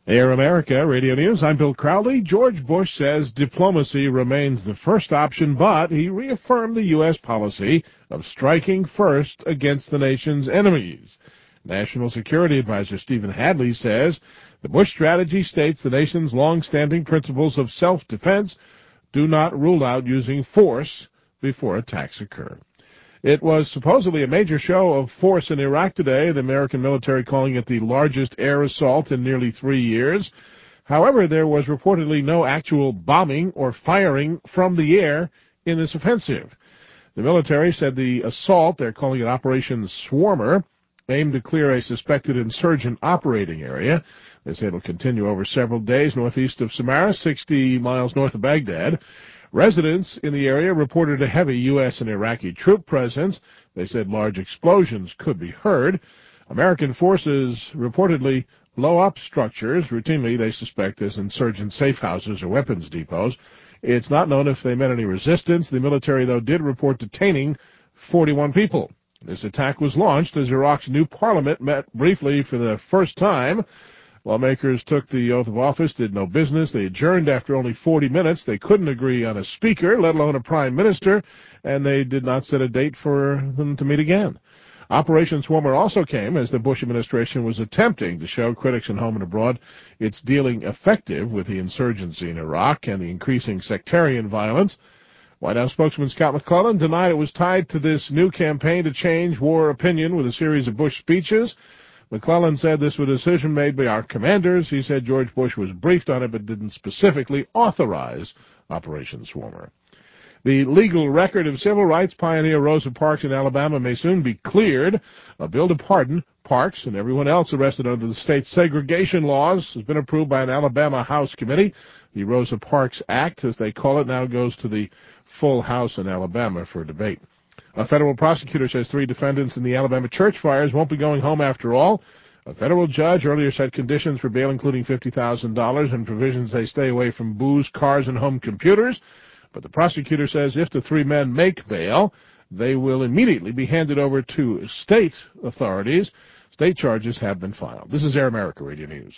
Air America Radio News. I'm Bill Crowley. George Bush says diplomacy remains the first option, but he reaffirmed the U.S. policy of striking first against the nation's enemies. National Security Advisor Stephen Hadley says the Bush strategy states the nation's long-standing principles of self-defense do not rule out using force before attacks occur. It was supposedly a major show of force in Iraq today, the American military calling it the largest air assault in nearly 3 years. However, there was reportedly no actual bombing or firing from the air in this offensive. The military said the assault, they're calling it Operation Swarmer, aimed to clear a suspected insurgent operating area. They say it'll continue over several days northeast of Samarra, 60 miles north of Baghdad. Residents in the area reported a heavy U.S. and Iraqi troop presence. They said large explosions could be heard. American forces reportedly blow up structures. Routinely, they suspect as insurgent safe houses or weapons depots. It's not known if they met any resistance. The military, though, did report detaining 41 people. This attack was launched as Iraq's new parliament met briefly for the first time. Lawmakers took the oath of office, did no business. They adjourned after only 40 minutes. They couldn't agree on a speaker, let alone a prime minister, and they did not set a date for them to meet again. Operation Swarmer also came as the Bush administration was attempting to show critics at home and abroad it's dealing effective with the insurgency in Iraq and the increasing sectarian violence. White House spokesman Scott McClellan denied it was tied to this new campaign to change war opinion with a series of Bush speeches. McClellan said this was a decision made by our commanders. He said George Bush was briefed on it but didn't specifically authorize Operation Swarmer. The legal record of civil rights pioneer Rosa Parks in Alabama may soon be cleared. A bill to pardon Parks and everyone else arrested under the state's segregation laws has been approved by an Alabama House committee. The Rosa Parks Act, as they call it, now goes to the full House in Alabama for debate. A federal prosecutor says 3 defendants in the Alabama church fires won't be going home after all. A federal judge earlier set conditions for bail including $50,000 and provisions they stay away from booze, cars, and home computers. But the prosecutor says if the 3 men make bail, they will immediately be handed over to state authorities. State charges have been filed. This is Air America Radio News.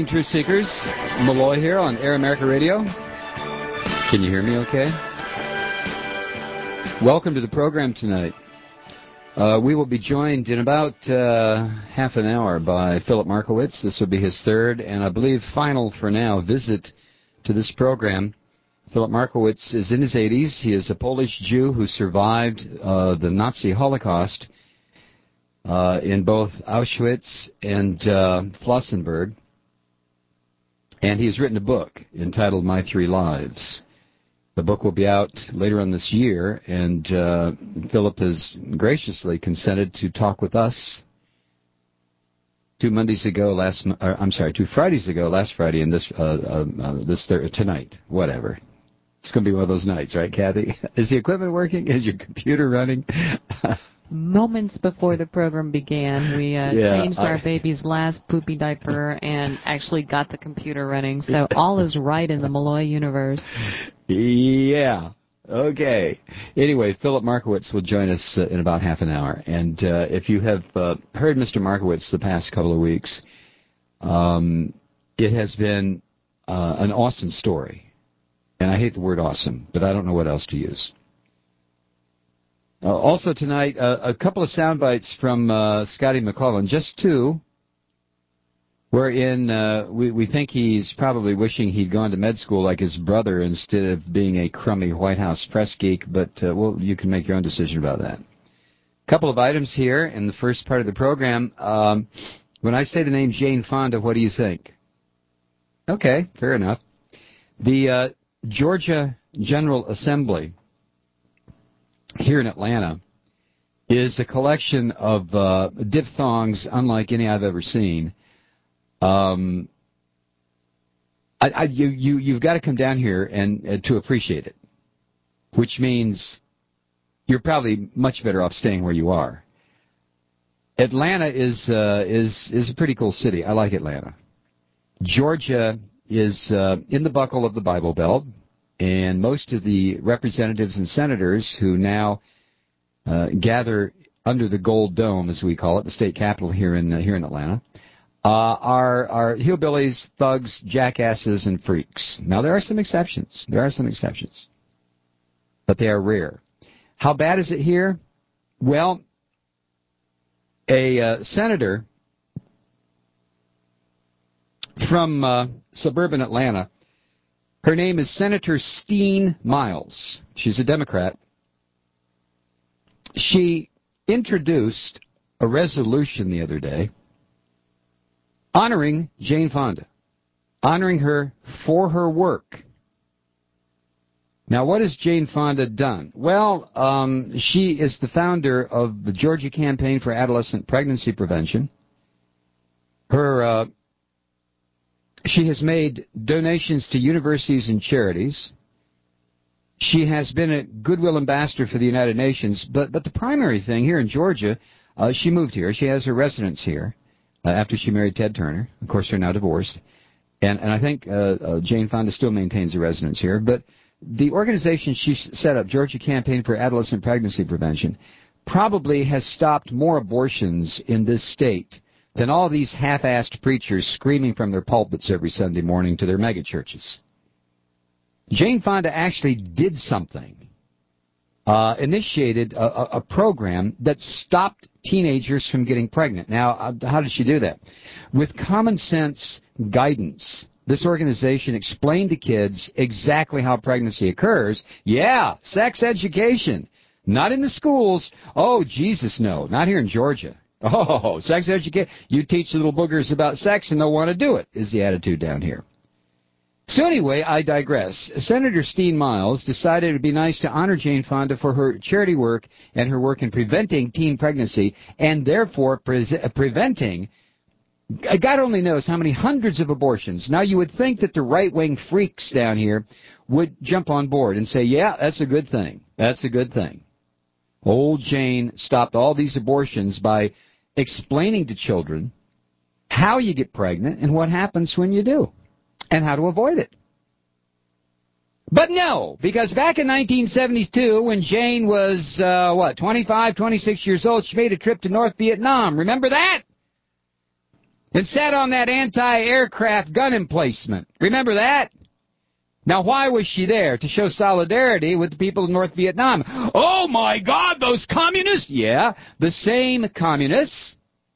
Truth Seekers. Malloy here on Air America Radio. Can you hear me okay? Welcome to the program tonight. We will be joined in about half an hour by Philip Markowitz. This will be his third and I believe final for now visit to this program. Philip Markowitz is in his 80s. He is a Polish Jew who survived the Nazi Holocaust in both Auschwitz and Flossenburg. And he has written a book entitled My Three Lives. The book will be out later on this year, and Philip has graciously consented to talk with us 2 Fridays ago, last Friday, and tonight, whatever. It's going to be one of those nights, right, Kathy? Is the equipment working? Is your computer running? Moments before the program began, we changed our baby's last poopy diaper and actually got the computer running. So all is right in the Malloy universe. Yeah. Okay. Anyway, Philip Markowitz will join us in about half an hour. And if you have heard Mr. Markowitz the past couple of weeks, it has been an awesome story. And I hate the word awesome, but I don't know what else to use. Also tonight, a couple of sound bites from Scotty McClellan, just two, wherein we think he's probably wishing he'd gone to med school like his brother instead of being a crummy White House press geek, but well, you can make your own decision about that. A couple of items here in the first part of the program. When I say the name Jane Fonda, what do you think? Okay, fair enough. The Georgia General Assembly here in Atlanta is a collection of diphthongs unlike any I've ever seen. You've got to come down here and to appreciate it, which means you're probably much better off staying where you are. Atlanta is a pretty cool city. I like Atlanta. Georgia is in the buckle of the Bible Belt, and most of the representatives and senators who now gather under the Gold Dome, as we call it, the state capitol here in Atlanta, are hillbillies, thugs, jackasses, and freaks. Now, there are some exceptions. But they are rare. How bad is it here? Well, a senator from suburban Atlanta, her name is Senator Steen Miles. She's a Democrat. She introduced a resolution the other day honoring Jane Fonda, honoring her for her work. Now, what has Jane Fonda done? Well, she is the founder of the Georgia Campaign for Adolescent Pregnancy Prevention. She has made donations to universities and charities. She has been a goodwill ambassador for the United Nations. But the primary thing here in Georgia, she moved here. She has her residence here after she married Ted Turner. Of course, they're now divorced. And I think Jane Fonda still maintains a residence here. But the organization she set up, Georgia Campaign for Adolescent Pregnancy Prevention, probably has stopped more abortions in this state than all these half-assed preachers screaming from their pulpits every Sunday morning to their megachurches. Jane Fonda actually did something, initiated a program that stopped teenagers from getting pregnant. Now, how did she do that? With common sense guidance. This organization explained to kids exactly how pregnancy occurs. Yeah, sex education. Not in the schools. Oh, Jesus, no. Not here in Georgia. Oh, sex education. You teach the little boogers about sex and they'll want to do it, is the attitude down here. So anyway, I digress. Senator Steen Miles decided it would be nice to honor Jane Fonda for her charity work and her work in preventing teen pregnancy and therefore preventing, God only knows how many hundreds of abortions. Now, you would think that the right-wing freaks down here would jump on board and say, yeah, that's a good thing. That's a good thing. Old Jane stopped all these abortions by explaining to children how you get pregnant and what happens when you do and how to avoid it. But no, because back in 1972 when Jane was, 25, 26 years old, she made a trip to North Vietnam. Remember that? and sat on that anti-aircraft gun emplacement. Remember that? Now, why was she there? To show solidarity with the people of North Vietnam. Oh, my God, those communists? Yeah, the same communists,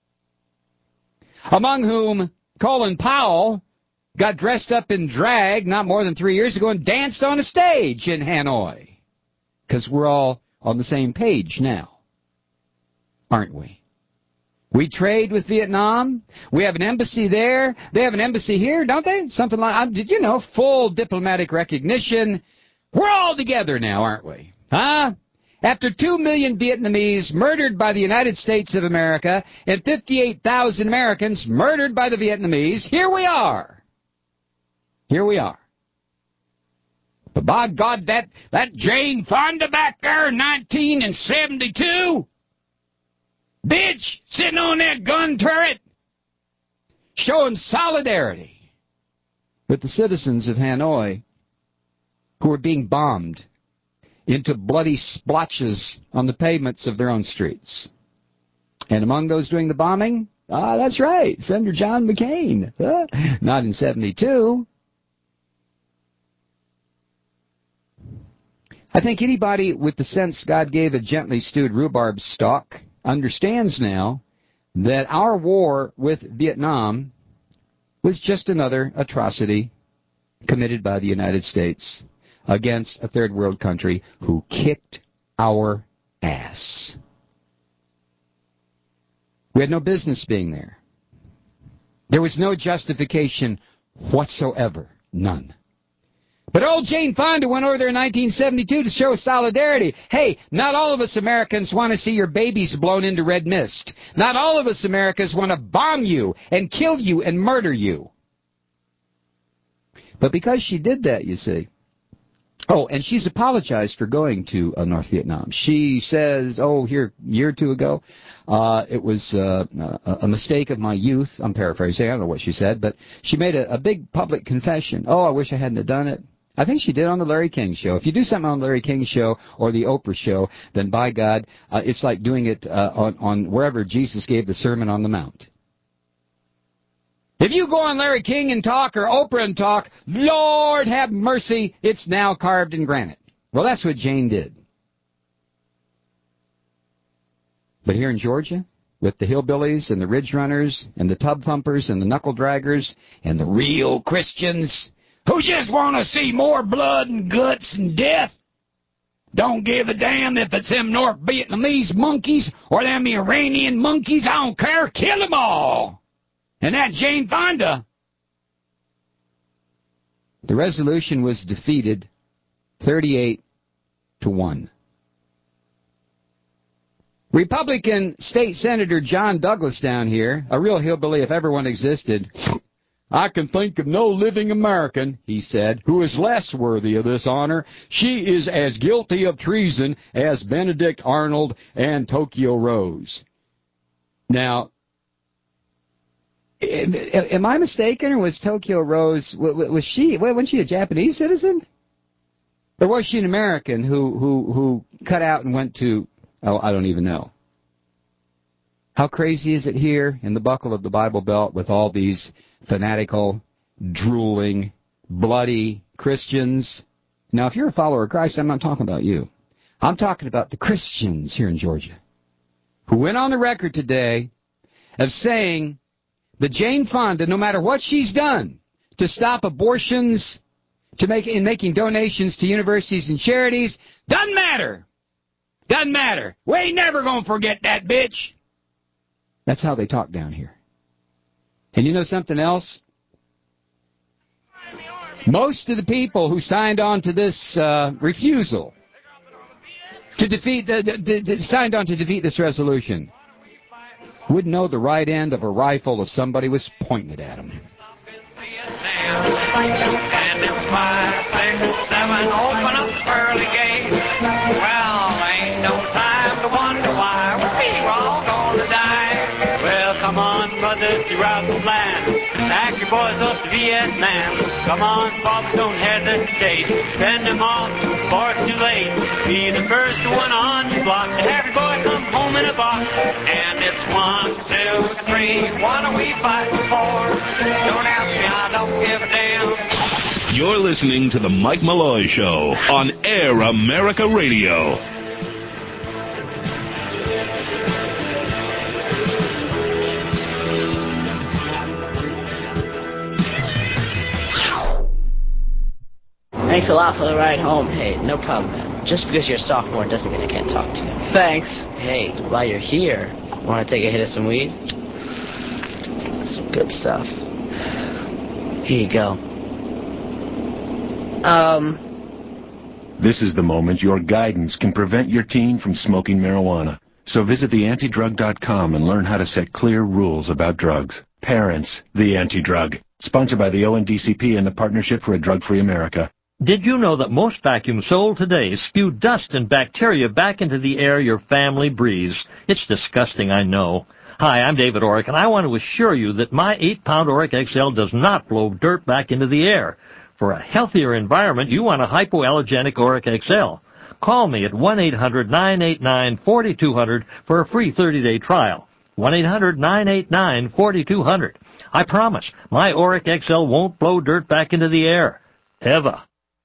among whom Colin Powell got dressed up in drag not more than 3 years ago and danced on a stage in Hanoi. Because we're all on the same page now, aren't we? We trade with Vietnam. We have an embassy there. They have an embassy here, don't they? Something like, full diplomatic recognition. We're all together now, aren't we? Huh? After 2 million Vietnamese murdered by the United States of America and 58,000 Americans murdered by the Vietnamese, here we are. Here we are. But by God, that Jane Fonda back there in 1972, bitch, sitting on that gun turret, showing solidarity with the citizens of Hanoi who are being bombed into bloody splotches on the pavements of their own streets. And among those doing the bombing, that's right, Senator John McCain. Not in 72. I think anybody with the sense God gave a gently stewed rhubarb stalk understands now that our war with Vietnam was just another atrocity committed by the United States against a third world country who kicked our ass. We had no business being there. There was no justification whatsoever. None. But old Jane Fonda went over there in 1972 to show solidarity. Hey, not all of us Americans want to see your babies blown into red mist. Not all of us Americans want to bomb you and kill you and murder you. But because she did that, you see. Oh, and she's apologized for going to North Vietnam. She says, here, a year or two ago, it was a mistake of my youth. I'm paraphrasing. I don't know what she said, but she made a big public confession. I wish I hadn't have done it. I think she did on the Larry King Show. If you do something on the Larry King Show or the Oprah Show, then by God, it's like doing it on wherever Jesus gave the Sermon on the Mount. If you go on Larry King and talk or Oprah and talk, Lord have mercy, it's now carved in granite. Well, that's what Jane did. But here in Georgia, with the hillbillies and the ridge runners and the tub thumpers and the knuckle draggers and the real Christians who just want to see more blood and guts and death, don't give a damn if it's them North Vietnamese monkeys or them Iranian monkeys, I don't care, kill them all. And that Jane Fonda, the resolution was defeated 38-1. Republican State Senator John Douglas down here, a real hillbilly if ever one existed, I can think of no living American, he said, who is less worthy of this honor. She is as guilty of treason as Benedict Arnold and Tokyo Rose. Now, am I mistaken, or was Tokyo Rose, wasn't she a Japanese citizen? Or was she an American who cut out and went to, I don't even know. How crazy is it here in the buckle of the Bible Belt with all these fanatical, drooling, bloody Christians? Now, if you're a follower of Christ, I'm not talking about you. I'm talking about the Christians here in Georgia who went on the record today of saying that Jane Fonda, no matter what she's done to stop abortions, in making donations to universities and charities, doesn't matter. Doesn't matter. We ain't never going to forget that bitch. That's how they talk down here. And you know something else? Most of the people who signed on to this refusal to defeat signed on to defeat this resolution would know the right end of a rifle if somebody was pointing it at them. And it's 5, 6, 7, open up the pearly gates. Well, ain't no time to wonder why we're all gonna die. Well, come on, brothers, throughout the land, pack your boys up to Vietnam. Come on, folks, don't hesitate. Send them off before it's too late. Be the first one on your block to have your boy come home in a box. And it's 1, 2, 3, why don't we fight? You're listening to The Mike Malloy Show on Air America Radio. Thanks a lot for the ride home. Hey, no problem, man. Just because you're a sophomore doesn't mean I can't talk to you. Thanks. Hey, while you're here, want to take a hit of some weed? Some good stuff. Here you go. This is the moment your guidance can prevent your teen from smoking marijuana. So visit theantidrug.com and learn how to set clear rules about drugs. Parents, the Anti-Drug. Sponsored by the ONDCP and the Partnership for a Drug-Free America. Did you know that most vacuums sold today spew dust and bacteria back into the air your family breathes? It's disgusting, I know. Hi, I'm David Orrick, and I want to assure you that my 8-pound Orrick XL does not blow dirt back into the air. For a healthier environment, you want a hypoallergenic Orrick XL. Call me at 1-800-989-4200 for a free 30-day trial. 1-800-989-4200. I promise, my Orrick XL won't blow dirt back into the air. Ever.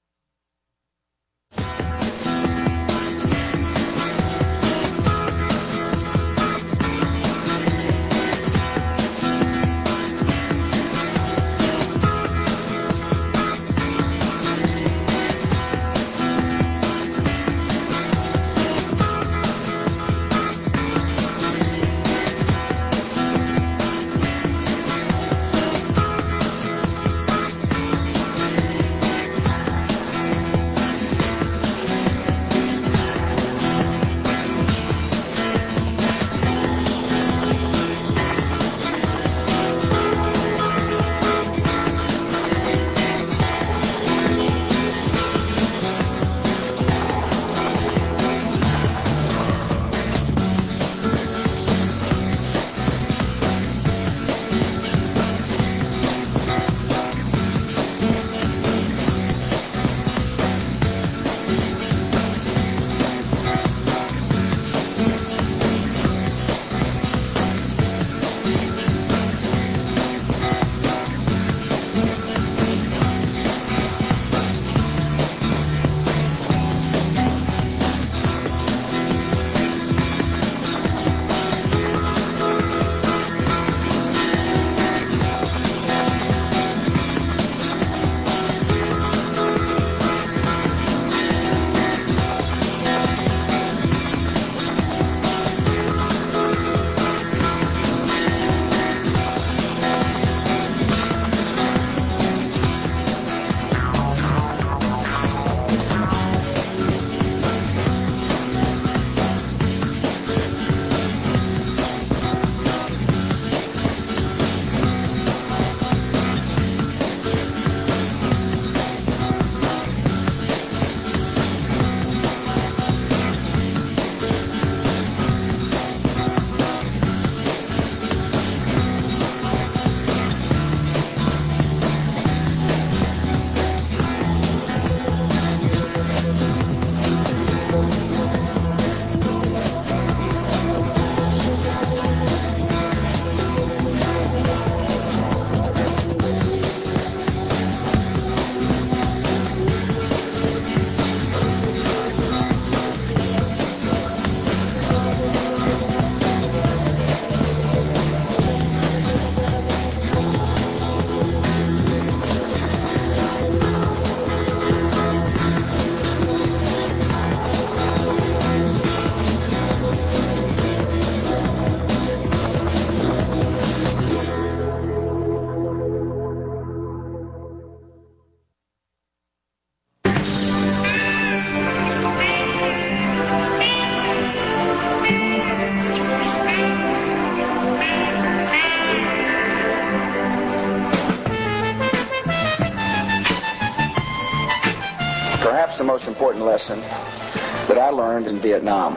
Perhaps the most important lesson that I learned in Vietnam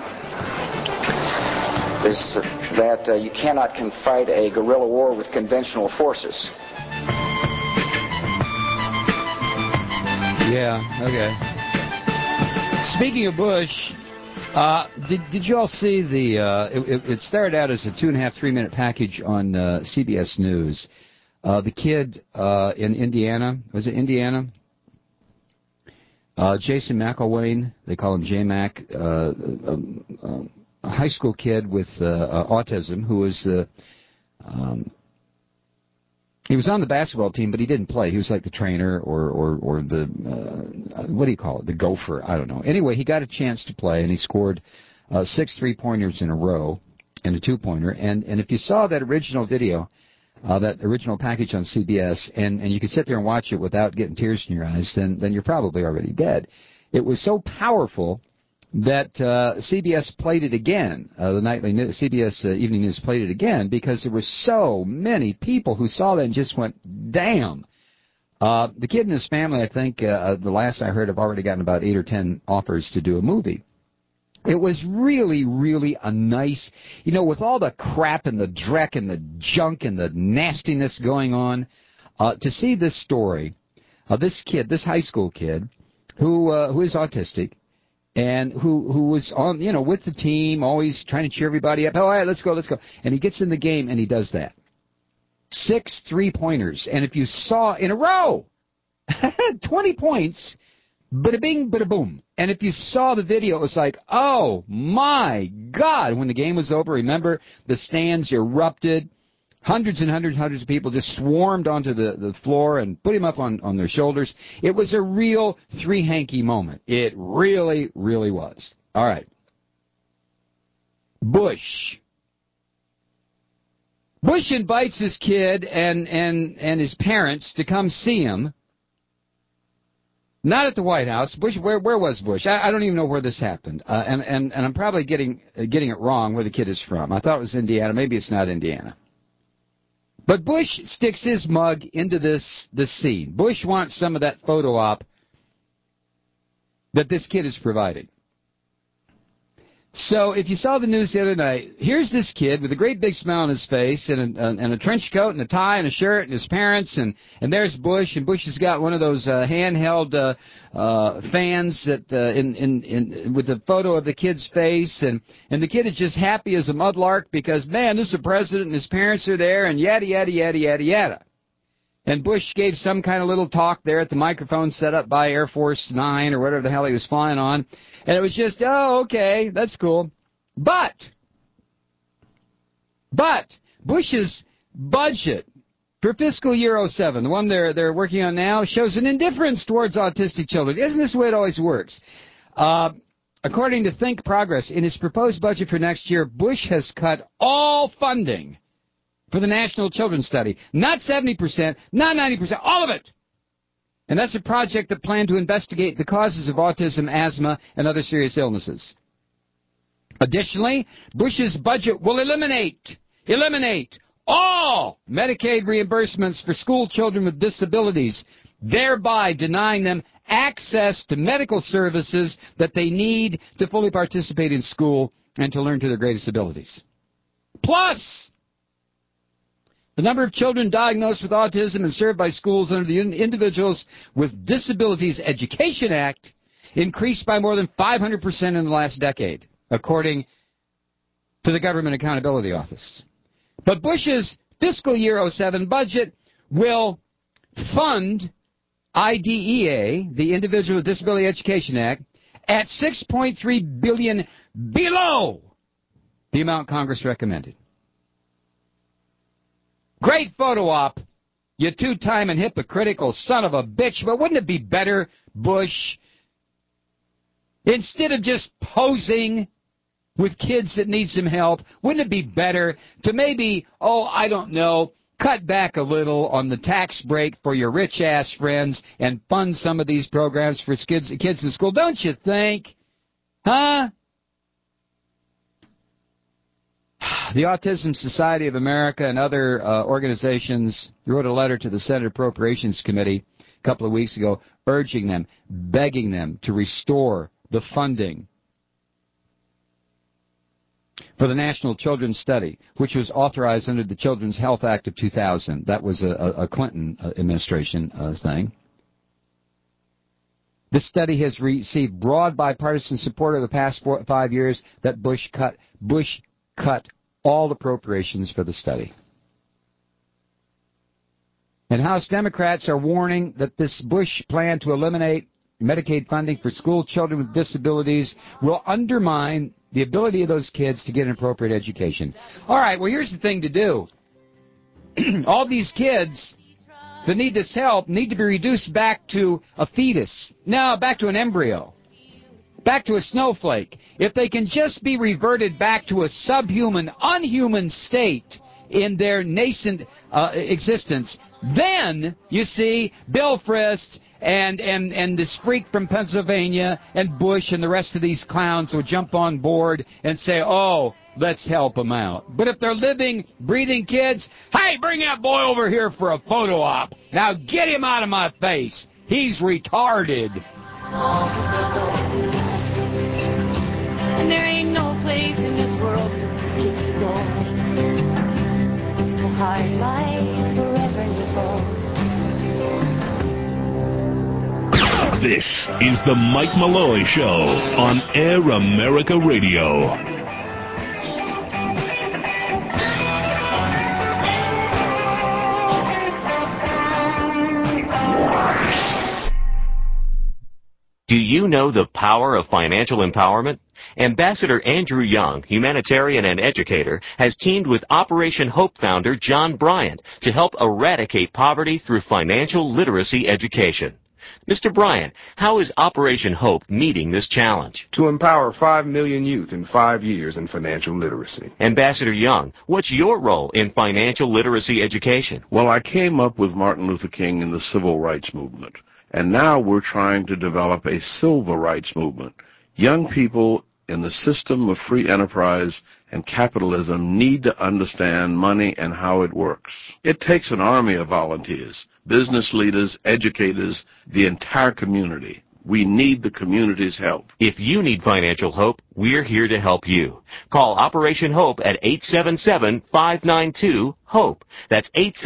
is that you cannot fight a guerrilla war with conventional forces. Yeah, okay. Speaking of Bush, did you all see it started out as a 2.5, 3-minute package on CBS News. The kid in Indiana, was it Indiana? Jason McElwain, they call him J-Mac, a high school kid with autism who was he was on the basketball team, but he didn't play. He was like the trainer or the, what do you call it, the gopher, I don't know. Anyway, he got a chance to play, and he scored 6 3-pointers in a row and a 2-pointer. And if you saw that original video, that original package on CBS, and you could sit there and watch it without getting tears in your eyes, then you're probably already dead. It was so powerful that CBS played it again. The nightly news, CBS Evening News played it again because there were so many people who saw that and just went, damn. The kid and his family, I think, the last I heard, have already gotten about 8 or 10 offers to do a movie. It was really, really a nice, with all the crap and the dreck and the junk and the nastiness going on, to see this story of this kid, this high school kid, who is autistic, and who was on, with the team, always trying to cheer everybody up. All right, let's go. And he gets in the game, and he does that. 6 3-pointers. And if you saw in a row, 20 points, bada bing, bada boom. And if you saw the video, it was like, oh, my God. When the game was over, remember, the stands erupted. Hundreds and hundreds of people just swarmed onto the floor and put him up on their shoulders. It was a real three-hanky moment. It really, really was. All right. Bush. Bush invites his kid and his parents to come see him. Not at the White House. Bush, where was Bush? I don't even know where this happened. And I'm probably getting it wrong where the kid is from. I thought it was Indiana. Maybe it's not Indiana. But Bush sticks his mug into this scene. Bush wants some of that photo op that this kid is providing. So if you saw the news the other night, here's this kid with a great big smile on his face and a trench coat and a tie and a shirt and his parents, and there's Bush, and Bush has got one of those handheld fans that with a photo of the kid's face, and the kid is just happy as a mudlark because, man, this is the president and his parents are there, and yada, yada, yada, yada, yada. And Bush gave some kind of little talk there at the microphone set up by Air Force 9 or whatever the hell he was flying on. And it was just, oh, okay, that's cool. But Bush's budget for fiscal year 07, the one they're working on now, shows an indifference towards autistic children. Isn't this the way it always works? According to Think Progress, in his proposed budget for next year, Bush has cut all funding for the National Children's Study. Not 70%, not 90%, all of it. And that's a project that planned to investigate the causes of autism, asthma, and other serious illnesses. Additionally, Bush's budget will eliminate all Medicaid reimbursements for school children with disabilities, thereby denying them access to medical services that they need to fully participate in school and to learn to their greatest abilities. Plus, the number of children diagnosed with autism and served by schools under the Individuals with Disabilities Education Act increased by more than 500% in the last decade, according to the Government Accountability Office. But Bush's fiscal year 07 budget will fund IDEA, the Individual with Disability Education Act, at $6.3 billion below the amount Congress recommended. Great photo op, you two-time and hypocritical son of a bitch, but wouldn't it be better, Bush, instead of just posing with kids that need some help, wouldn't it be better to maybe, I don't know, cut back a little on the tax break for your rich-ass friends and fund some of these programs for kids in school? Don't you think? Huh? The Autism Society of America and other organizations wrote a letter to the Senate Appropriations Committee a couple of weeks ago, urging them, begging them to restore the funding for the National Children's Study, which was authorized under the Children's Health Act of 2000. That was a Clinton administration thing. This study has received broad bipartisan support over the past 5 years that Bush cut all appropriations for the study. And House Democrats are warning that this Bush plan to eliminate Medicaid funding for school children with disabilities will undermine the ability of those kids to get an appropriate education. All right, well, here's the thing to do. All these kids that need this help need to be reduced back to a fetus. No, back to an embryo. Back to a snowflake. If they can just be reverted back to a subhuman, unhuman state in their nascent existence, then, you see, Bill Frist and this freak from Pennsylvania and Bush and the rest of these clowns will jump on board and say, oh, let's help them out. But if they're living, breathing kids, hey, bring that boy over here for a photo op. Now get him out of my face. He's retarded. And there ain't no place in this world for these kids to go. It's a hard life wherever you go. This is the Mike Malloy Show on Air America Radio. Do you know the power of financial empowerment? Ambassador Andrew Young, humanitarian and educator, has teamed with Operation Hope founder John Bryant to help eradicate poverty through financial literacy education. Mr. Bryant, how is Operation Hope meeting this challenge? To empower 5 million youth in 5 years in financial literacy. Ambassador Young, what's your role in financial literacy education? Well, I came up with Martin Luther King in the civil rights movement. And now we're trying to develop a civil rights movement. Young people in the system of free enterprise and capitalism need to understand money and how it works. It takes an army of volunteers, business leaders, educators, the entire community. We need the community's help. If you need financial hope, we're here to help you. Call Operation Hope at 877-592-HOPE. That's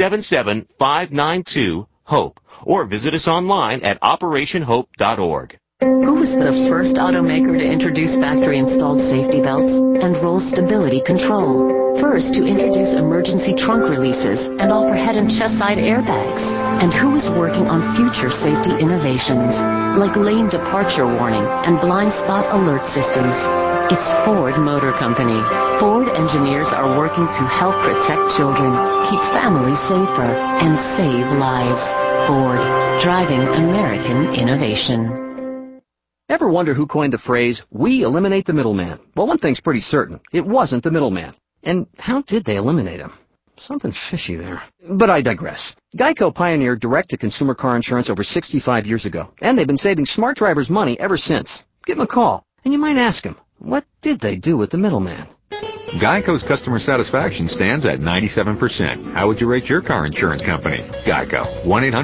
877-592-HOPE. Or visit us online at operationhope.org. Who was the first automaker to introduce factory-installed safety belts and roll stability control? First to introduce emergency trunk releases and offer head and chest side airbags? And who is working on future safety innovations like lane departure warning and blind spot alert systems? It's Ford Motor Company. Ford engineers are working to help protect children, keep families safer, and save lives. Ford, driving American innovation. Ever wonder who coined the phrase, we eliminate the middleman? Well, one thing's pretty certain. It wasn't the middleman. And how did they eliminate him? Something fishy there. But I digress. Geico pioneered direct-to-consumer car insurance over 65 years ago, and they've been saving smart drivers money ever since. Give them a call, and you might ask them, what did they do with the middleman? Geico's customer satisfaction stands at 97%. How would you rate your car insurance company? Geico.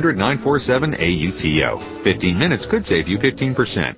1-800-947-AUTO. 15 minutes could save you 15%.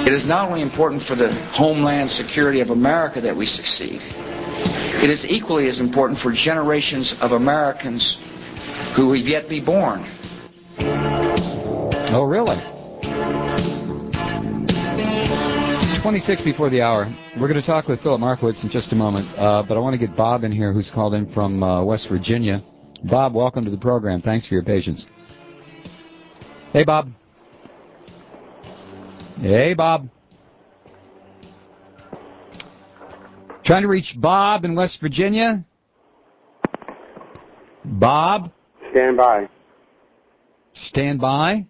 It is not only important for the homeland security of America that we succeed, it is equally as important for generations of Americans who have yet to be born. Oh, really? 26 before the hour. We're going to talk with Philip Markowitz in just a moment, but I want to get Bob in here, who's called in from West Virginia. Bob, welcome to the program. Thanks for your patience. Hey, Bob. Hey, Bob. Trying to reach Bob in West Virginia. Bob? Stand by. Stand by?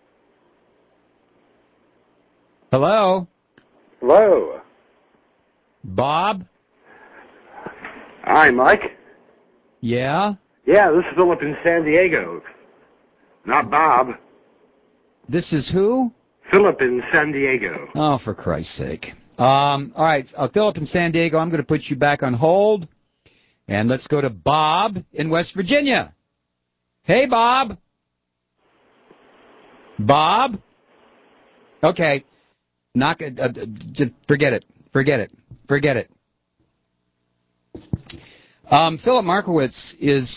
Hello? Hello. Bob? Hi, Mike. Yeah? Yeah, this is Philip in San Diego. Not Bob. This is who? Philip in San Diego. Oh, for Christ's sake. All right, Philip in San Diego, I'm going to put you back on hold. And let's go to Bob in West Virginia. Hey, Bob. Bob? Okay. Forget it. Forget it. Forget it. Philip Markowitz is,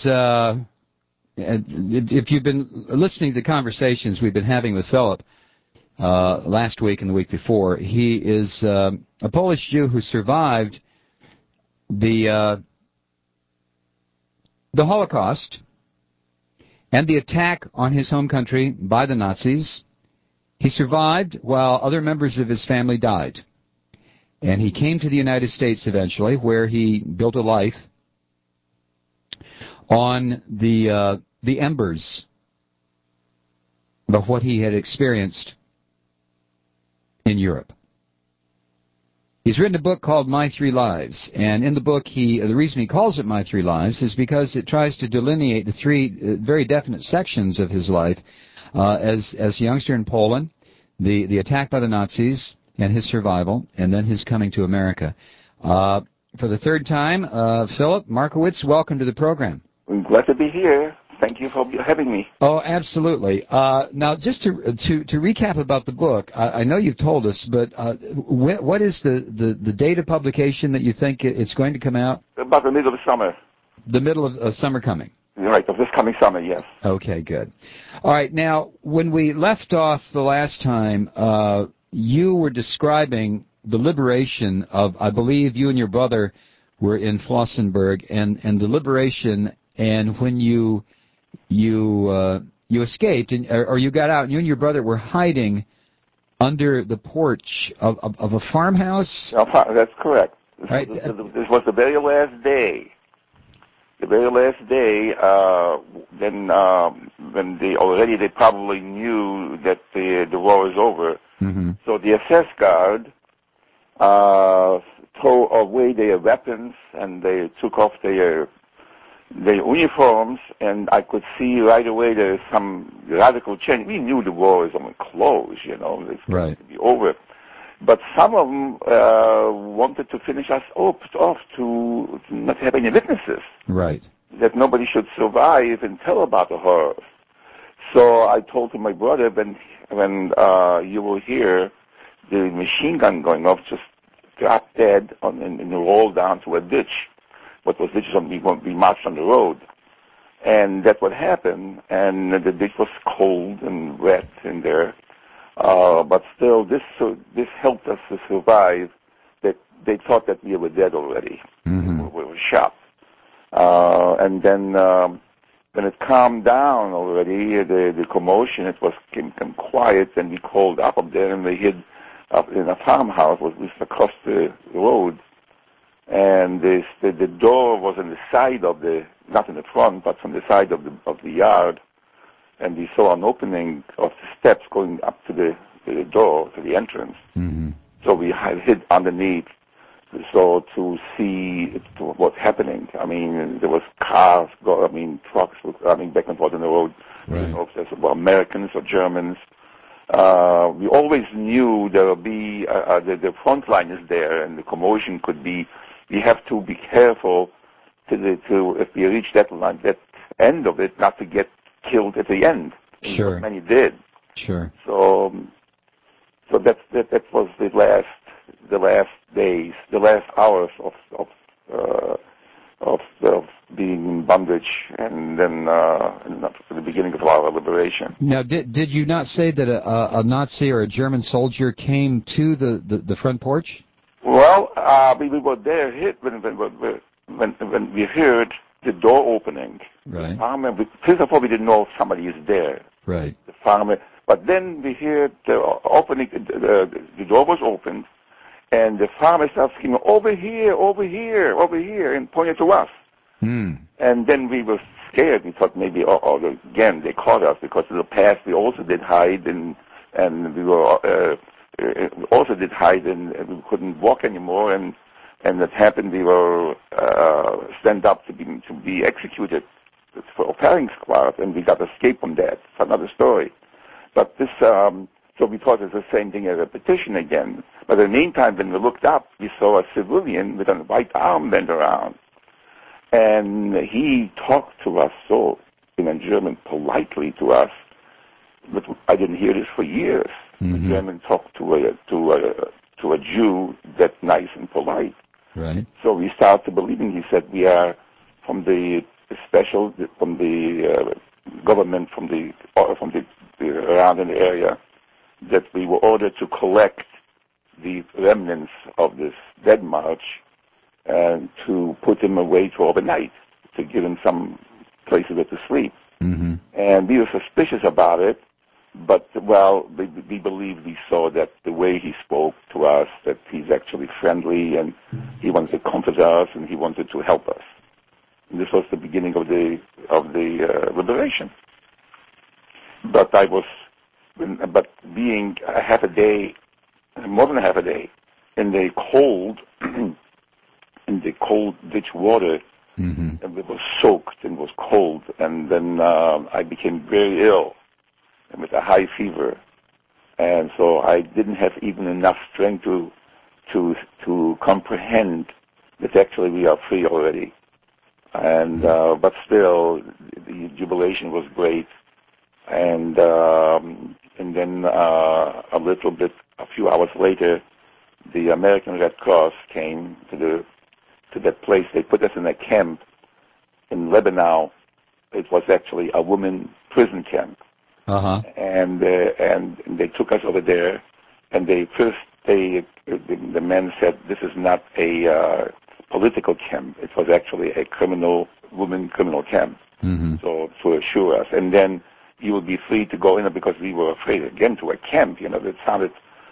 if you've been listening to the conversations we've been having with Philip last week and the week before, he is a Polish Jew who survived the Holocaust and the attack on his home country by the Nazis. He survived while other members of his family died. And he came to the United States eventually, where he built a life on the embers of what he had experienced in Europe. He's written a book called My Three Lives, and in the book, the reason he calls it My Three Lives is because it tries to delineate the three very definite sections of his life as a youngster in Poland, the attack by the Nazis and his survival, and then his coming to America. For the third time, Philip Markowitz, welcome to the program. I'm glad to be here. Thank you for having me. Oh, absolutely. Now, just to recap about the book, I know you've told us, but what is the date of publication that you think it's going to come out? About the middle of summer. The middle of summer coming. Right, of this coming summer, yes. Okay, good. All right, now, when we left off the last time, you were describing the liberation of, I believe you and your brother were in Flossenburg, and the liberation, and when you escaped, or you got out, and you and your brother were hiding under the porch of a farmhouse? That's correct. Right. This was the very last day. The very last day, when they probably knew that the war was over. Mm-hmm. So the SS guard tore away their weapons, and they took off their uniforms, and I could see right away there's some radical change. We knew the war was almost closed, it's going to be over. But some of them wanted to finish us off to not have any witnesses. Right. That nobody should survive and tell about the horrors. So I told to my brother, when you will hear the machine gun going off, just drop dead and roll down to a ditch. What was ditch won't be marched on the road. And that's what happened. And the ditch was cold and wet in there. But still, this helped us to survive. That they thought that we were dead already. Mm-hmm. We were shocked. And then when it calmed down already, the commotion, it became quiet, and we called up there, and we hid up in a farmhouse, was just across the road. And the door was on the side of not in the front, but from the side of the yard. And we saw an opening of the steps going up to the door, to the entrance. Mm-hmm. So we hid underneath, so to see what's happening. I mean, there was cars, trucks running back and forth on the road. Right. You know, if there's Americans or Germans. We always knew there would be, the front line is there, and the commotion could be, we have to be careful if we reach that line, that end of it, not to get killed at the end. Sure. Many did. Sure. So So that was the last days, the last hours of being in bondage, and then the beginning of our liberation. Now, did you not say that a Nazi or a German soldier came to the front porch? Well, we were there when we heard the door opening. Right. First of all, we didn't know if somebody is there. Right. The farmer. But then we heard the opening. The door was opened, and the farmer started screaming, "Over here, over here, over here," and pointed to us. And then we were scared. We thought maybe, again, they caught us, because in the past we also did hide, and we were also did hide, and we couldn't walk anymore, and it happened we were stand up to be executed for a firing squad, and we got escape from that. It's another story. But this, so we thought it's the same thing, a repetition again. But in the meantime, when we looked up, we saw a civilian with a white arm bent around. And he talked to us so, in German, politely to us. But I didn't hear this for years. Mm-hmm. German talked to a Jew that nice and polite. Right. So we started believing. He said, we are from the government, from the around in the area, that we were ordered to collect the remnants of this dead march and to put them away for overnight, to give them some place to sleep. Mm-hmm. And we were suspicious about it, but, well, we believed we saw that the way he spoke to us, that he's actually friendly, and he wanted to comfort us, and he wanted to help us. And this was the beginning of the liberation. But being more than a half a day, in the cold, ditch water, mm-hmm. and we were soaked and was cold, and then I became very ill, and with a high fever, and so I didn't have even enough strength to comprehend that actually we are free already. And but still, the jubilation was great, and then a few hours later, the American Red Cross came to that place. They put us in a camp in Lebanon. It was actually a women prison camp, and they took us over there, and the men said, this is not a political camp. It was actually a women criminal camp. Mm-hmm. So to assure us, and then you would be free to go in, because we were afraid again to a camp. That sounded,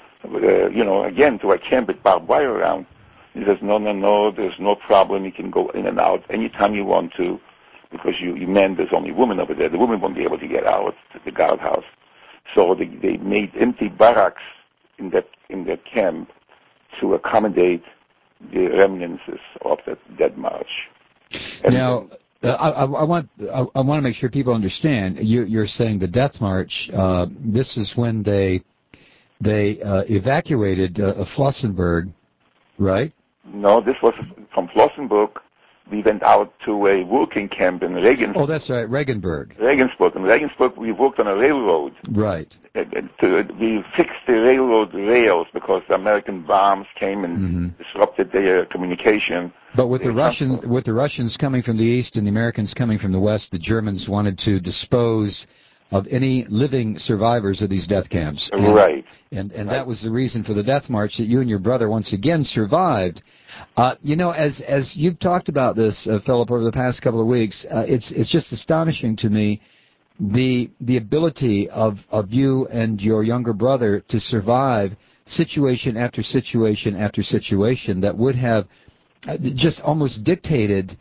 again to a camp with barbed wire around. He says, no, there's no problem. You can go in and out anytime you want to, because you men, there's only women over there. The women won't be able to get out to the guardhouse. So they made empty barracks in that camp to accommodate the remnants of that dead march. Now, I want to make sure people understand. You're saying the Death March. This is when they evacuated Flossenburg, right? No, this was from Flossenburg. We went out to a working camp in Regensburg. Oh, that's right, Regensburg. In Regensburg, we worked on a railroad. Right. We fixed the railroad rails because the American bombs came and disrupted their communication. But with the Russians coming from the east and the Americans coming from the west, the Germans wanted to dispose of any living survivors of these death camps. Right. And that was the reason for the Death March, that you and your brother once again survived. As you've talked about this, Philip, over the past couple of weeks, it's just astonishing to me the ability of you and your younger brother to survive situation after situation after situation that would have just almost dictated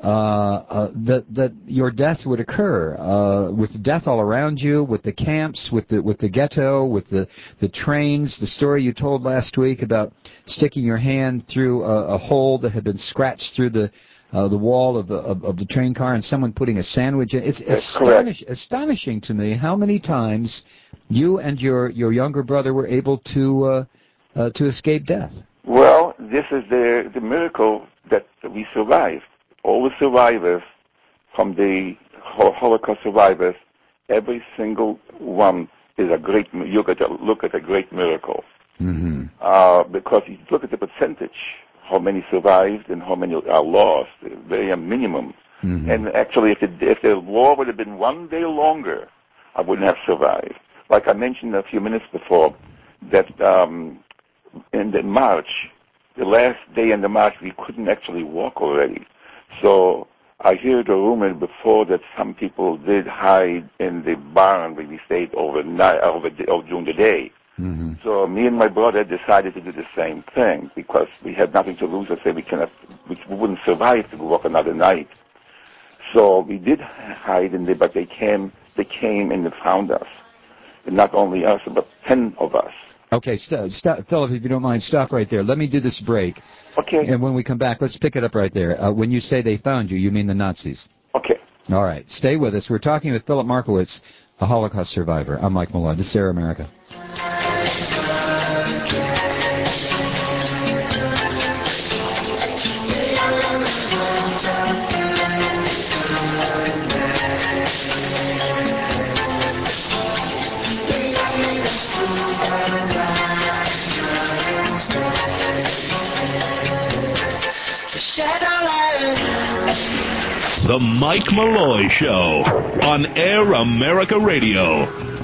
that your death would occur, with death all around you, with the camps, with the ghetto, with the trains. The story you told last week about sticking your hand through a hole that had been scratched through the wall of the train car, and someone putting a sandwich in. It's astonishing to me how many times you and your younger brother were able to escape death. Well, this is the miracle that we survived. All the survivors, from the Holocaust survivors, every single one is a great. You got to look at a great miracle. Mm-hmm. Because you look at the percentage, how many survived and how many are lost, very minimum. Mm-hmm. And actually, if the war would have been 1 day longer, I wouldn't have survived. Like I mentioned a few minutes before, that in the March, the last day in the March, we couldn't actually walk already. So I hear the rumor before that some people did hide in the barn where we stayed overnight, during the day. Mm-hmm. So me and my brother decided to do the same thing because we had nothing to lose. I said we wouldn't survive to walk another night. So we did hide in there, but they came and they found us. And not only us, but 10 of us. Okay, stop, Philip, if you don't mind, stop right there. Let me do this break. Okay. And when we come back, let's pick it up right there. When you say they found you, you mean the Nazis? Okay. All right. Stay with us. We're talking with Philip Markowitz, a Holocaust survivor. I'm Mike Malloy. This is Air America. The Mike Malloy Show on Air America Radio.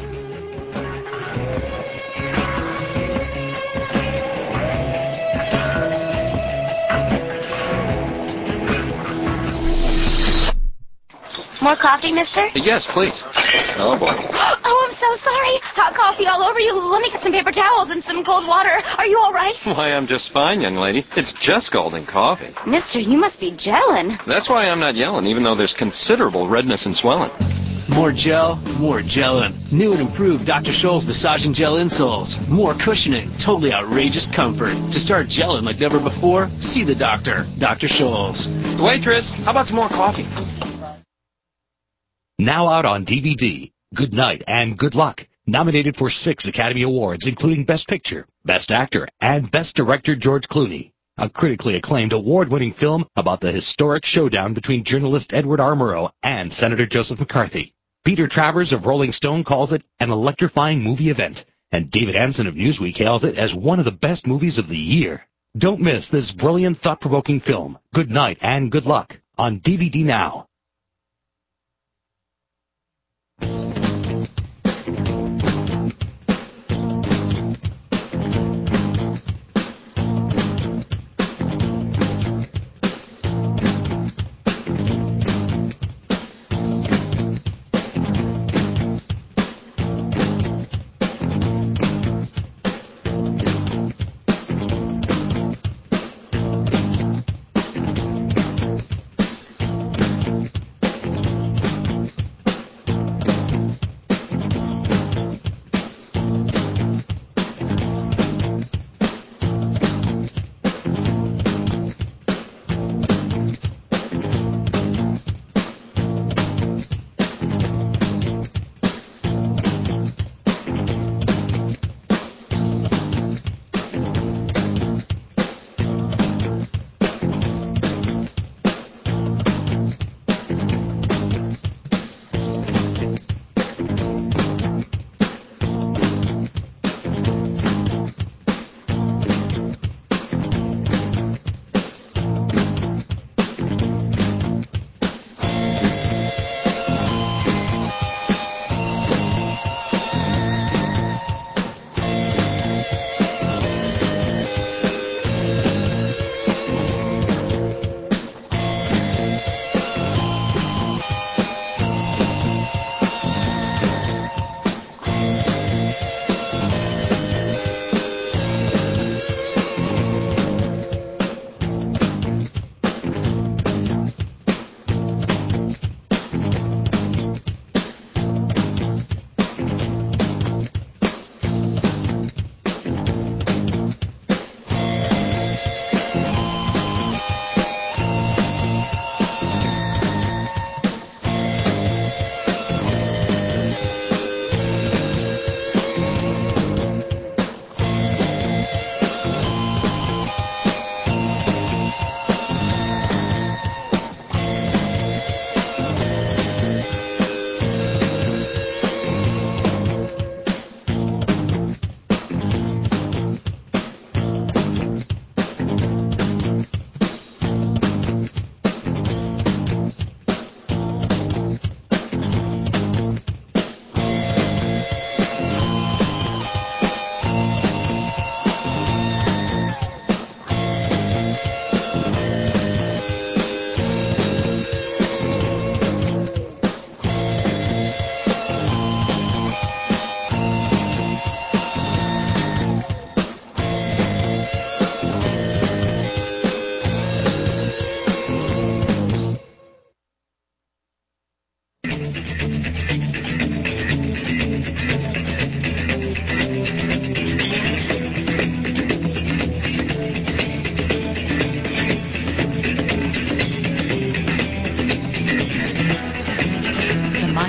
More coffee, mister? Yes, please. Oh, boy. Oh, I'm so sorry. Hot coffee all over you. Let me get some paper towels and some cold water. Are you all right? Why, I'm just fine, young lady. It's just scalding coffee. Mister, you must be gelling. That's why I'm not yelling, even though there's considerable redness and swelling. More gel, more gelling. New and improved Dr. Scholl's massaging gel insoles. More cushioning, totally outrageous comfort. To start gelling like never before, see the doctor, Dr. Scholl's. Waitress, how about some more coffee? Now out on DVD, Good Night and Good Luck. Nominated for 6 Academy Awards, including Best Picture, Best Actor, and Best Director George Clooney. A critically acclaimed award-winning film about the historic showdown between journalist Edward R. Murrow and Senator Joseph McCarthy. Peter Travers of Rolling Stone calls it an electrifying movie event, and David Anson of Newsweek hails it as one of the best movies of the year. Don't miss this brilliant, thought-provoking film, Good Night and Good Luck, on DVD now.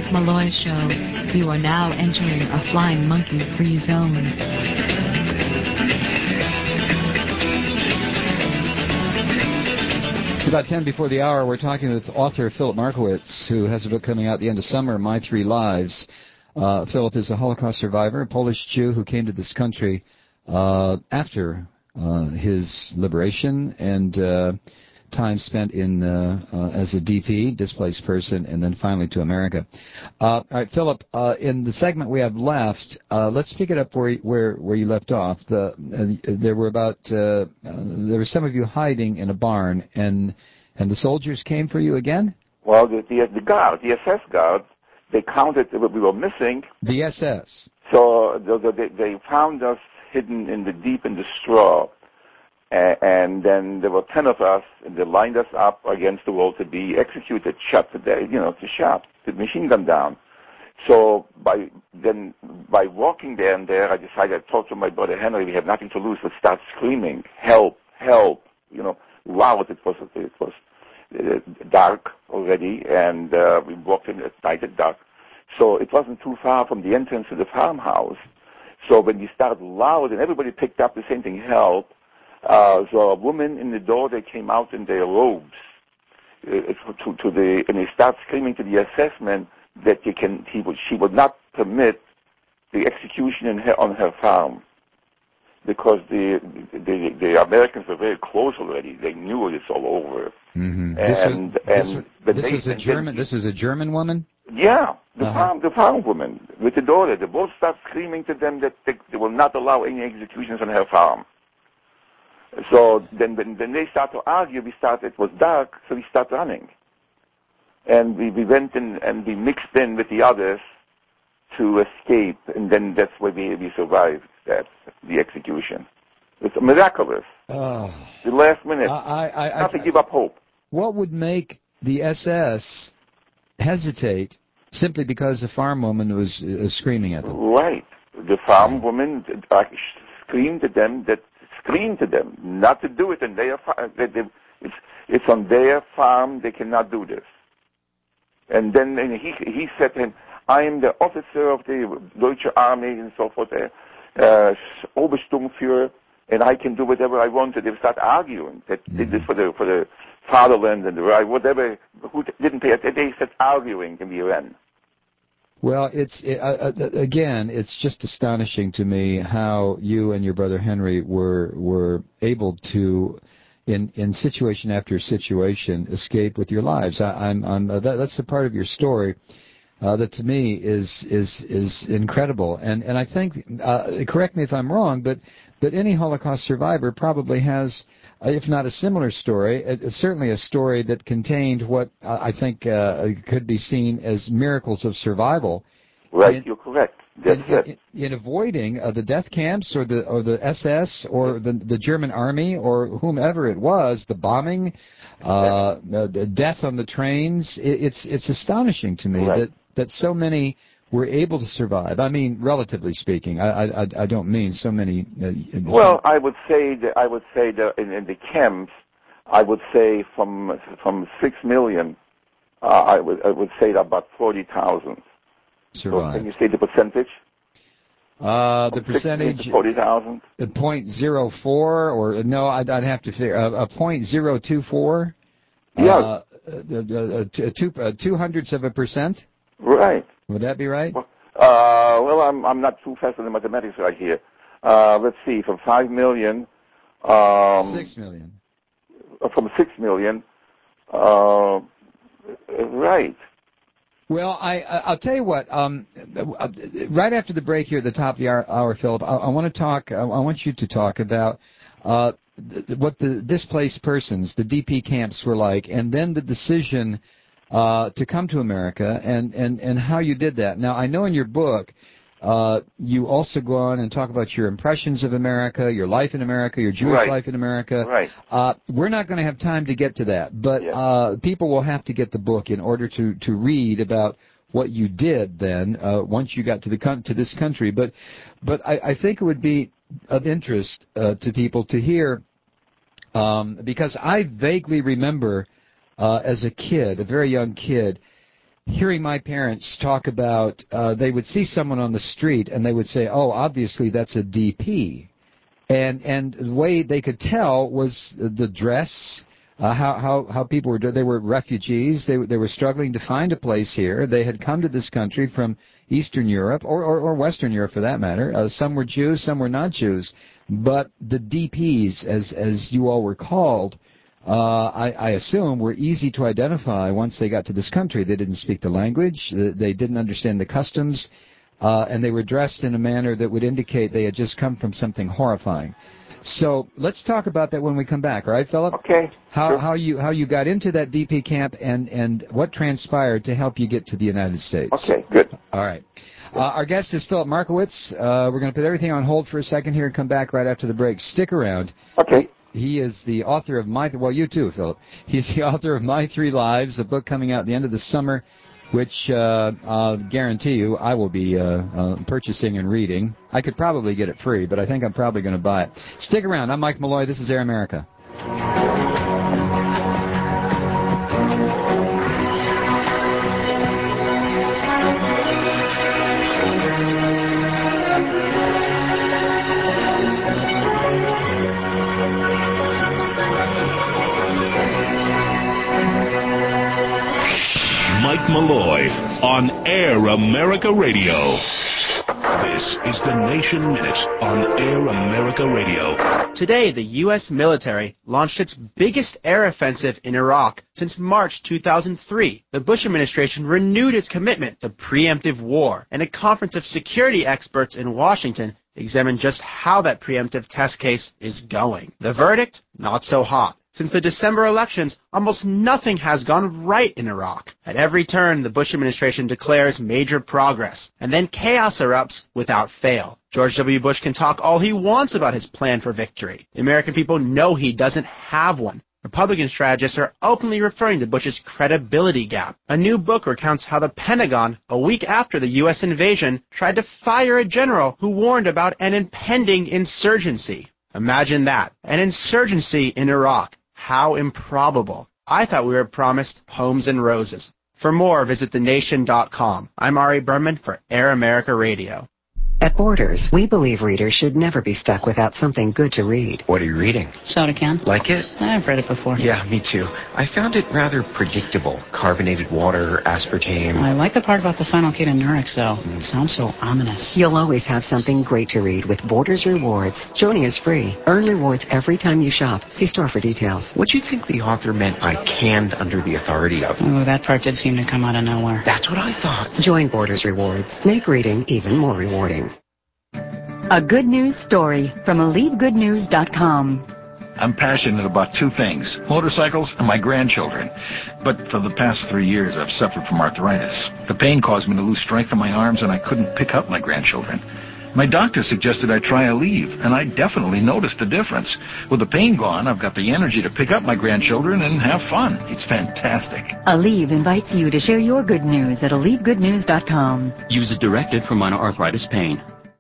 Mike Malloy Show. You are now entering a flying monkey-free zone. It's about 10 before the hour. We're talking with author Philip Markowitz, who has a book coming out at the end of summer, My Three Lives. Philip is a Holocaust survivor, a Polish Jew who came to this country after his liberation and time spent in as a DP, displaced person, and then finally to America. All right, Philip, in the segment we have left, let's pick it up where you left off. There were some of you hiding in a barn, and the soldiers came for you again? Well, the SS guard, they counted what we were missing. The SS. So they found us hidden deep in the straw. And then there were 10 of us, and they lined us up against the wall to be executed, shot to death, the machine gun down. So by walking there and there, I decided I talked to my brother Henry. We have nothing to lose. Let's start screaming, help, help! Loud. It was dark already, and we walked in at night at dark. So it wasn't too far from the entrance to the farmhouse. So when we started loud, and everybody picked up the same thing, help. So a woman in the door, they came out in their robes, and they start screaming to the SS men that she would not permit the execution on her farm, because the Americans were very close already. They knew it's all over. Mm-hmm. This was a German woman? Yeah, the farm woman with the daughter. They both start screaming to them that they will not allow any executions on her farm. So then they start to argue. It was dark, so we start running. And we went in and we mixed in with the others to escape, and then that's why we survived the execution. It's miraculous. The last minute. Not to give up hope. What would make the SS hesitate simply because the farm woman was screaming at them? Right. The farm woman screamed to them not to do it, and it's on their farm. They cannot do this. And then he said to him, "I am the officer of the Deutsche Army and so forth, Obersturmführer, and I can do whatever I want." They start arguing that they did this for the fatherland and the right, whatever. Who didn't pay attention? They start arguing in the UN. Well, again, it's just astonishing to me how you and your brother Henry were able to, in situation after situation, escape with your lives. That's a part of your story that to me is incredible. And I think, correct me if I'm wrong, but any Holocaust survivor probably has, if not a similar story, certainly a story that contained what I think could be seen as miracles of survival. Right, you're correct. That's it. In avoiding the death camps or the SS or the German army or whomever it was, the bombing, the death on the trains. It's astonishing to me that so many were able to survive. I mean, relatively speaking. I don't mean so many. Well, I would say that in the camps, I would say from 6 million, I would say that about 40,000 survived. So can you say the percentage? The percentage. 40,000. 0.04 or no? I'd have to figure 0.024. Yeah. 0.02%. Right. Would that be right? Well, I'm not too fast in the mathematics right here. Let's see, from 5 million. 6 million. From 6 million. Right. Well, I'll tell you what. Right after the break here at the top of the hour, Philip, I want to talk. I want you to talk about what the displaced persons, the DP camps, were like, and then the decision to come to America and how you did that. Now, I know in your book you also go on and talk about your impressions of America, your life in America, your Jewish life in America. Right. We're not going to have time to get to that, but people will have to get the book in order to read about what you did then once you got to this country. But I think it would be of interest to people to hear because I vaguely remember as a kid, a very young kid, hearing my parents talk about, they would see someone on the street and they would say, oh, obviously that's a DP. And the way they could tell was the dress, how people were. They were refugees. They were struggling to find a place here. They had come to this country from Eastern Europe or Western Europe for that matter. Some were Jews, some were not Jews. But the DPs, as you all were called, I assume were easy to identify once they got to this country. They didn't speak the language. They didn't understand the customs. And they were dressed in a manner that would indicate they had just come from something horrifying. So let's talk about that when we come back, all right, Philip? Okay. How you got into that DP camp and what transpired to help you get to the United States. Okay, good. All right. Our guest is Philip Markowitz. We're going to put everything on hold for a second here and come back right after the break. Stick around. Okay. He is the author of well, you too, Philip. He's the author of My Three Lives, a book coming out at the end of the summer, which I'll guarantee you I will be purchasing and reading. I could probably get it free, but I think I'm probably going to buy it. Stick around. I'm Mike Malloy. This is Air America. Mike Malloy on Air America Radio. This is the Nation Minute on Air America Radio. Today, the U.S. military launched its biggest air offensive in Iraq since March 2003. The Bush administration renewed its commitment to preemptive war, and a conference of security experts in Washington examined just how that preemptive test case is going. The verdict? Not so hot. Since the December elections, almost nothing has gone right in Iraq. At every turn, the Bush administration declares major progress, and then chaos erupts without fail. George W. Bush can talk all he wants about his plan for victory. The American people know he doesn't have one. Republican strategists are openly referring to Bush's credibility gap. A new book recounts how the Pentagon, a week after the U.S. invasion, tried to fire a general who warned about an impending insurgency. Imagine that, an insurgency in Iraq. How improbable. I thought we were promised homes and roses. For more, visit thenation.com. I'm Ari Berman for Air America Radio. At Borders, we believe readers should never be stuck without something good to read. What are you reading? Soda Can. Like it? I've read it before. Yeah, me too. I found it rather predictable. Carbonated water, aspartame. I like the part about the phenylketonuria, though. It sounds so ominous. You'll always have something great to read with Borders Rewards. Joining is free. Earn rewards every time you shop. See store for details. What do you think the author meant by canned under the authority of? Oh, that part did seem to come out of nowhere. That's what I thought. Join Borders Rewards. Make reading even more rewarding. A good news story from EliteGoodNews.com. I'm passionate about two things, motorcycles and my grandchildren. But for the past 3 years, I've suffered from arthritis. The pain caused me to lose strength in my arms, and I couldn't pick up my grandchildren. My doctor suggested I try Aleve, and I definitely noticed a difference. With the pain gone, I've got the energy to pick up my grandchildren and have fun. It's fantastic. Aleve invites you to share your good news at EliteGoodNews.com. Use as directed for minor arthritis pain.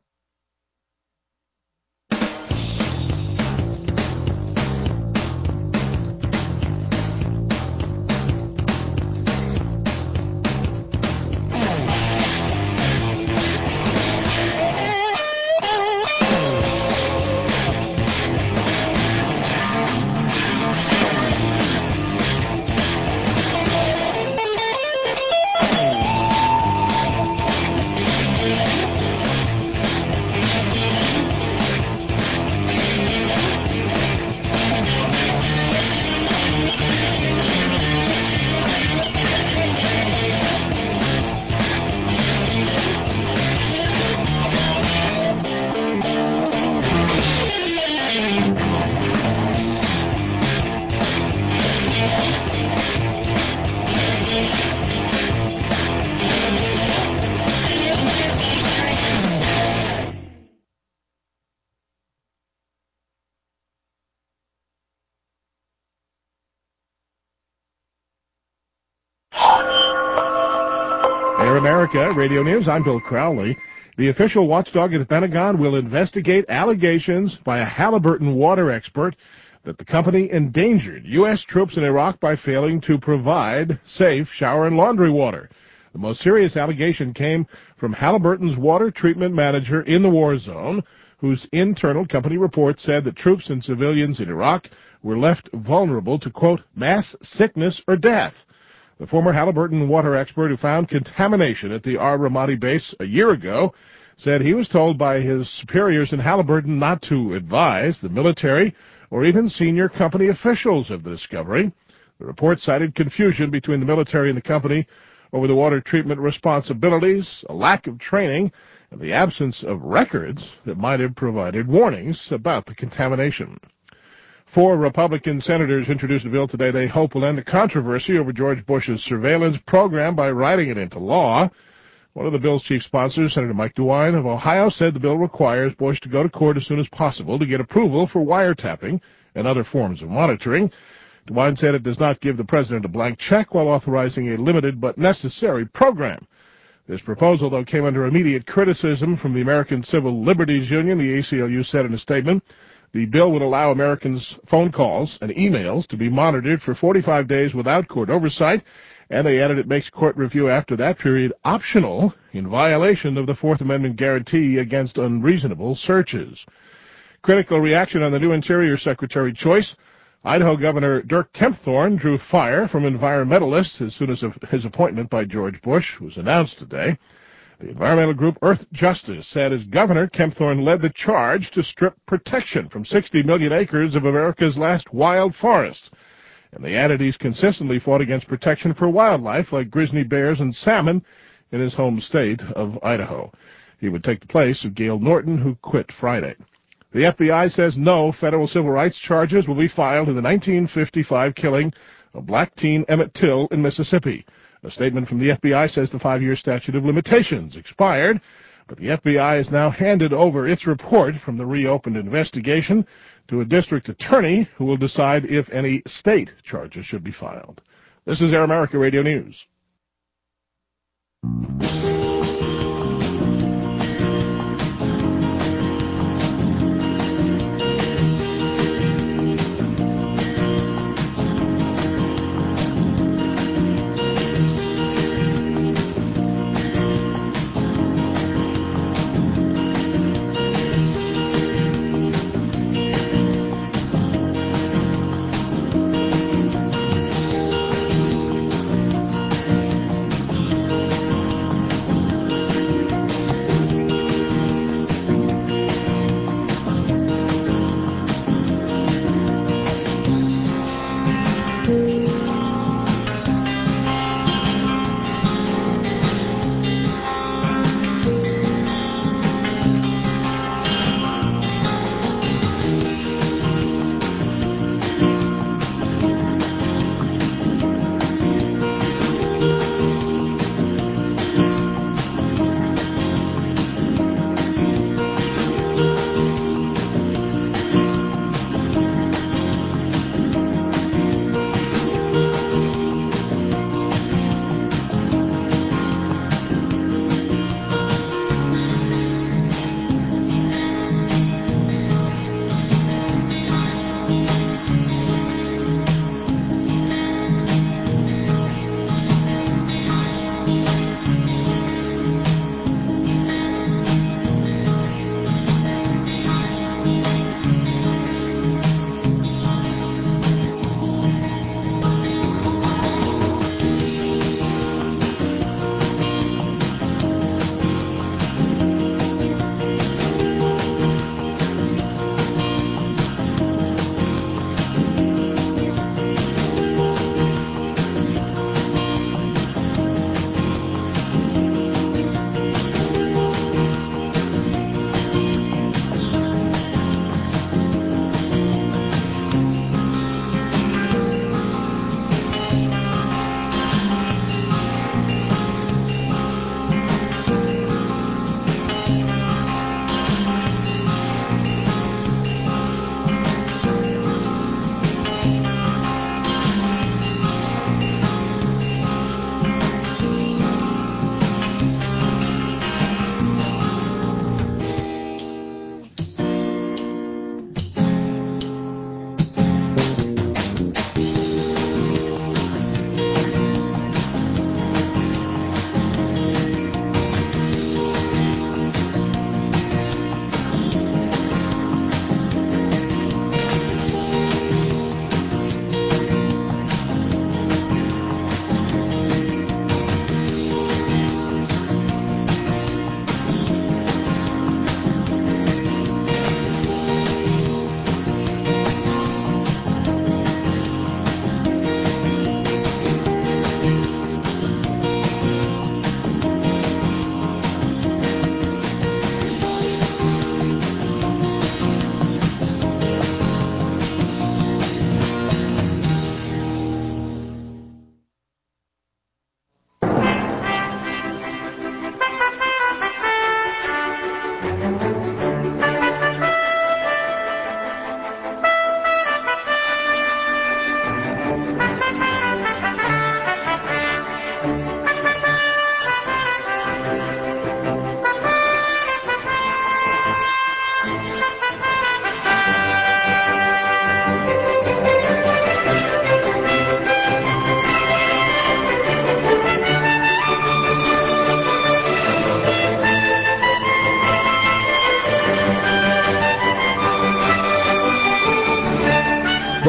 Air America Radio News, I'm Bill Crowley. The official watchdog of the Pentagon will investigate allegations by a Halliburton water expert that the company endangered U.S. troops in Iraq by failing to provide safe shower and laundry water. The most serious allegation came from Halliburton's water treatment manager in the war zone, whose internal company report said that troops and civilians in Iraq were left vulnerable to, quote, mass sickness or death. The former Halliburton water expert who found contamination at the Ar-Ramadi base a year ago said he was told by his superiors in Halliburton not to advise the military or even senior company officials of the discovery. The report cited confusion between the military and the company over the water treatment responsibilities, a lack of training, and the absence of records that might have provided warnings about the contamination. 4 Republican senators introduced a bill today they hope will end the controversy over George Bush's surveillance program by writing it into law. One of the bill's chief sponsors, Senator Mike DeWine of Ohio, said the bill requires Bush to go to court as soon as possible to get approval for wiretapping and other forms of monitoring. DeWine said it does not give the president a blank check while authorizing a limited but necessary program. This proposal, though, came under immediate criticism from the American Civil Liberties Union. The ACLU said in a statement, the bill would allow Americans' phone calls and emails to be monitored for 45 days without court oversight, and they added it makes court review after that period optional in violation of the Fourth Amendment guarantee against unreasonable searches. Critical reaction on the new Interior Secretary choice. Idaho Governor Dirk Kempthorne drew fire from environmentalists as soon as his appointment by George Bush was announced today. The environmental group Earth Justice said as governor, Kempthorne led the charge to strip protection from 60 million acres of America's last wild forest. And they added he's consistently fought against protection for wildlife like grizzly bears and salmon in his home state of Idaho. He would take the place of Gail Norton, who quit Friday. The FBI says no federal civil rights charges will be filed in the 1955 killing of black teen Emmett Till in Mississippi. A statement from the FBI says the 5-year statute of limitations expired, but the FBI has now handed over its report from the reopened investigation to a district attorney who will decide if any state charges should be filed. This is Air America Radio News.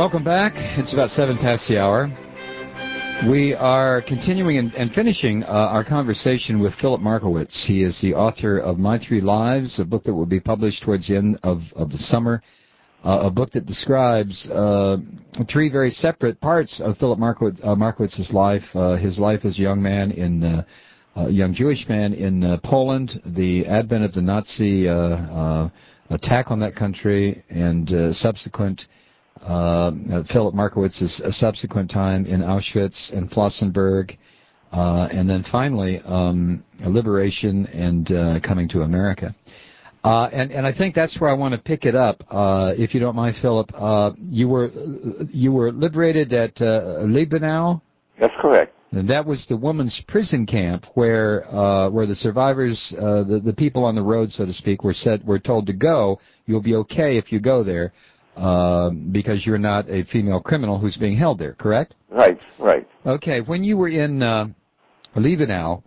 Welcome back. It's about 7 past the hour. We are continuing and finishing our conversation with Philip Markowitz. He is the author of My Three Lives, a book that will be published towards the end of the summer, a book that describes three very separate parts of Philip Markowitz's life. His life as a young man young Jewish man in Poland, the advent of the Nazi attack on that country, and subsequent Philip Markowitz's subsequent time in Auschwitz and Flossenburg, and then finally liberation and coming to America. And I think that's where I want to pick it up, if you don't mind, Philip. You were liberated at Liebenau? That's correct. And that was the women's prison camp where the survivors, the people on the road, so to speak, were told to go. You'll be okay if you go there, because you're not a female criminal who's being held there, correct? Right. Okay. When you were in Liebenau,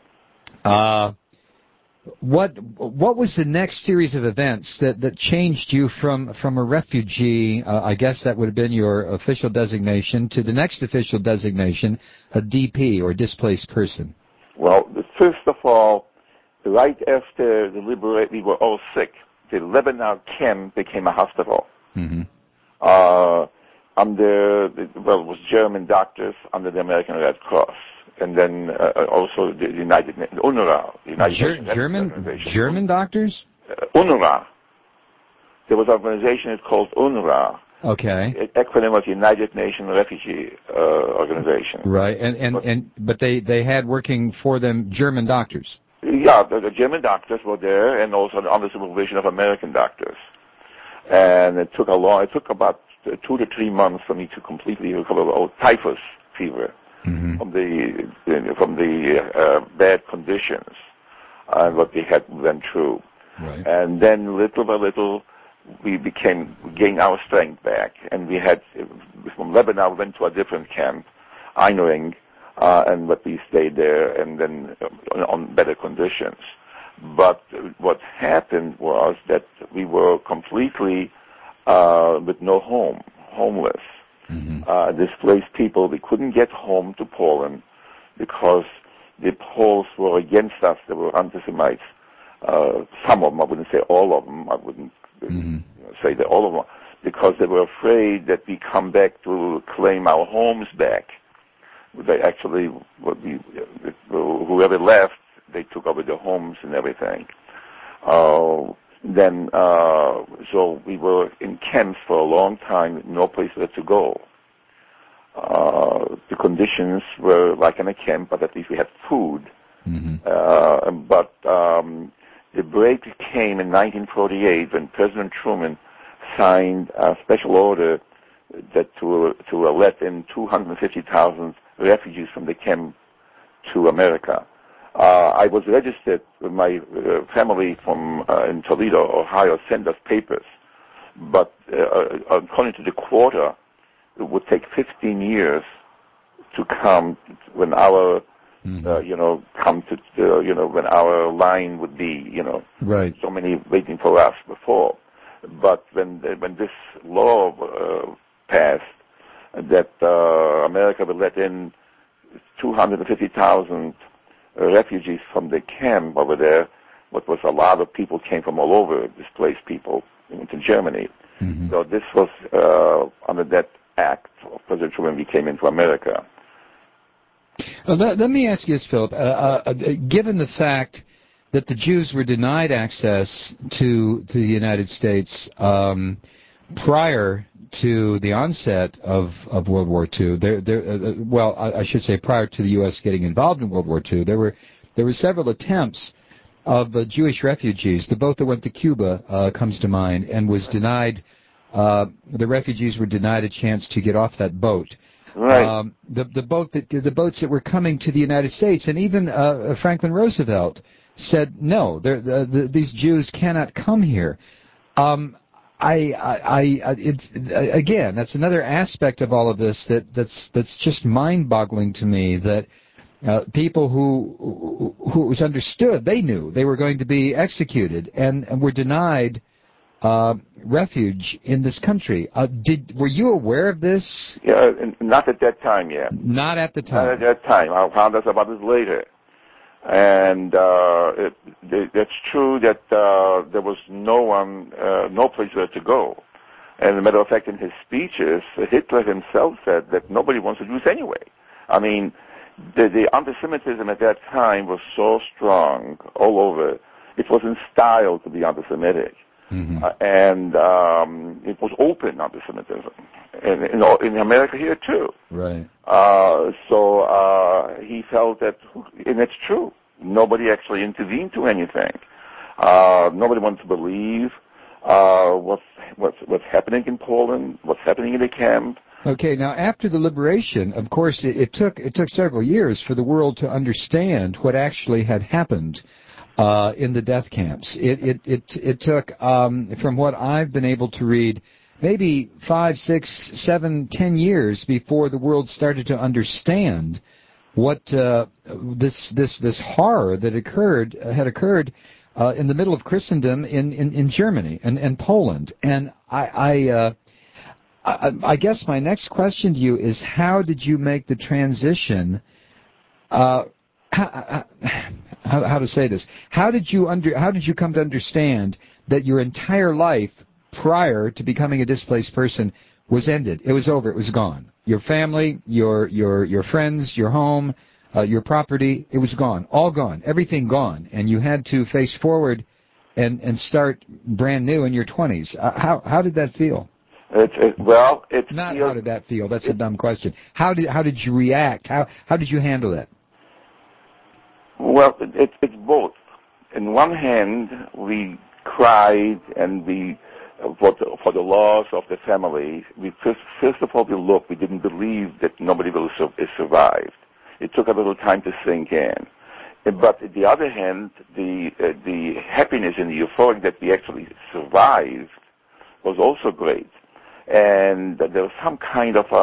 what was the next series of events that changed you from a refugee, I guess that would have been your official designation, to the next official designation, a DP, or displaced person? Well, first of all, right after the liberation, we were all sick. The Liebenau camp became a hospital. Mm-hmm. It was German doctors under the American Red Cross. And then also the United Nations, UNRWA. German doctors? UNRWA. There was an organization called UNRWA. Okay. The acronym was United Nations Refugee Organization. Right, but they had working for them German doctors. Yeah, the German doctors were there, and also under supervision of American doctors. And it took about 2 to 3 months for me to completely recover of typhus fever. Mm-hmm. from the bad conditions and what we had went through. Right. And then little by little we gained our strength back, and we had from Lebanon we went to a different camp, Einring, but we stayed there and then on better conditions. But what happened was that we were completely with no homeless. Mm-hmm. Displaced people. We couldn't get home to Poland because the Poles were against us. They were anti-Semites. Some of them, I wouldn't say all of them. I wouldn't say that all of them, because they were afraid that we come back to claim our homes back. They actually, whoever left, they took over their homes and everything. So we were in camps for a long time, no place left to go. The conditions were like in a camp, but at least we had food. Mm-hmm. But the break came in 1948 when President Truman signed a special order that to let in 250,000 refugees from the camp to America. I was registered with my family from in Toledo, Ohio, sent us papers, but according to the quota, it would take 15 years to come when our when our line would be, right. So many waiting for us before. But when this law passed, that America would let in 250,000 refugees from the camp over there, what was a lot of people came from all over, displaced people into Germany. Mm-hmm. So this was under that act of President Truman, we came into America. Let me ask you this, Philip. Given the fact that the Jews were denied access to the United States prior to the onset of World War II, I should say prior to the U.S. getting involved in World War II, there were several attempts of Jewish refugees. The boat that went to Cuba comes to mind and was denied. The refugees were denied a chance to get off that boat. Right. The boats that were coming to the United States, and even Franklin Roosevelt said no. These Jews cannot come here. Again, that's another aspect of all of this that's just mind-boggling to me. That people who it was understood, they knew they were going to be executed and were denied refuge in this country. Were you aware of this? Yeah, not at that time yet. Not at the time. Not at that time. I found out about it later. And it's true that there was no place where to go. And as a matter of fact, in his speeches, Hitler himself said that nobody wants to do this anyway. I mean, the anti-Semitism at that time was so strong all over. It was in style to be anti-Semitic. Mm-hmm. And it was open anti-Semitism. In America here, too. Right. So he felt that, and it's true, nobody actually intervened to anything. Nobody wanted to believe what's happening in Poland, what's happening in the camp. Okay, now after the liberation, of course, it took several years for the world to understand what actually had happened in the death camps. It took, from what I've been able to read, maybe 5, 6, 7, 10 years before the world started to understand what this horror that had occurred in the middle of Christendom in Germany and Poland. And I guess my next question to you is, how did you make the transition? How to say this? How did you come to understand that your entire life prior to becoming a displaced person was ended? It was over. It was gone. Your family, your friends, your home, your property, it was gone. All gone. Everything gone. And you had to face forward and start brand new in your 20s. How did that feel? It's not how did that feel. That's a dumb question. How did you react? How did you handle that? Well, it's both. In one hand, we cried and for the loss of the family. We first of all we didn't believe that nobody will survive. It took a little time to sink in. But on the other hand, the happiness and the euphoria that we actually survived was also great. And there was some kind of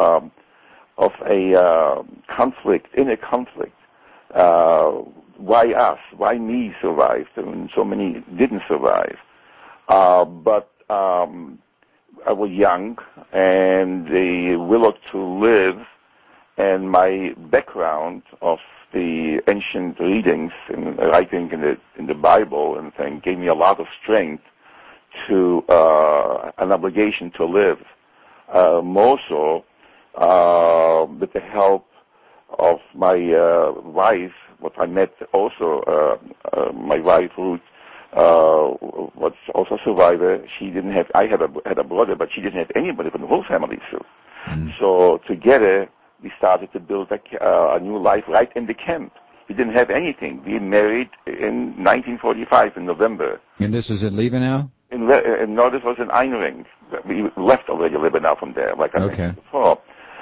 a conflict, inner conflict. Why us? Why me survived and so many didn't survive? But I was young and the will to live and my background of the ancient readings and writing in the Bible and thing gave me a lot of strength to an obligation to live. More so with the help of my wife, what I met also, my wife Ruth was also a survivor. She didn't have, I had a brother, but she didn't have anybody from the whole family too. So together we started to build a new life right in the camp. We didn't have anything. We married in 1945 in November. And this is in Liebenau? No, this was in Einring. We left already Liebenau from there, like I mentioned before.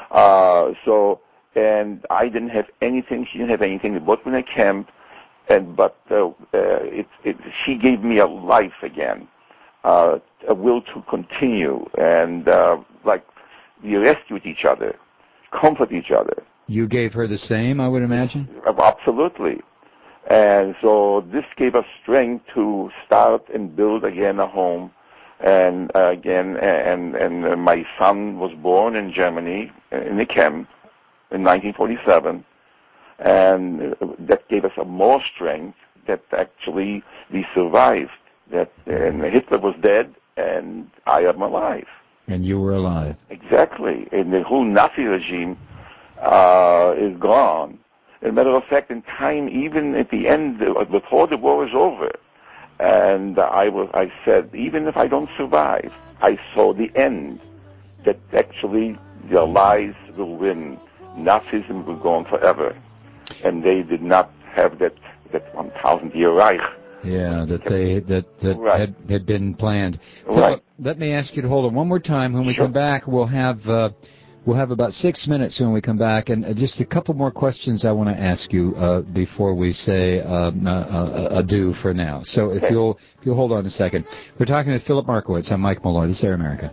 And I didn't have anything. She didn't have anything. We both were in a camp, but she gave me a life again, a will to continue, and like we rescued each other, comfort each other. You gave her the same, I would imagine? Absolutely. And so this gave us strength to start and build again a home. And and my son was born in Germany in the camp in 1947. And that gave us more strength that actually we survived. And Hitler was dead and I am alive. And you were alive. Exactly. And the whole Nazi regime is gone. As a matter of fact, in time, even at the end, before the war was over, and I said, even if I don't survive, I saw the end, that actually the lies will win. Nazism will go on forever. And they did not have that 1,000-year Reich. Yeah, that had been planned. Philip, let me ask you to hold on one more time. When we come back, we'll have about 6 minutes when we come back, and just a couple more questions I want to ask you before we say adieu for now. So if you'll hold on a second. We're talking to Philip Markowitz. I'm Mike Malloy. This is Air America.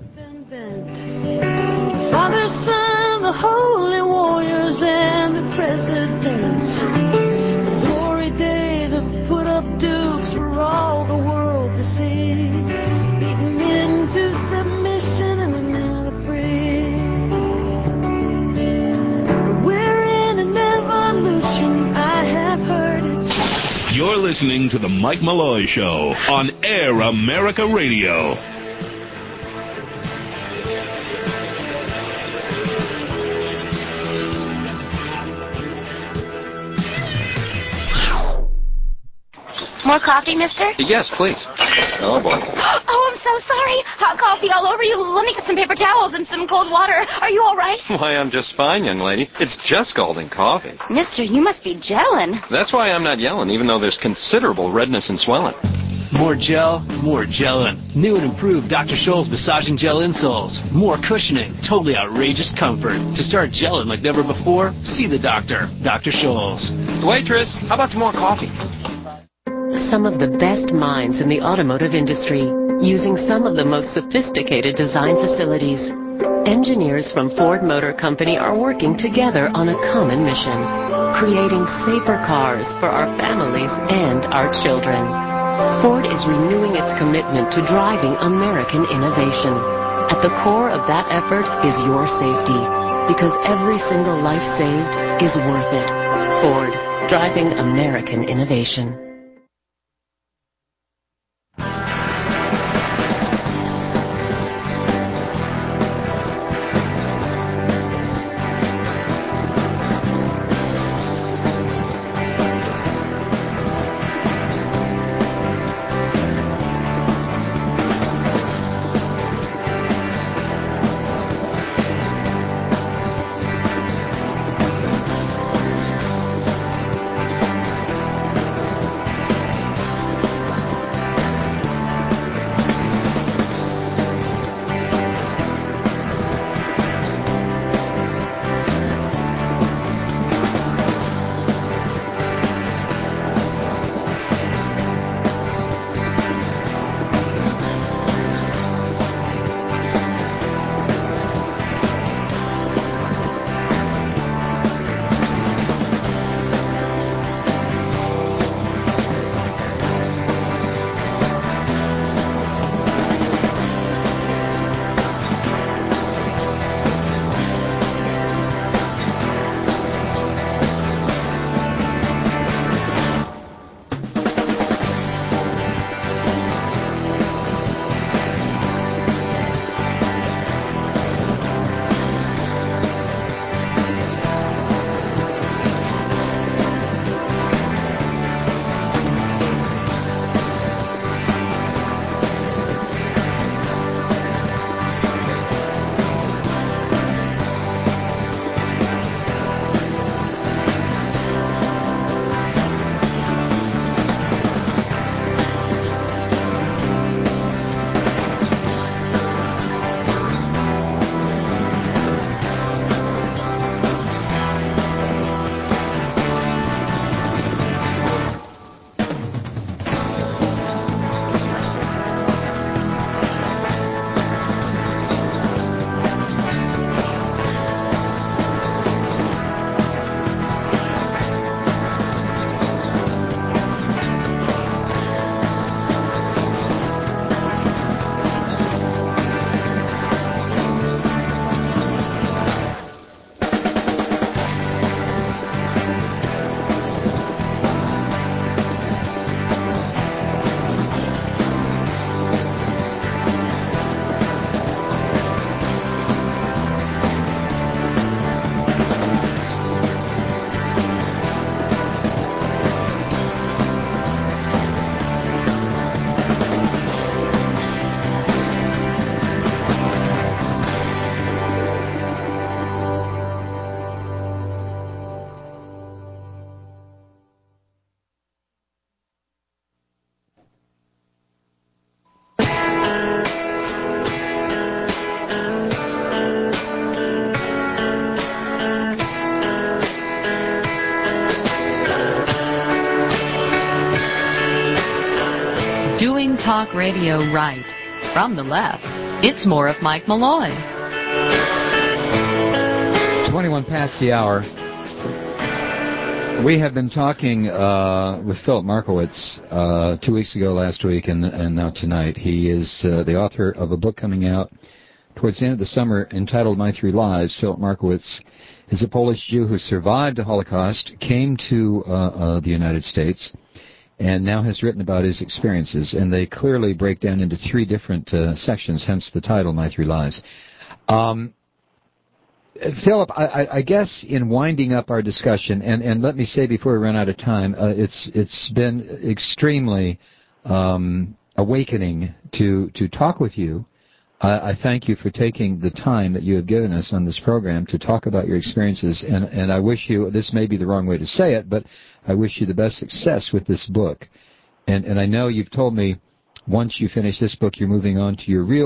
Father, Son, the holy warriors, and the presidents. Glory days have put up dukes for all the world to see. Beating men listening to The Mike Malloy Show on Air America Radio. More coffee, mister? Yes, please. Oh, boy. Oh, I'm so sorry. Hot coffee all over you. Let me get some paper towels and some cold water. Are you all right? Why, I'm just fine, young lady. It's just scalding coffee. Mister, you must be gelling. That's why I'm not yelling, even though there's considerable redness and swelling. More gel, more gelling. New and improved Dr. Scholl's massaging gel insoles. More cushioning, totally outrageous comfort. To start gelling like never before, see the doctor, Dr. Scholl's. Waitress, how about some more coffee? Some of the best minds in the automotive industry, using some of the most sophisticated design facilities. Engineers from Ford Motor Company are working together on a common mission, creating safer cars for our families and our children. Ford is renewing its commitment to driving American innovation. At the core of that effort is your safety, because every single life saved is worth it. Ford, driving American innovation. Talk radio right. From the left, it's more of Mike Malloy. 21 past the hour. We have been talking with Philip Markowitz 2 weeks ago, last week, and now tonight. He is the author of a book coming out towards the end of the summer entitled My Three Lives. Philip Markowitz is a Polish Jew who survived the Holocaust, came to the United States, and now has written about his experiences, and they clearly break down into 3 different sections, hence the title, My 3 Lives. Philip, I guess in winding up our discussion, and let me say before we run out of time, it's been extremely awakening to talk with you. I thank you for taking the time that you have given us on this program to talk about your experiences, and I wish you, this may be the wrong way to say it, but I wish you the best success with this book. And I know you've told me once you finish this book, you're moving on to your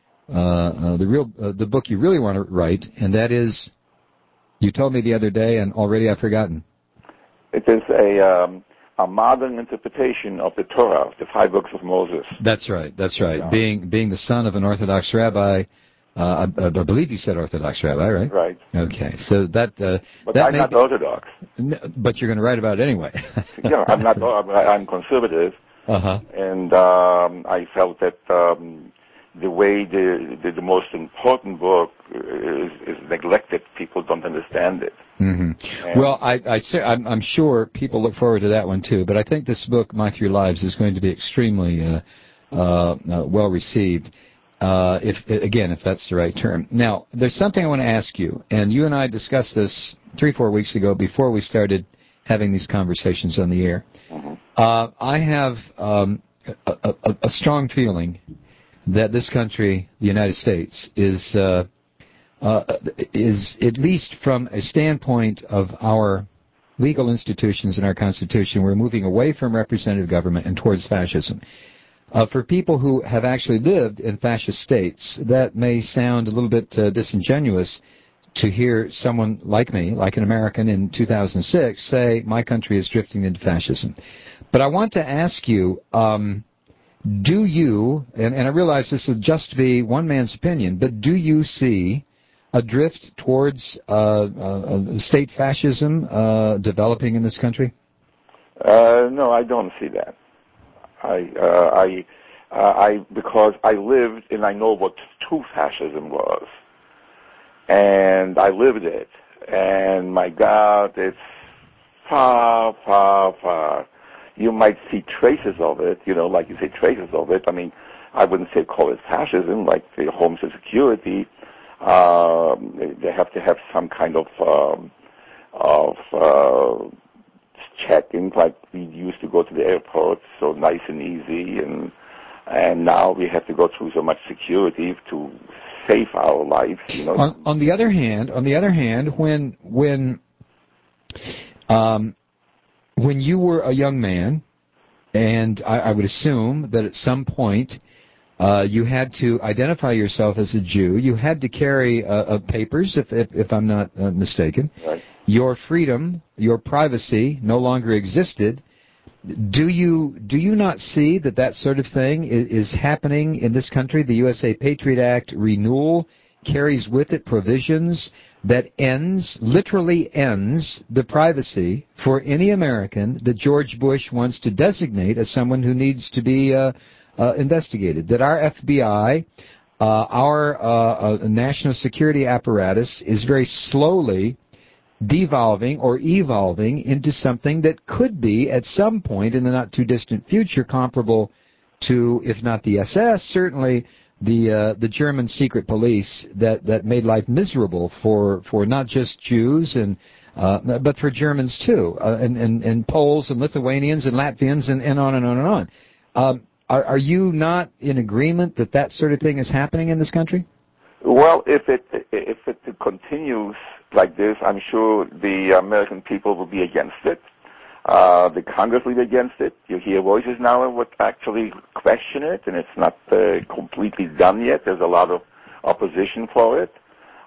the book you really want to write, and that is, you told me the other day, and already I've forgotten. It is a modern interpretation of the Torah, the 5 books of Moses. That's right. Yeah. Being the son of an Orthodox rabbi, I believe you said Orthodox rabbi, right? Right. Okay, so that. But I'm not Orthodox. But you're going to write about it anyway. Yeah, I'm not. I'm conservative. And I felt that the way the most important book is neglected, people don't understand it. Mm-hmm. Well, I'm sure people look forward to that one too. But I think this book, My 3 Lives, is going to be extremely well received. If that's the right term. Now, there's something I want to ask you, and you and I discussed this 3-4 weeks ago before we started having these conversations on the air. Mm-hmm. I have a strong feeling that this country, the United States, is at least from a standpoint of our legal institutions and our Constitution, we're moving away from representative government and towards fascism. For people who have actually lived in fascist states, that may sound a little bit disingenuous to hear someone like me, like an American in 2006, say my country is drifting into fascism. But I want to ask you, do you, and I realize this will just be one man's opinion, but do you see a drift towards state fascism developing in this country? No, I don't see that. Because I lived and I know what true fascism was, and I lived it, and my God, it's far, far, far. You might see traces of it, like you say, traces of it. I mean, I wouldn't say call it fascism, like the Home Security. They have to have some kind of check-in, like we used to go to the airport, so nice and easy, and now we have to go through so much security to save our lives. On the other hand, when you were a young man, and I would assume that at some point you had to identify yourself as a Jew, you had to carry papers, if I'm not mistaken. Right. Your freedom, your privacy no longer existed. Do you not see that sort of thing is happening in this country? The USA Patriot Act renewal carries with it provisions that literally ends the privacy for any American that George Bush wants to designate as someone who needs to be investigated. That our FBI, our national security apparatus is very slowly devolving or evolving into something that could be, at some point in the not-too-distant future, comparable to, if not the SS, certainly the German secret police that made life miserable for not just Jews but for Germans too, and Poles and Lithuanians and Latvians and on and on and on. Are you not in agreement that sort of thing is happening in this country? Well, if it continues like this, I'm sure the American people will be against it. The Congress will be against it. You hear voices now that would actually question it, and it's not completely done yet. There's a lot of opposition for it.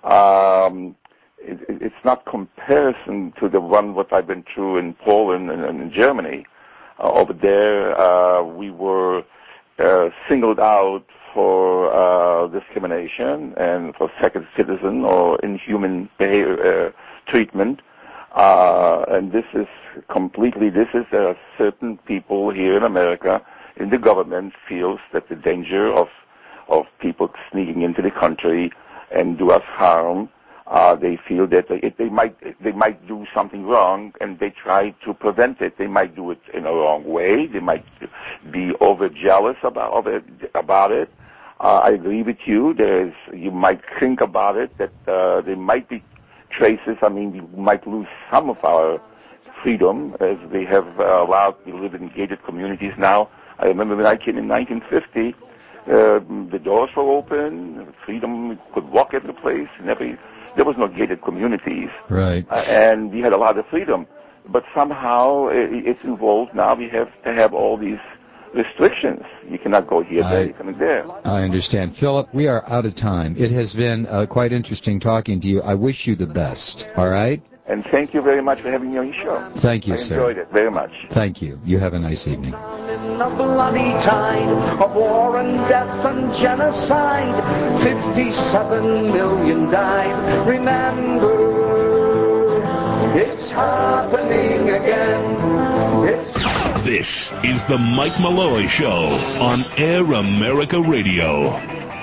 It's not comparison to the one what I've been through in Poland and in Germany. Over there, we were singled out for discrimination and for second citizen or inhuman treatment. And this is there are certain people here in America, in the government, feels that the danger of people sneaking into the country and do us harm They feel that they might do something wrong, and they try to prevent it. They might do it in a wrong way. They might be over-jealous about it. I agree with you. You might think about it that there might be traces. I mean, we might lose some of our freedom as they have allowed to live in gated communities now. I remember when I came in 1950, the doors were open, freedom, we could walk every place, there was no gated communities. Right. And we had a lot of freedom. But somehow it's involved now. We have to have all these restrictions. You cannot go here, there, you cannot there. I understand. Philip, we are out of time. It has been quite interesting talking to you. I wish you the best. All right? And thank you very much for having me on your show. Thank you, sir. I enjoyed it very much. Thank you. You have a nice evening. In a bloody tide of war and death and genocide, 57 million died. Remember, it's happening again. This is the Mike Malloy Show on Air America Radio.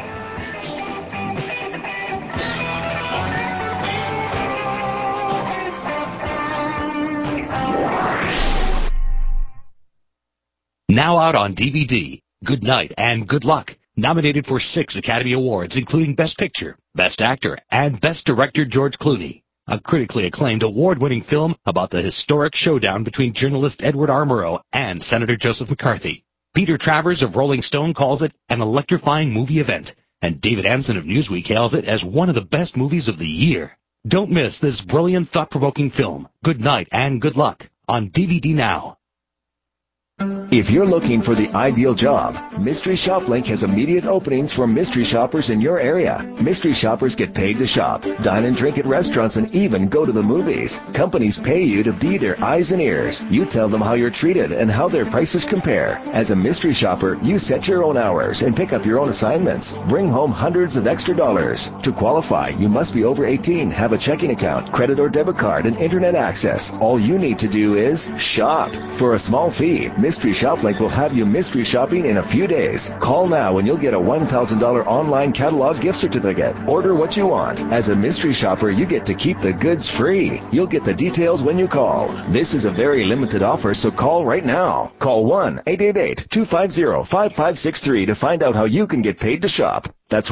Now out on DVD, Good Night and Good Luck, nominated for 6 Academy Awards, including Best Picture, Best Actor, and Best Director George Clooney. A critically acclaimed award-winning film about the historic showdown between journalist Edward R. Murrow and Senator Joseph McCarthy. Peter Travers of Rolling Stone calls it an electrifying movie event, and David Anson of Newsweek hails it as one of the best movies of the year. Don't miss this brilliant, thought-provoking film, Good Night and Good Luck, on DVD now. If you're looking for the ideal job, Mystery Shop Link has immediate openings for mystery shoppers in your area. Mystery shoppers get paid to shop, dine and drink at restaurants, and even go to the movies. Companies pay you to be their eyes and ears. You tell them how you're treated and how their prices compare. As a mystery shopper, you set your own hours and pick up your own assignments. Bring home hundreds of extra dollars. To qualify, you must be over 18, have a checking account, credit or debit card, and internet access. All you need to do is shop. For a small fee, Mystery Shop Link will have you mystery shopping in a few days. Call now and you'll get a $1,000 online catalog gift certificate. Order what you want. As a mystery shopper, you get to keep the goods free. You'll get the details when you call. This is a very limited offer, so call right now. Call 1-888-250-5563 to find out how you can get paid to shop. That's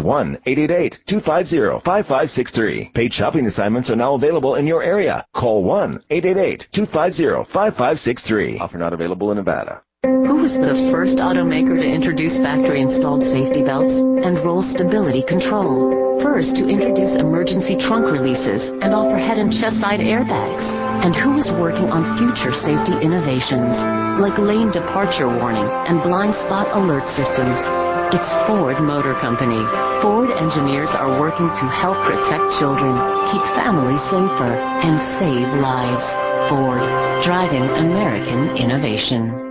1-888-250-5563. Paid shopping assignments are now available in your area. Call 1-888-250-5563. Offer not available in Nevada. Who was the first automaker to introduce factory-installed safety belts and roll stability control? First to introduce emergency trunk releases and offer head and chest side airbags? And who is working on future safety innovations like lane departure warning and blind spot alert systems? It's Ford Motor Company. Ford engineers are working to help protect children, keep families safer, and save lives. Ford, driving American innovation.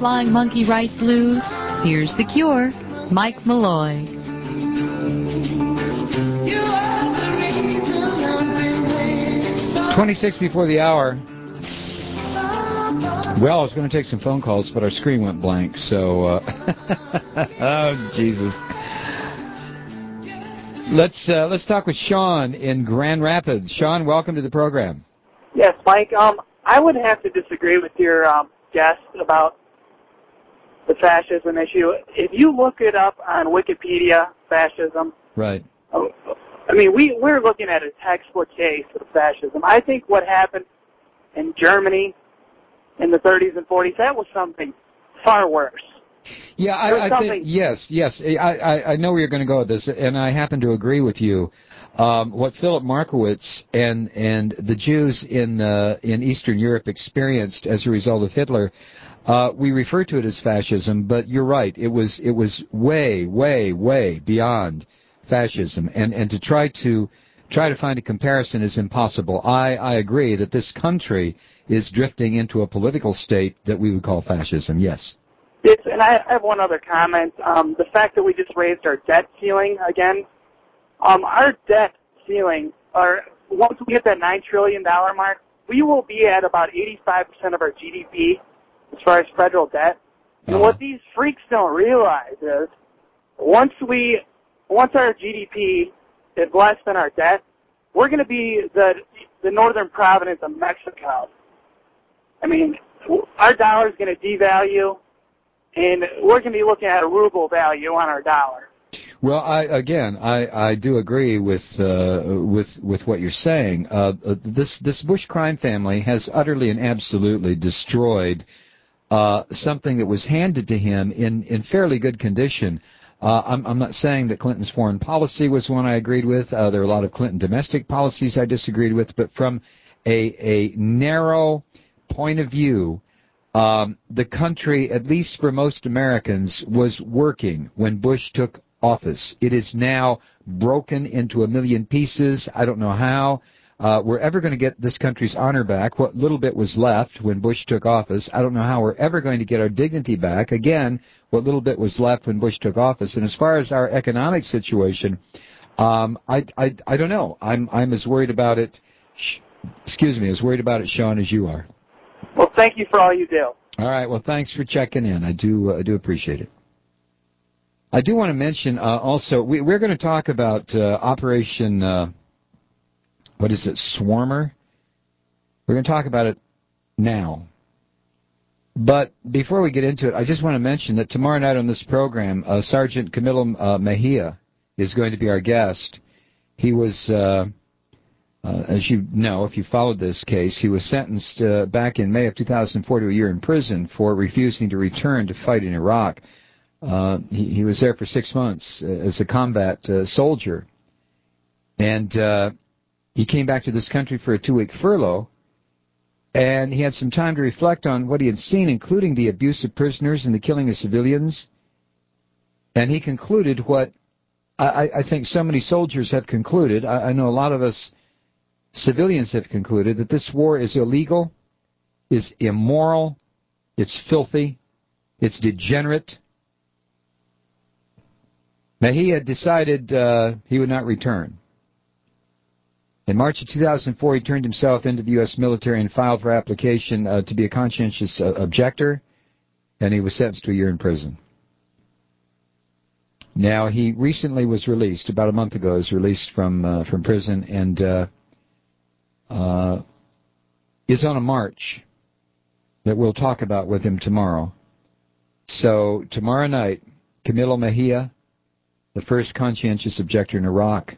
flying monkey rights blues, here's The Cure, Mike Malloy. 26 before the hour. Well, I was going to take some phone calls, but our screen went blank, so... oh, Jesus. Let's talk with Sean in Grand Rapids. Sean, welcome to the program. Yes, Mike. I would have to disagree with your guest about the fascism issue. If you look it up on Wikipedia, fascism... Right. I mean, we're looking at a textbook case of fascism. I think what happened in Germany in the 30s and 40s, that was something far worse. Yeah, I think, yes. I know where you're going to go with this, and I happen to agree with you. What Philip Markowitz and the Jews in Eastern Europe experienced as a result of Hitler, we refer to it as fascism, but you're right. It was way, way, way beyond fascism, and to try to find a comparison is impossible. I agree that this country is drifting into a political state that we would call fascism. Yes. Yes, and I have one other comment. The fact that we just raised our debt ceiling again, our debt ceiling, once we hit that $9 trillion mark, we will be at about 85% of our GDP as far as federal debt. And what these freaks don't realize is once our GDP is less than our debt, we're going to be the northern province of Mexico. I mean, our dollar is going to devalue, and we're going to be looking at a ruble value on our dollar. Well, I do agree with what you're saying. This Bush crime family has utterly and absolutely destroyed something that was handed to him in fairly good condition. I'm not saying that Clinton's foreign policy was one I agreed with. There are a lot of Clinton domestic policies I disagreed with, but from a narrow point of view, the country, at least for most Americans, was working when Bush took office. It is now broken into a million pieces. I don't know how we're ever going to get this country's honor back. What little bit was left when Bush took office, I don't know how we're ever going to get our dignity back. Again, what little bit was left when Bush took office. And as far as our economic situation, I don't know. I'm as worried about it. As worried about it, Sean, as you are. Well, thank you for all you do. All right. Well, thanks for checking in. I do appreciate it. I do want to mention also we're going to talk about Operation Swarmer. We're going to talk about it now. But before we get into it, I just want to mention that tomorrow night on this program, Sergeant Camilo Mejia is going to be our guest. He was, as you know, if you followed this case, he was sentenced back in May of 2004 to a year in prison for refusing to return to fight in Iraq. He was there for 6 months as a combat soldier. And he came back to this country for a 2-week furlough. And he had some time to reflect on what he had seen, including the abuse of prisoners and the killing of civilians. And he concluded what I think so many soldiers have concluded. I know a lot of us civilians have concluded that this war is illegal, is immoral, it's filthy, it's degenerate. Mejia decided he would not return. In March of 2004, he turned himself into the U.S. military and filed for application to be a conscientious objector, and he was sentenced to a year in prison. Now, he recently was released, about a month ago, was released from prison, and is on a march that we'll talk about with him tomorrow. So, tomorrow night, Camilo Mejia, the first conscientious objector in Iraq,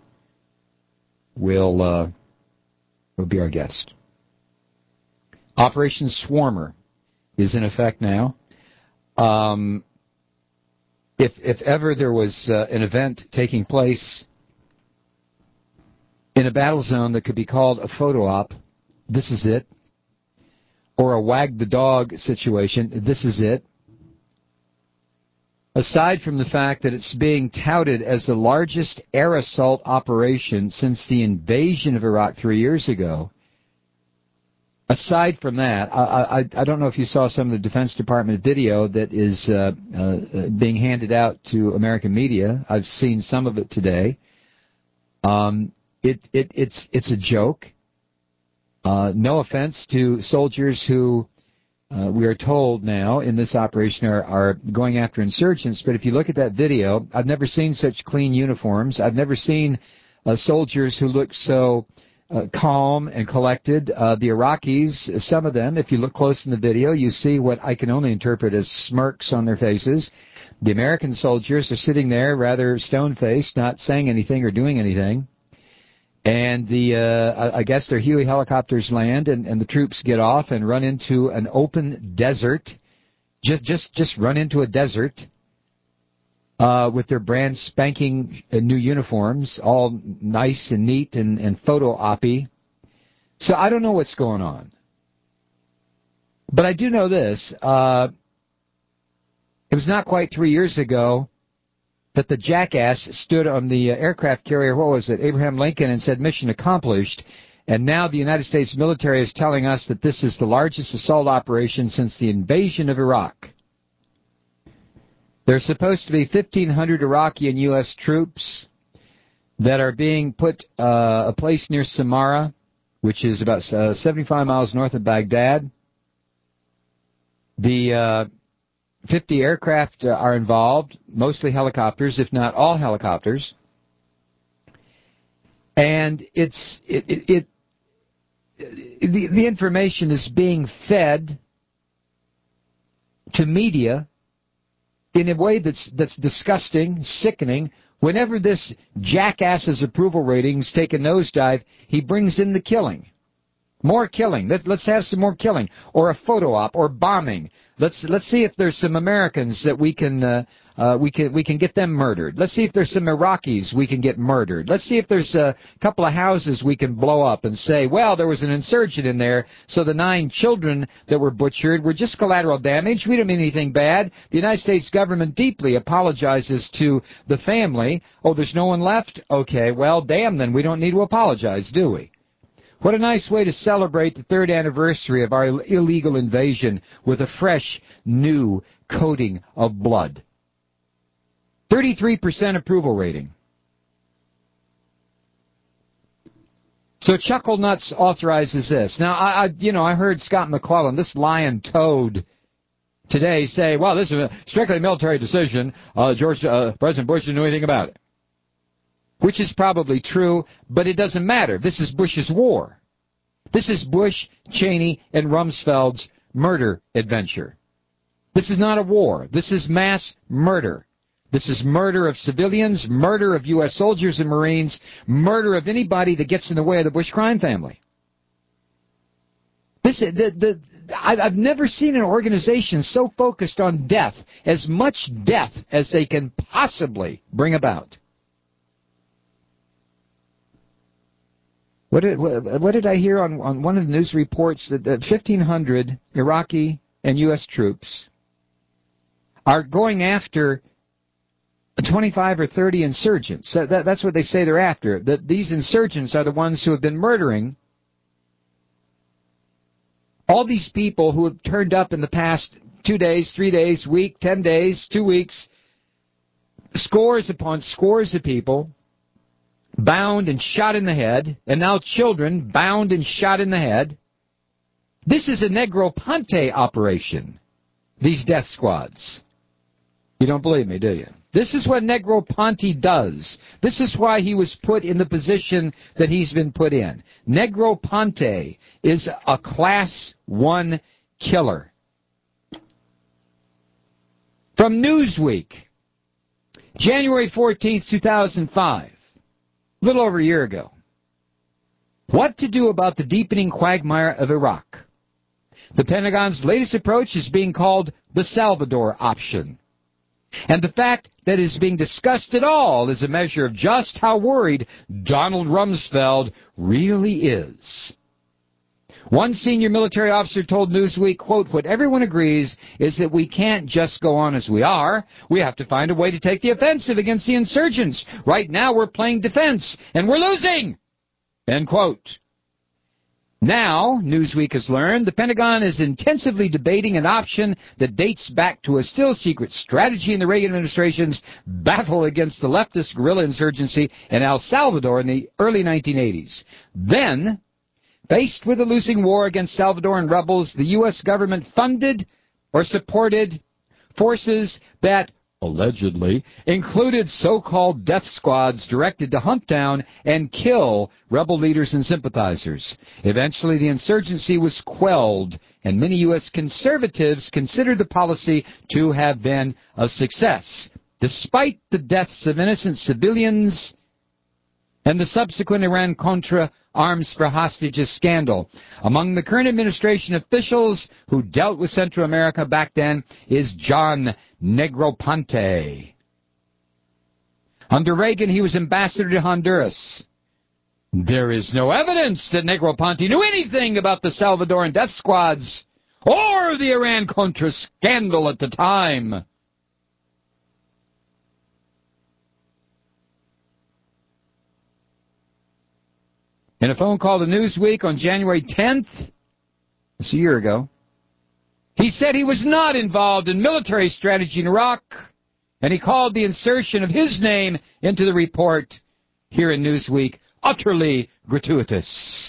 will be our guest. Operation Swarmer is in effect now. If ever there was an event taking place in a battle zone that could be called a photo op, this is it. Or a wag the dog situation, this is it. Aside from the fact that it's being touted as the largest air assault operation since the invasion of Iraq 3 years ago, aside from that, I don't know if you saw some of the Defense Department video that is being handed out to American media. I've seen some of it today. It's a joke. No offense to soldiers who we are told now in this operation are going after insurgents, but if you look at that video, I've never seen such clean uniforms. I've never seen soldiers who look so calm and collected. The Iraqis, some of them, if you look close in the video, you see what I can only interpret as smirks on their faces. The American soldiers are sitting there rather stone-faced, not saying anything or doing anything. And I guess their Huey helicopters land, and the troops get off and run into an open desert. Just run into a desert with their brand spanking new uniforms, all nice and neat and photo-oppy. So I don't know what's going on. But I do know this. It was not quite 3 years ago that the jackass stood on the aircraft carrier, what was it, Abraham Lincoln, and said, mission accomplished. And now the United States military is telling us that this is the largest assault operation since the invasion of Iraq. There's supposed to be 1,500 Iraqi and U.S. troops that are being put a place near Samarra, which is about 75 miles north of Baghdad. The 50 aircraft are involved, mostly helicopters, if not all helicopters. And the information is being fed to media in a way that's disgusting, sickening. Whenever this jackass's approval ratings take a nosedive, he brings in the killing. More killing. Let's have some more killing. Or a photo op, or bombing. Let's see if there's some Americans that we can get them murdered. Let's see if there's some Iraqis we can get murdered. Let's see if there's a couple of houses we can blow up and say, well, there was an insurgent in there, so the 9 children that were butchered were just collateral damage. We don't mean anything bad. The United States government deeply apologizes to the family. Oh, there's no one left? Okay, well, damn, then we don't need to apologize, do we? What a nice way to celebrate the 3rd anniversary of our illegal invasion with a fresh, new coating of blood. 33% approval rating. So Chuckle Nuts authorizes this. Now, I heard Scott McClellan, this lion toad, today say, well, this is a strictly military decision. President Bush didn't know anything about it. Which is probably true, but it doesn't matter. This is Bush's war. This is Bush, Cheney, and Rumsfeld's murder adventure. This is not a war. This is mass murder. This is murder of civilians, murder of U.S. soldiers and Marines, murder of anybody that gets in the way of the Bush crime family. I've never seen an organization so focused on death, as much death as they can possibly bring about. What did I hear on one of the news reports that 1,500 Iraqi and U.S. troops are going after 25 or 30 insurgents. That's what they say they're after. That these insurgents are the ones who have been murdering all these people who have turned up in the past 2 days, 3 days, week, 10 days, 2 weeks. Scores upon scores of people bound and shot in the head, and now children bound and shot in the head. This is a Negroponte operation, these death squads. You don't believe me, do you? This is what Negroponte does. This is why he was put in the position that he's been put in. Negroponte is a Class 1 killer. From Newsweek, January 14th, 2005. A little over a year ago. What to do about the deepening quagmire of Iraq? The Pentagon's latest approach is being called the Salvador option. And the fact that it is being discussed at all is a measure of just how worried Donald Rumsfeld really is. One senior military officer told Newsweek, quote, what everyone agrees is that we can't just go on as we are. We have to find a way to take the offensive against the insurgents. Right now we're playing defense, and we're losing, end quote. Now, Newsweek has learned, the Pentagon is intensively debating an option that dates back to a still-secret strategy in the Reagan administration's battle against the leftist guerrilla insurgency in El Salvador in the early 1980s. Then, faced with a losing war against Salvadoran rebels, the U.S. government funded or supported forces that allegedly included so-called death squads directed to hunt down and kill rebel leaders and sympathizers. Eventually, the insurgency was quelled, and many U.S. conservatives considered the policy to have been a success. Despite the deaths of innocent civilians and the subsequent Iran-Contra arms for hostages scandal. Among the current administration officials who dealt with Central America back then is John Negroponte. Under Reagan, he was ambassador to Honduras. There is no evidence that Negroponte knew anything about the Salvadoran death squads or the Iran-Contra scandal at the time. In a phone call to Newsweek on January 10th, that's a year ago, he said he was not involved in military strategy in Iraq, and he called the insertion of his name into the report here in Newsweek utterly gratuitous.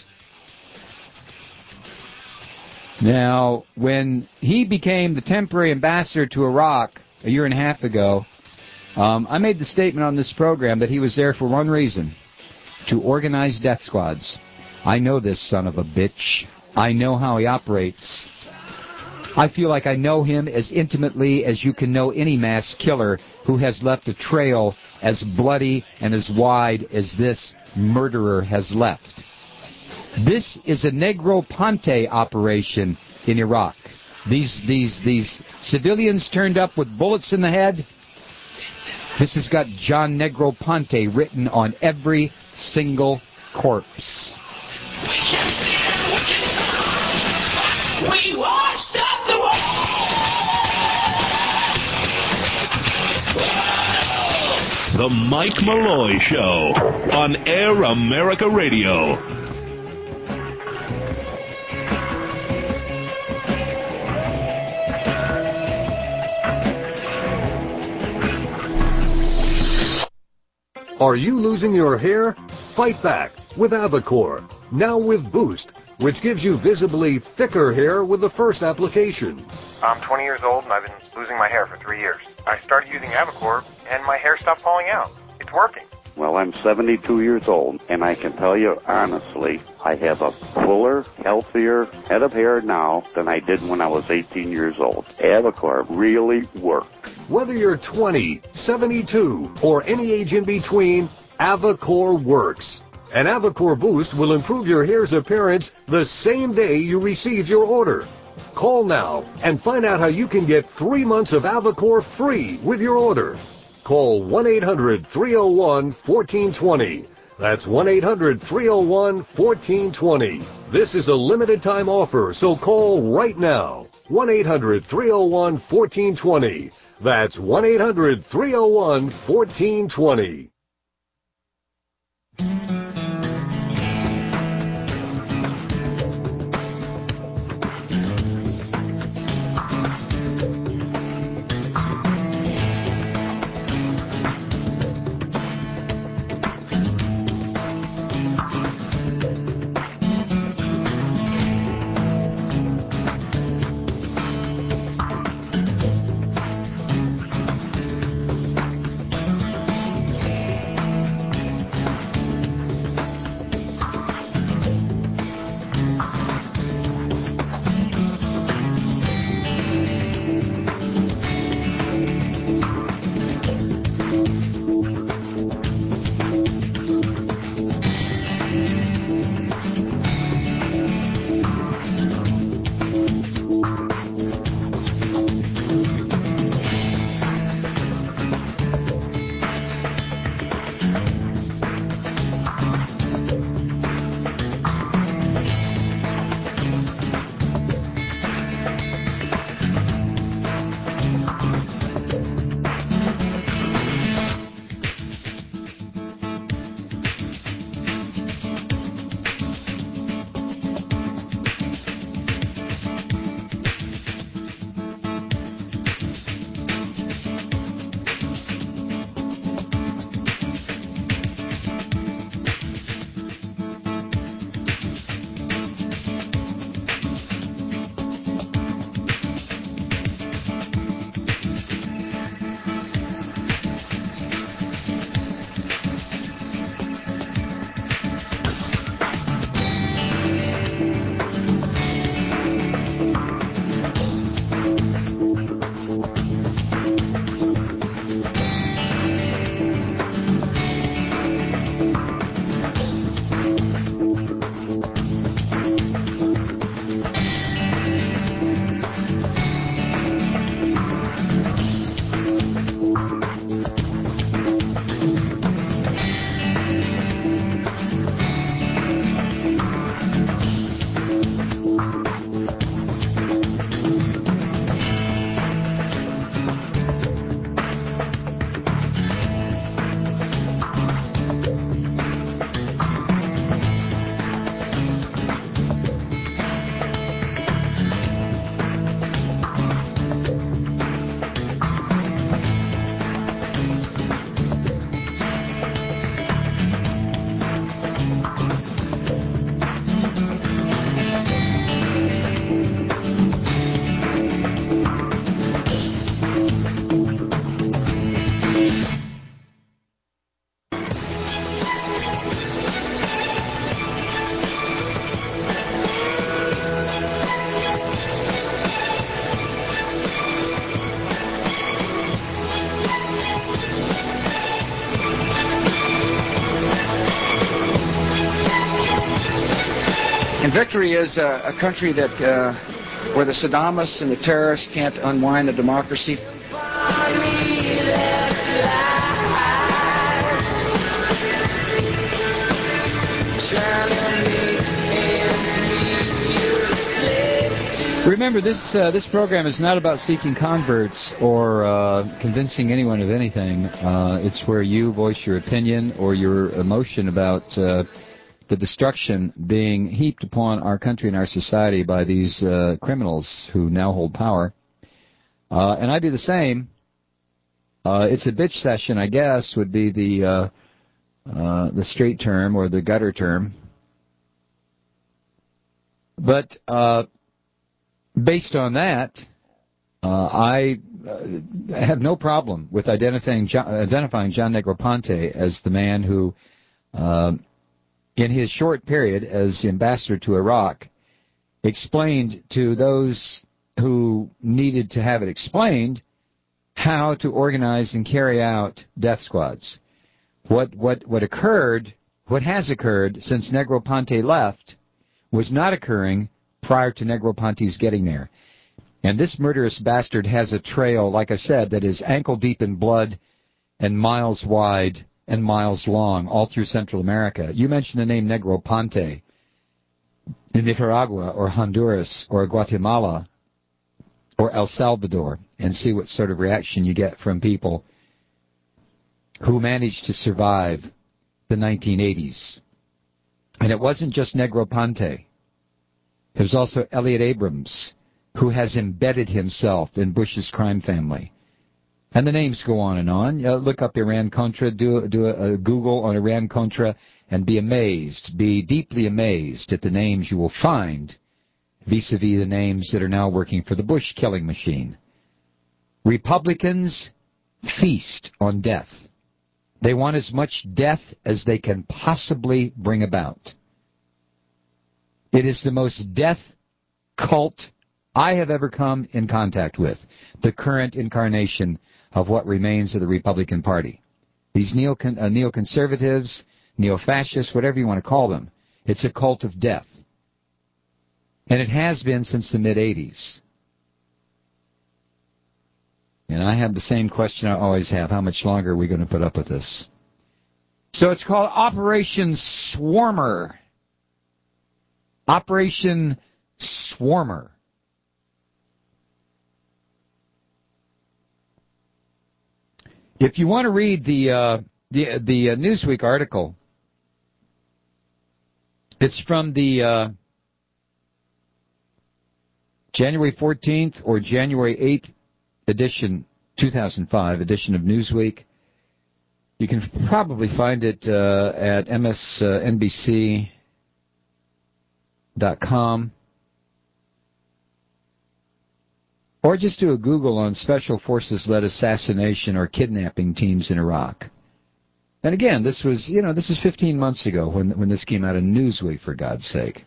Now, when he became the temporary ambassador to Iraq a year and a half ago, I made the statement on this program that he was there for one reason: to organize death squads. I know this son of a bitch. I know how he operates. I feel like I know him as intimately as you can know any mass killer who has left a trail as bloody and as wide as this murderer has left. This is a Negroponte operation in Iraq. These civilians turned up with bullets in the head. This has got John Negroponte written on every single corpse. We won't stop the war! The Mike Malloy Show on Air America Radio. Are you losing your hair? Fight back with Avacor, now with Boost, which gives you visibly thicker hair with the first application. I'm 20 years old and I've been losing my hair for 3 years. I started using Avacor and my hair stopped falling out. It's working. Well, I'm 72 years old, and I can tell you honestly, I have a fuller, healthier head of hair now than I did when I was 18 years old. Avacor really worked. Whether you're 20, 72, or any age in between, Avacor works. And Avacor Boost will improve your hair's appearance the same day you receive your order. Call now and find out how you can get 3 months of Avacor free with your order. Call 1-800-301-1420. That's 1-800-301-1420. This is a limited time offer, so call right now. 1-800-301-1420. That's 1-800-301-1420. And victory is a country that where the Saddamists and the terrorists can't unwind the democracy. Remember, this program is not about seeking converts or convincing anyone of anything. It's where you voice your opinion or your emotion about the destruction being heaped upon our country and our society by these criminals who now hold power. And I do the same. It's a bitch session, I guess, would be the straight term or the gutter term. But based on that, I have no problem with identifying John Negroponte as the man who, in his short period as ambassador to Iraq, explained to those who needed to have it explained how to organize and carry out death squads. What occurred, what has occurred since Negroponte left, was not occurring prior to Negroponte's getting there. And this murderous bastard has a trail, like I said, that is ankle-deep in blood and miles wide and miles long all through Central America. You mentioned the name Negroponte in Nicaragua or Honduras or Guatemala or El Salvador and see what sort of reaction you get from people who managed to survive the 1980s. And it wasn't just Negroponte. It was also Elliot Abrams, who has embedded himself in Bush's crime family. And the names go on and on. Look up Iran-Contra, do a Google on Iran-Contra, and be amazed, be deeply amazed at the names you will find vis-a-vis the names that are now working for the Bush killing machine. Republicans feast on death. They want as much death as they can possibly bring about. It is the most death cult I have ever come in contact with, the current incarnation of what remains of the Republican Party. These neoconservatives, neo-fascists, whatever you want to call them, it's a cult of death. And it has been since the mid-'80s. And I have the same question I always have. How much longer are we going to put up with this? So it's called Operation Swarmer. Operation Swarmer. If you want to read the Newsweek article, it's from the January 14th or January 8th edition, 2005 edition of Newsweek. You can probably find it at msnbc.com. Or just do a Google on Special Forces-led assassination or kidnapping teams in Iraq. And again, this was 15 months ago when this came out in Newsweek, for God's sake.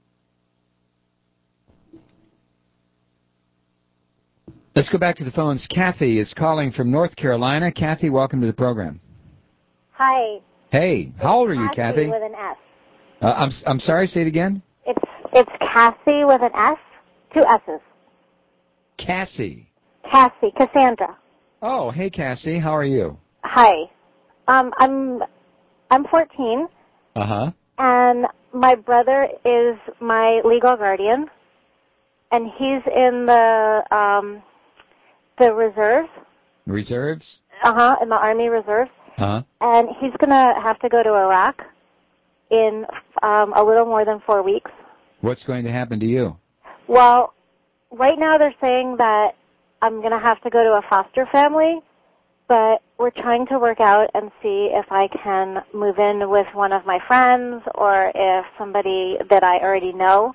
Let's go back to the phones. Kathy is calling from North Carolina. Kathy, welcome to the program. Hi. Hey, how old are you, Kathy? With an S. I'm sorry, say it again. It's Cassie with an S, 2 S's. Cassie, Cassandra. Oh, hey Cassie, how are you? Hi. I'm 14. Uh-huh. And my brother is my legal guardian, and he's in the reserves. Reserves? Uh-huh, in the Army Reserves. Uh-huh. And he's going to have to go to Iraq in a little more than 4 weeks. What's going to happen to you? Well, right now they're saying that I'm going to have to go to a foster family, but we're trying to work out and see if I can move in with one of my friends or if somebody that I already know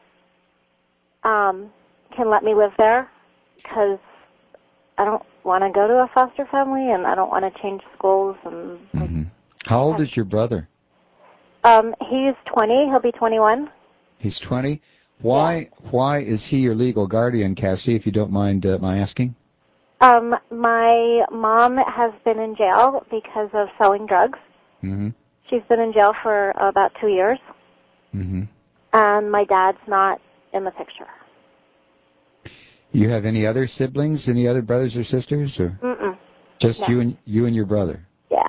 can let me live there, because I don't want to go to a foster family and I don't want to change schools. And mm-hmm. How old is your brother? He's 20. He'll be 21. He's 20? Why is he your legal guardian, Cassie, if you don't mind my asking? My mom has been in jail because of selling drugs. Mm-hmm. She's been in jail for about 2 years. Mm-hmm. and my dad's not in the picture. You have any other siblings? Any other brothers or sisters? Or Mm-mm. just No. you and your brother? Yeah.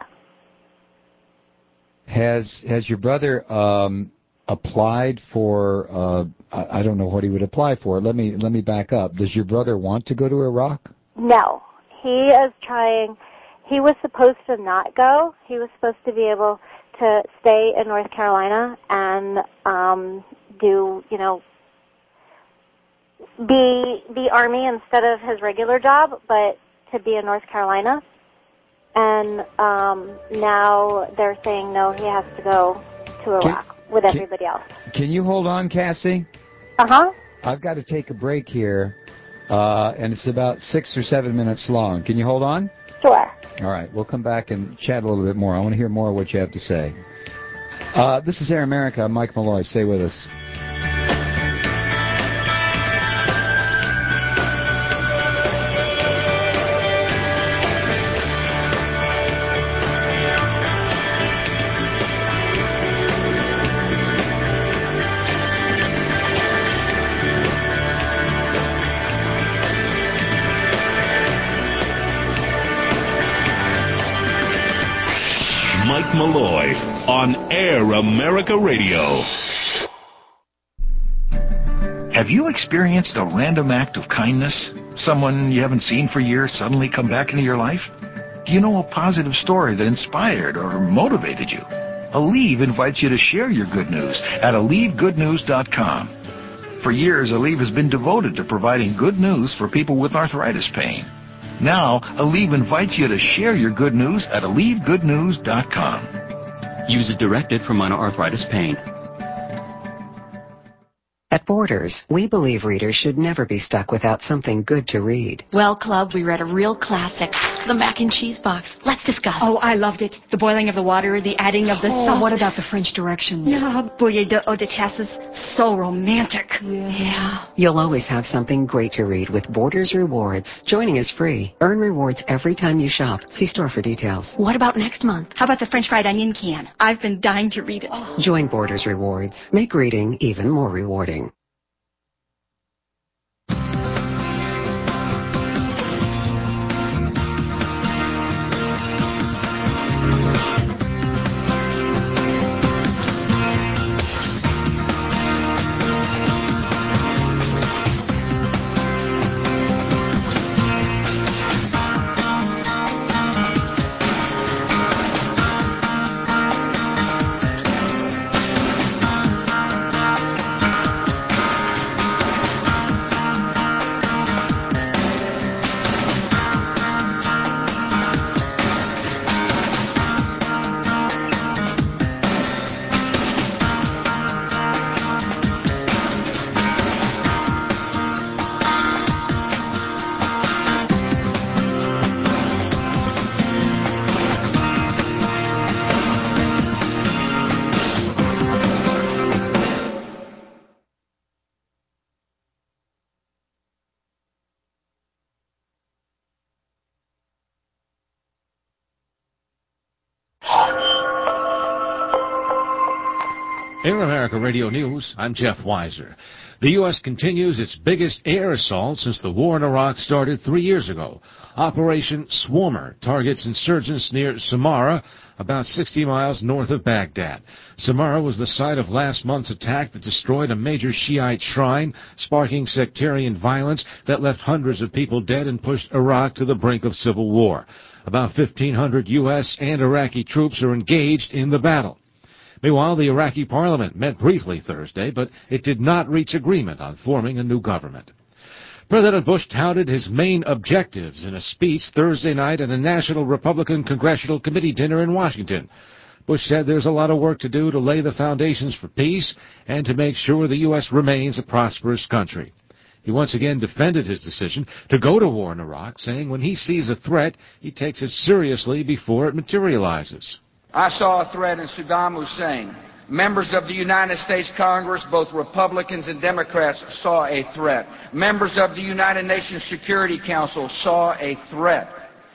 Has your brother applied for? I don't know what he would apply for. Let me back up. Does your brother want to go to Iraq? No. He is trying. He was supposed to not go. He was supposed to be able to stay in North Carolina and do, be Army instead of his regular job, but to be in North Carolina. And now they're saying no, he has to go to Iraq with everybody else. Can you hold on, Cassie? Uh-huh. I've got to take a break here, and it's about 6 or 7 minutes long. Can you hold on? Sure. All right, we'll come back and chat a little bit more. I want to hear more of what you have to say. This is Air America. I'm Mike Malloy. Stay with us. Mike Malloy on Air America Radio. Have you experienced a random act of kindness? Someone you haven't seen for years suddenly come back into your life? Do you know a positive story that inspired or motivated you? Aleve invites you to share your good news at AleveGoodNews.com. For years, Aleve has been devoted to providing good news for people with arthritis pain. Now, Aleve invites you to share your good news at AleveGoodNews.com. Use as directed for minor arthritis pain. At Borders, we believe readers should never be stuck without something good to read. Well, Club, we read a real classic, The Mac and Cheese Box. Let's discuss. Oh, I loved it. The boiling of the water, the adding of the salt. What about the French directions? Yeah, Bouillie de eau de tasses. So romantic. Yeah. You'll always have something great to read with Borders Rewards. Joining is free. Earn rewards every time you shop. See store for details. What about next month? How about the French fried onion can? I've been dying to read it. Join Borders Rewards. Make reading even more rewarding. Air America Radio News, I'm Jeff Weiser. The U.S. continues its biggest air assault since the war in Iraq started 3 years ago. Operation Swarmer targets insurgents near Samarra, about 60 miles north of Baghdad. Samarra was the site of last month's attack that destroyed a major Shiite shrine, sparking sectarian violence that left hundreds of people dead and pushed Iraq to the brink of civil war. About 1,500 U.S. and Iraqi troops are engaged in the battle. Meanwhile, the Iraqi parliament met briefly Thursday, but it did not reach agreement on forming a new government. President Bush touted his main objectives in a speech Thursday night at a National Republican Congressional Committee dinner in Washington. Bush said there's a lot of work to do to lay the foundations for peace and to make sure the U.S. remains a prosperous country. He once again defended his decision to go to war in Iraq, saying when he sees a threat, he takes it seriously before it materializes. I saw a threat in Saddam Hussein. Members of the United States Congress, both Republicans and Democrats, saw a threat. Members of the United Nations Security Council saw a threat.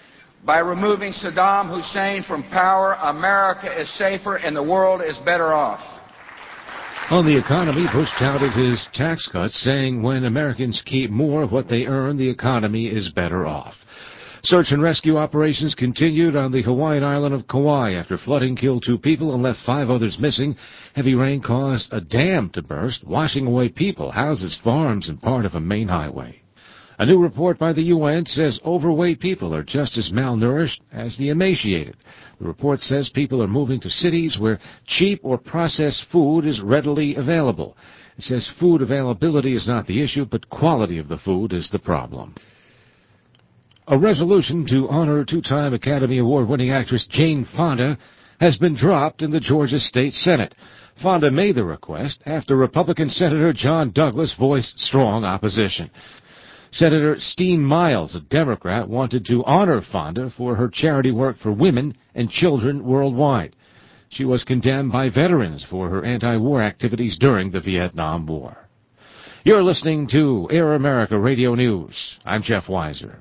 By removing Saddam Hussein from power, America is safer and the world is better off. On the economy, Bush touted his tax cuts, saying when Americans keep more of what they earn, the economy is better off. Search and rescue operations continued on the Hawaiian island of Kauai after flooding killed 2 people and left 5 others missing. Heavy rain caused a dam to burst, washing away people, houses, farms, and part of a main highway. A new report by the UN says overweight people are just as malnourished as the emaciated. The report says people are moving to cities where cheap or processed food is readily available. It says food availability is not the issue, but quality of the food is the problem. A resolution to honor 2-time Academy Award-winning actress Jane Fonda has been dropped in the Georgia State Senate. Fonda made the request after Republican Senator John Douglas voiced strong opposition. Senator Steen Miles, a Democrat, wanted to honor Fonda for her charity work for women and children worldwide. She was condemned by veterans for her anti-war activities during the Vietnam War. You're listening to Air America Radio News. I'm Jeff Weiser.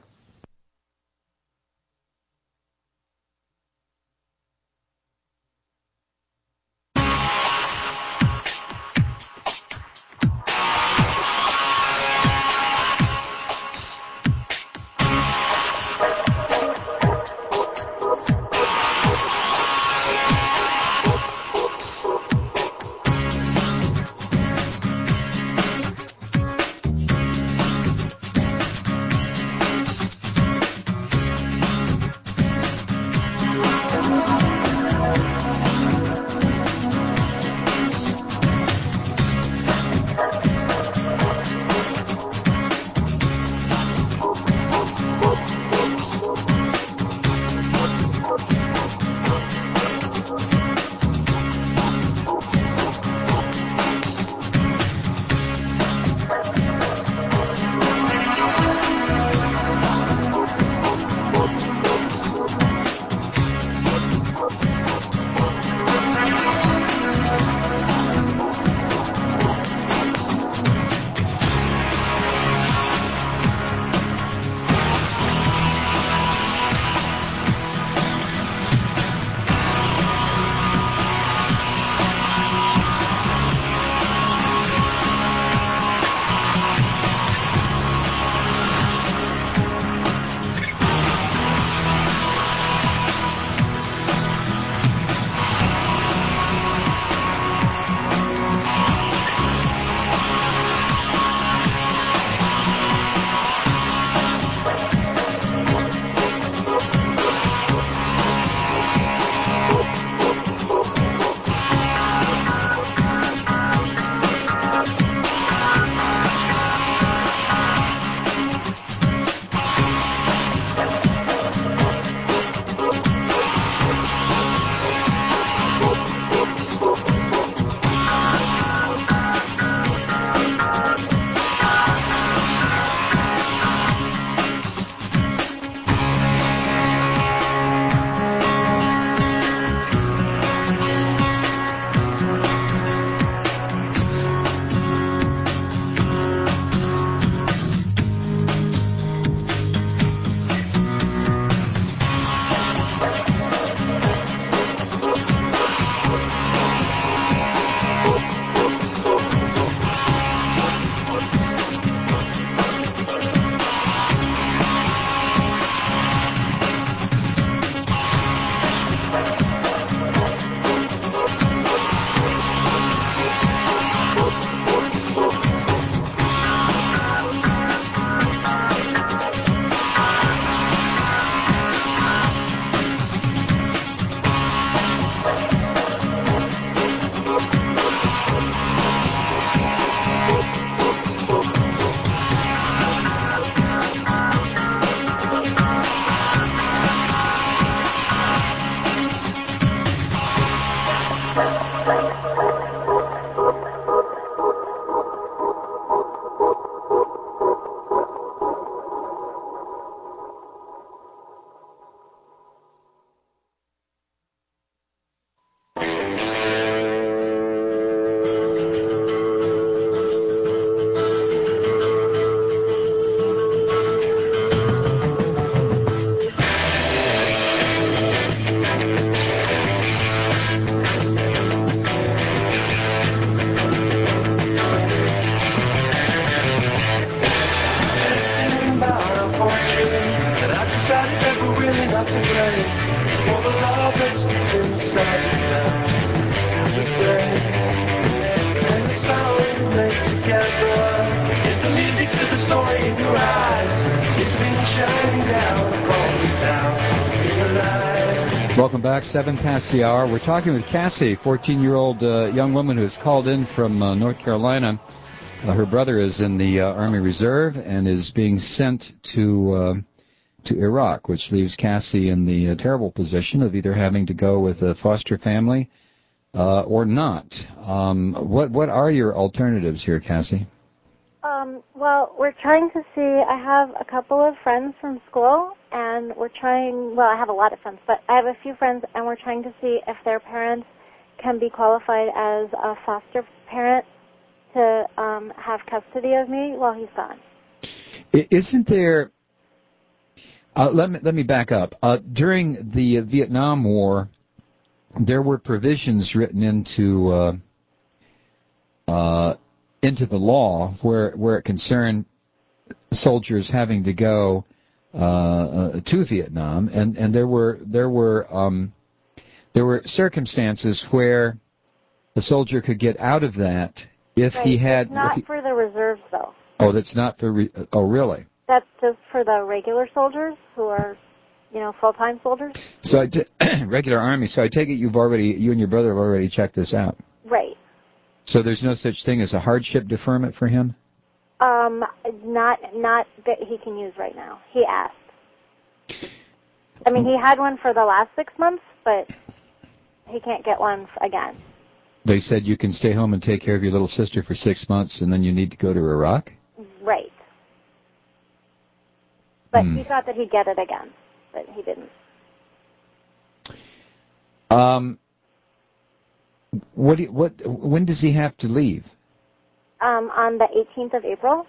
in your eyes. It's been shining down upon me now. In your life. Welcome back, 7 past the hour. We're talking with Cassie, 14-year-old young woman who has called in from North Carolina. Her brother is in the Army Reserve and is being sent to Iraq, which leaves Cassie in the terrible position of either having to go with a foster family or not. What are your alternatives here, Cassie? Well, we're trying to see. I have a couple of friends from school, and we're trying. Well, I have a lot of friends, but I have a few friends, and we're trying to see if their parents can be qualified as a foster parent to have custody of me while he's gone. Isn't there? Let me back up. During the Vietnam War, there were provisions written into the law where it concerned soldiers having to go to Vietnam, and there were circumstances where the soldier could get out of that if he had. It's not for the reserves, though. Oh, that's not for. Oh, really? That's just for the regular soldiers who are, full-time soldiers. So regular Army. So I take it you and your brother have already checked this out. Right. So there's no such thing as a hardship deferment for him? Not that he can use right now. He asked. I mean, he had one for the last 6 months, but he can't get one again. They said you can stay home and take care of your little sister for 6 months, and then you need to go to Iraq? Right. But he thought that he'd get it again, but he didn't. When does he have to leave? On the 18th of April.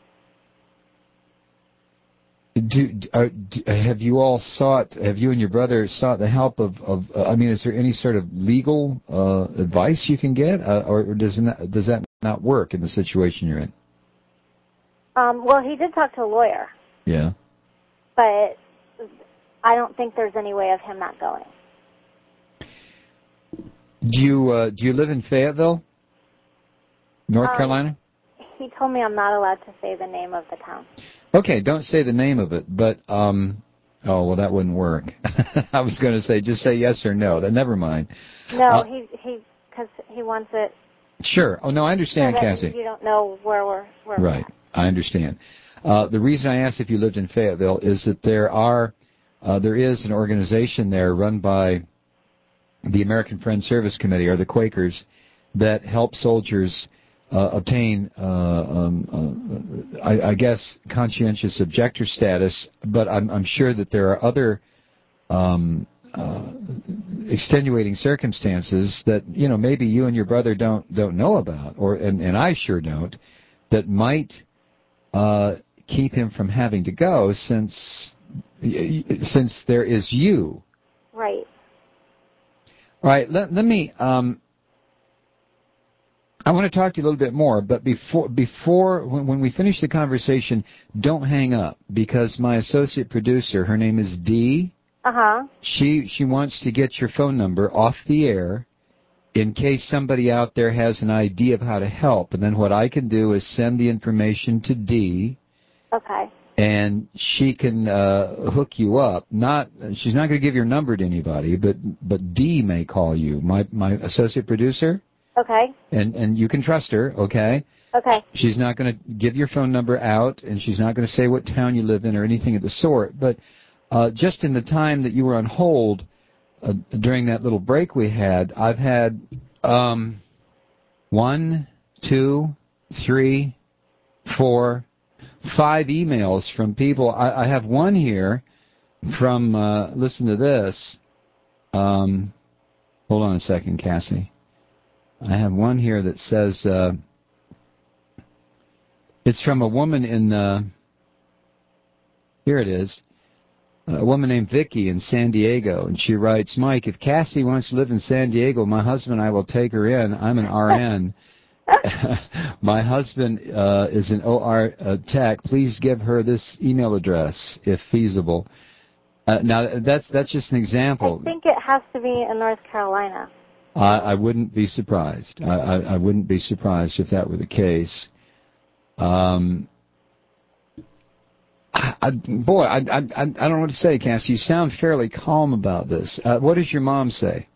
Have you and your brother sought the help of is there any sort of legal advice you can get, or does that not work in the situation you're in? Well, he did talk to a lawyer. Yeah. But I don't think there's any way of him not going. Do you live in Fayetteville, North Carolina? He told me I'm not allowed to say the name of the town. Okay, don't say the name of it, but that wouldn't work. I was going to say just say yes or no. Never mind. No, because he wants it. Sure. Oh no, I understand, so Cassie. You don't know where we're right. At. I understand. The reason I asked if you lived in Fayetteville is that there is an organization there run by the American Friends Service Committee, or the Quakers, that help soldiers obtain, I guess, conscientious objector status. But I'm sure that there are other extenuating circumstances that maybe you and your brother don't know about, and I sure don't, that might keep him from having to go since there is you. Right. All right, let me, I want to talk to you a little bit more, but when we finish the conversation, don't hang up, because my associate producer, her name is Dee. Uh-huh. She wants to get your phone number off the air in case somebody out there has an idea of how to help. And then what I can do is send the information to Dee. Okay. And she can hook you up. She's not going to give your number to anybody, but Dee may call you, my associate producer. Okay. And you can trust her, okay? Okay. She's not going to give your phone number out, and she's not going to say what town you live in or anything of the sort. But just in the time that you were on hold during that little break we had, I've had 1, 2, 3, 4, 5 emails from people. I have one here from, listen to this. Hold on a second, Cassie. I have one here that says, it's from a woman in, here it is, a woman named Vicky in San Diego, and she writes, Mike, if Cassie wants to live in San Diego, my husband and I will take her in. I'm an RN. My husband is an OR tech. Please give her this email address, if feasible. Now, that's just an example. I think it has to be in North Carolina. I wouldn't be surprised. I wouldn't be surprised if that were the case. I don't know what to say, Cassie. You sound fairly calm about this. What does your mom say?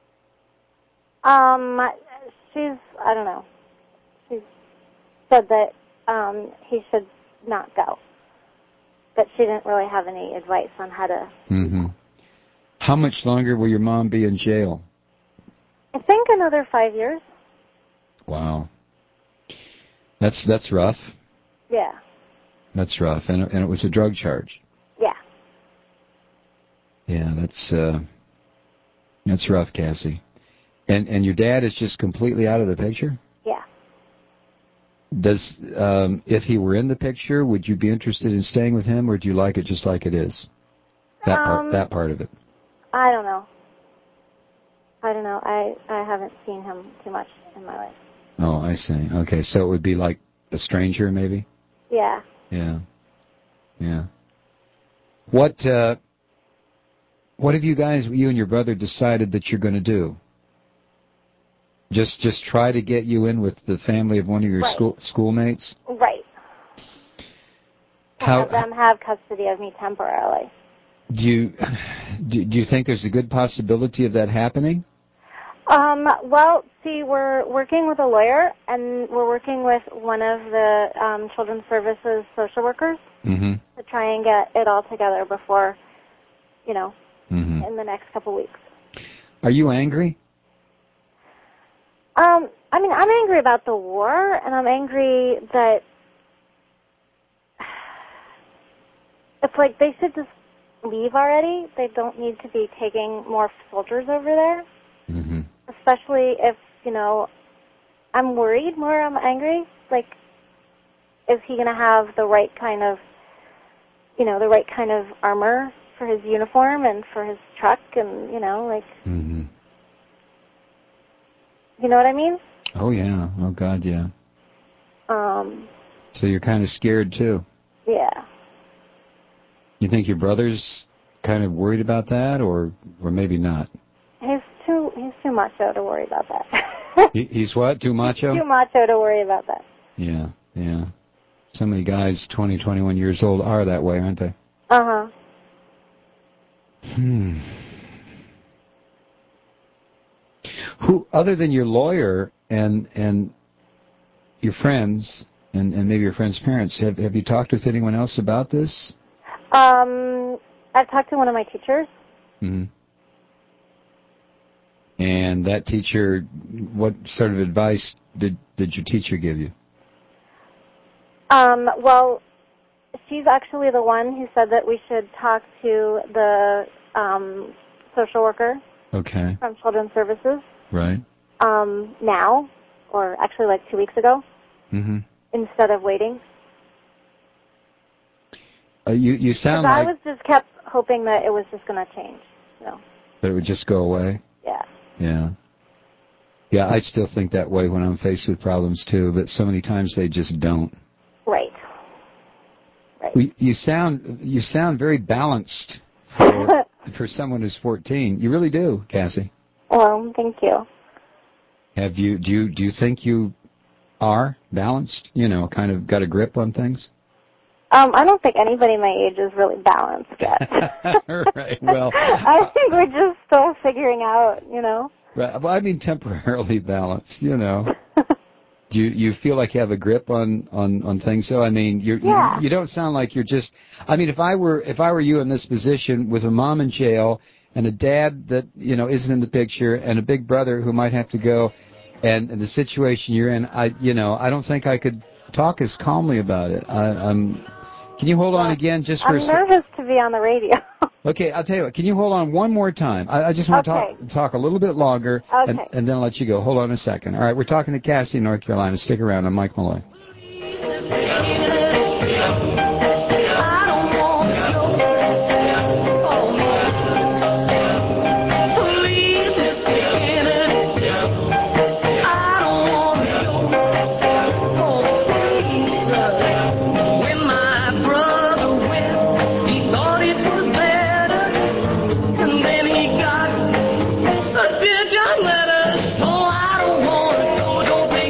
I don't know. She said that he should not go, but she didn't really have any advice on how to. Mm-hmm. How much longer will your mom be in jail? I think another 5 years. Wow. That's rough. Yeah. That's rough, and it was a drug charge. Yeah. Yeah, that's rough, Cassie. And your dad is just completely out of the picture? Yeah. Does if he were in the picture, would you be interested in staying with him, or do you like it just like it is? That part of it. I don't know. I haven't seen him too much in my life. Oh, I see. Okay, so it would be like a stranger, maybe? Yeah. Yeah. Yeah. What have you guys, you and your brother, decided that you're going to do? Just try to get you in with the family of one of your schoolmates? Right. Have them have custody of me temporarily. Do you think there's a good possibility of that happening? Well, see, we're working with a lawyer, and we're working with one of the Children's Services social workers to try and get it all together before, in the next couple weeks. Are you angry? I'm angry about the war, and I'm angry that it's like they should just leave already. They don't need to be taking more soldiers over there. Mm-hmm. Especially if, I'm worried more, I'm angry. Like, is he going to have the right kind of, the right kind of armor for his uniform and for his truck and, Mm-hmm. You know what I mean? Oh, yeah. Oh, God, yeah. So you're kind of scared, too? Yeah. You think your brother's kind of worried about that, or maybe not? He's too macho to worry about that. He's what? Too macho? Too macho to worry about that. Yeah, yeah. So many guys 20, 21 years old are that way, aren't they? Uh-huh. Who, other than your lawyer and your friends and maybe your friends' parents, have you talked with anyone else about this? I've talked to one of my teachers. Mm-hmm. And that teacher, what sort of advice did your teacher give you? Well, she's actually the one who said that we should talk to the social worker. Okay. From Children's Services. Right. Now, or actually like 2 weeks ago. Mm-hmm. Instead of waiting. You sound like... I was just kept hoping that it was just going to change. That it would just go away? Yeah. Yeah. Yeah, I still think that way when I'm faced with problems, too, but so many times they just don't. Right. You sound very balanced for someone who's 14. You really do, Cassie. Well, thank you. Do you think you are balanced? Kind of got a grip on things? I don't think anybody my age is really balanced yet. Right. Well, I think we're just still figuring out, Right. Well, I mean temporarily balanced, Do you feel like you have a grip on things? So I mean, you don't sound like you're just. I mean, if I were you in this position with a mom in jail and a dad that isn't in the picture and a big brother who might have to go, and the situation you're in, I don't think I could talk as calmly about it. Can you hold on again just for a second? I'm nervous to be on the radio. Okay, I'll tell you what. Can you hold on one more time? I just want to talk a little bit longer, and then I'll let you go. Hold on a second. All right, we're talking to Cassie in North Carolina. Stick around. I'm Mike Malloy.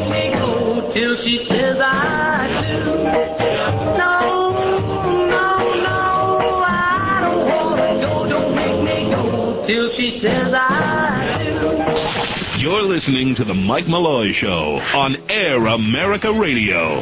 Till she says I do. No, no, till she says I do. You're listening to The Mike Malloy Show on Air America Radio.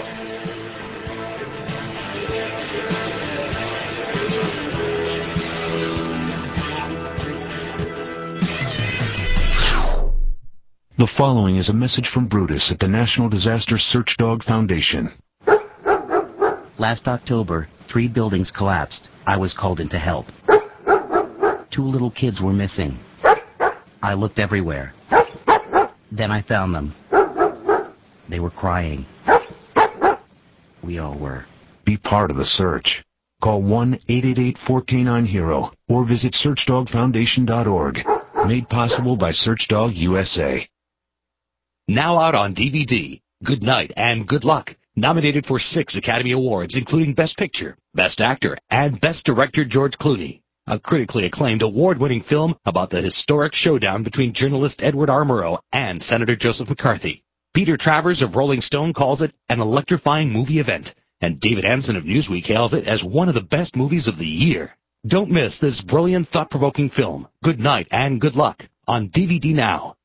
The following is a message from Brutus at the National Disaster Search Dog Foundation. Last October, 3 buildings collapsed. I was called in to help. 2 little kids were missing. I looked everywhere. Then I found them. They were crying. We all were. Be part of the search. Call 1-888-4K9-HERO or visit SearchDogFoundation.org. Made possible by SearchDog USA. Now out on DVD, Good Night and Good Luck. Nominated for 6 Academy Awards, including Best Picture, Best Actor, and Best Director George Clooney. A critically acclaimed award-winning film about the historic showdown between journalist Edward R. Murrow and Senator Joseph McCarthy. Peter Travers of Rolling Stone calls it an electrifying movie event, and David Anson of Newsweek hails it as one of the best movies of the year. Don't miss this brilliant, thought-provoking film, Good Night and Good Luck, on DVD now.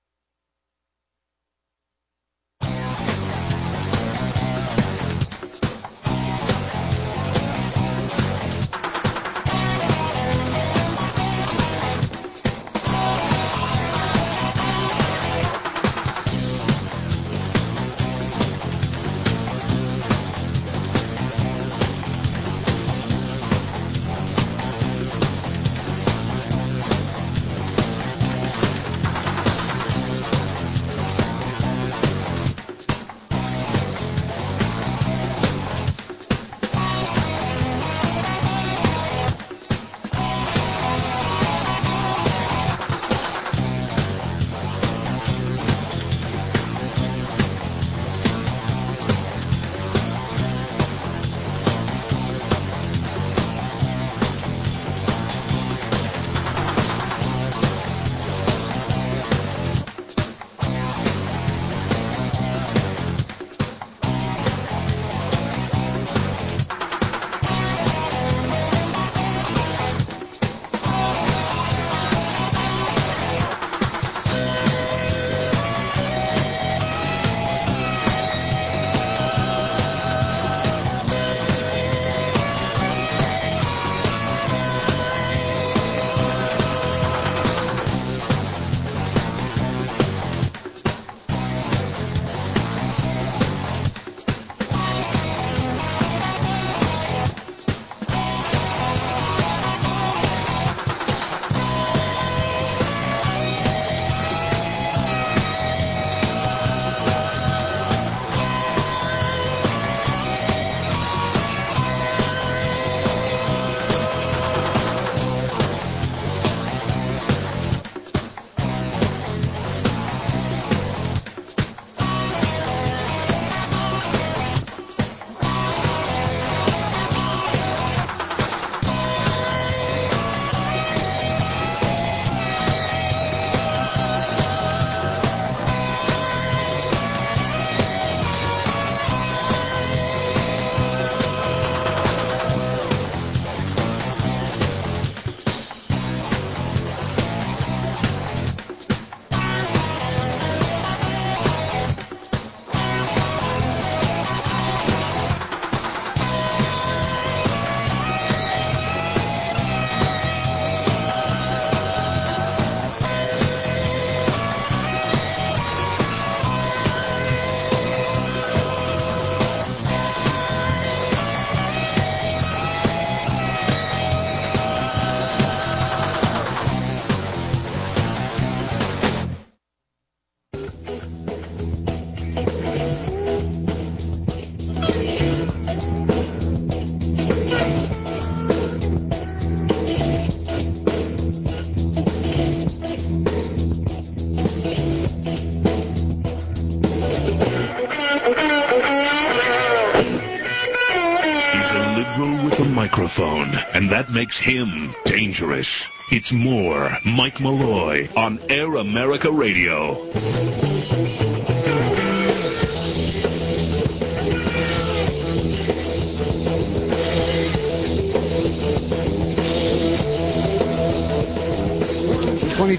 microphone, and that makes him dangerous. It's more Mike Malloy on Air America Radio.